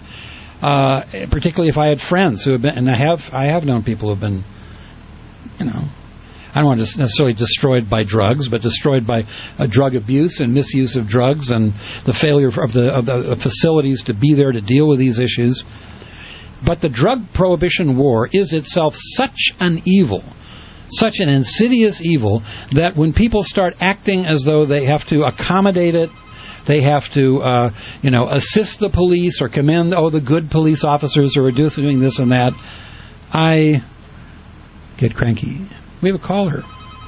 uh, particularly if I had friends who have been, and I have, I have known people who have been, you know, I don't want to necessarily destroyed by drugs, but destroyed by uh, drug abuse and misuse of drugs and the failure of the, of the facilities to be there to deal with these issues. But the drug prohibition war is itself such an evil, such an insidious evil, that when people start acting as though they have to accommodate it, they have to, uh, you know, assist the police or commend, oh, the good police officers who are doing this and that, I get cranky. We have a caller.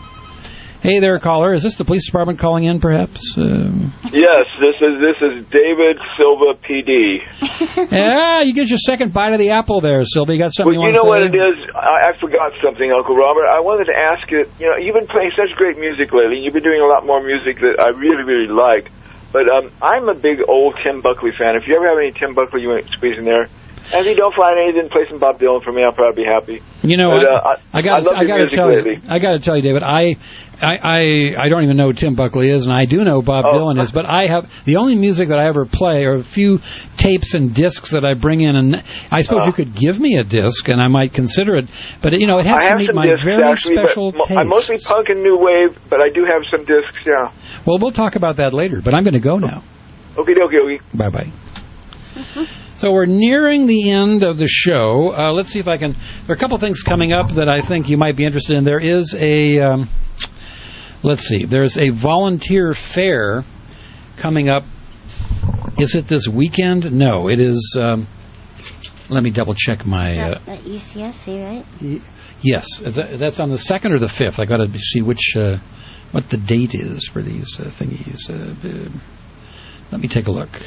Hey there, caller. Is this the police department calling in, perhaps? Um, yes, this is this is David Silva, P D. Yeah, you get your second bite of the apple there, Silva. You got something well, you, you know want to say? what it is? I, I forgot something, Uncle Robert. I wanted to ask you, you know, you've been playing such great music lately. You've been doing a lot more music that I really, really like. But um, I'm a big old Tim Buckley fan. If you ever have any Tim Buckley you want to squeeze in there, and if you don't find anything, play some Bob Dylan for me. I'll probably be happy. You know, but, uh, I, I got I, I got to tell lately. you, I got to tell you, David. I, I, I, I don't even know who Tim Buckley is, and I do know who Bob oh. Dylan is. But I have the only music that I ever play are a few tapes and discs that I bring in, and I suppose uh, you could give me a disc, and I might consider it. But you know, it has I to meet my discs, very actually, special but taste. I'm mostly punk and new wave, but I do have some discs. Yeah. Well, we'll talk about that later. But I'm going to go now. Okay, okay, okay. Bye bye. So we're nearing the end of the show. Uh, let's see if I can... There are a couple things coming up that I think you might be interested in. There is a... Um, let's see. There's a volunteer fair coming up. Is it this weekend? No, it is... Um, let me double-check my... Uh, at U C S C, right? Y- yes. Is that, that's on the second or the fifth. I got to see which... Uh, what the date is for these uh, thingies. Uh, uh, let me take a look.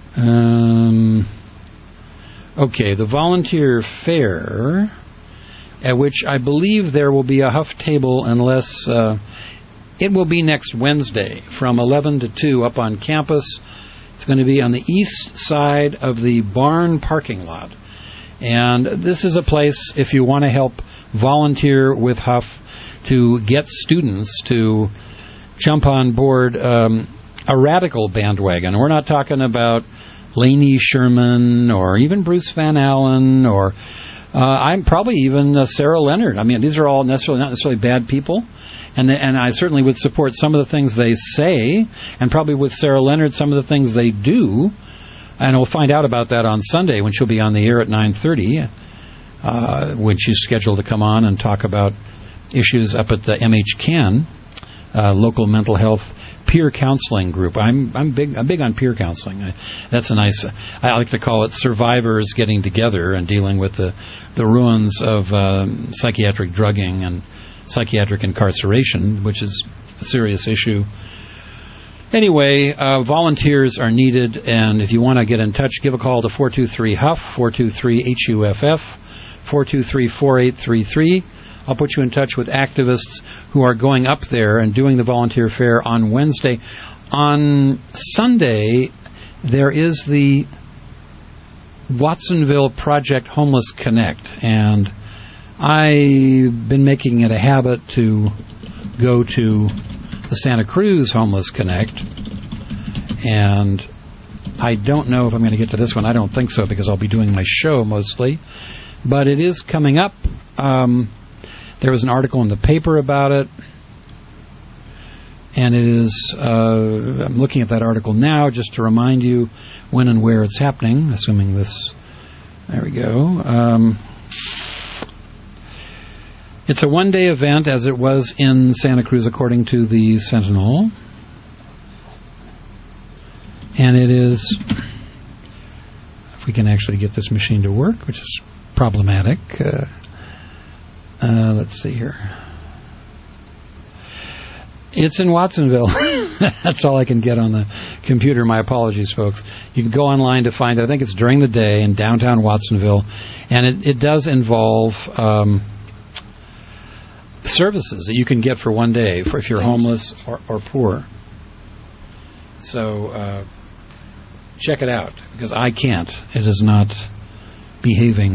Um, okay, the volunteer fair at which I believe there will be a Huff table unless uh, it will be next Wednesday from eleven to two up on campus. It's going to be on the east side of the barn parking lot. And this is a place, if you want to help volunteer with Huff to get students to jump on board um, a radical bandwagon. We're not talking about Lainey Sherman or even Bruce Van Allen or uh, I'm probably even uh, Sarah Leonard. I mean, these are all necessarily not necessarily bad people. And they, and I certainly would support some of the things they say, and probably with Sarah Leonard, some of the things they do. And we'll find out about that on Sunday when she'll be on the air at nine thirty, uh, when she's scheduled to come on and talk about issues up at the M H C A N, uh, local mental health peer counseling group. I'm I'm big I'm big on peer counseling. I, that's a nice. I like to call it survivors getting together and dealing with the the ruins of um, psychiatric drugging and psychiatric incarceration, which is a serious issue. Anyway, uh, volunteers are needed, and if you want to get in touch, give a call to four two three H U F F, four two three H U F F, four two three, four eight three three. I'll put you in touch with activists who are going up there and doing the volunteer fair on Wednesday. On Sunday, there is the Watsonville Project Homeless Connect, and I've been making it a habit to go to the Santa Cruz Homeless Connect, and I don't know if I'm going to get to this one. I don't think so, because I'll be doing my show mostly, but it is coming up. Um, there was an article in the paper about it, and it is, uh, I'm looking at that article now just to remind you when and where it's happening, assuming this, there we go. Um, It's a one-day event, as it was in Santa Cruz, according to the Sentinel. And it is, if we can actually get this machine to work, which is problematic. Uh, uh, let's see here. It's in Watsonville. That's all I can get on the computer. My apologies, folks. You can go online to find it. I think it's during the day in downtown Watsonville. And it, it does involve Um, services that you can get for one day for if you're homeless or, or poor. So uh, check it out, because I can't. It is not behaving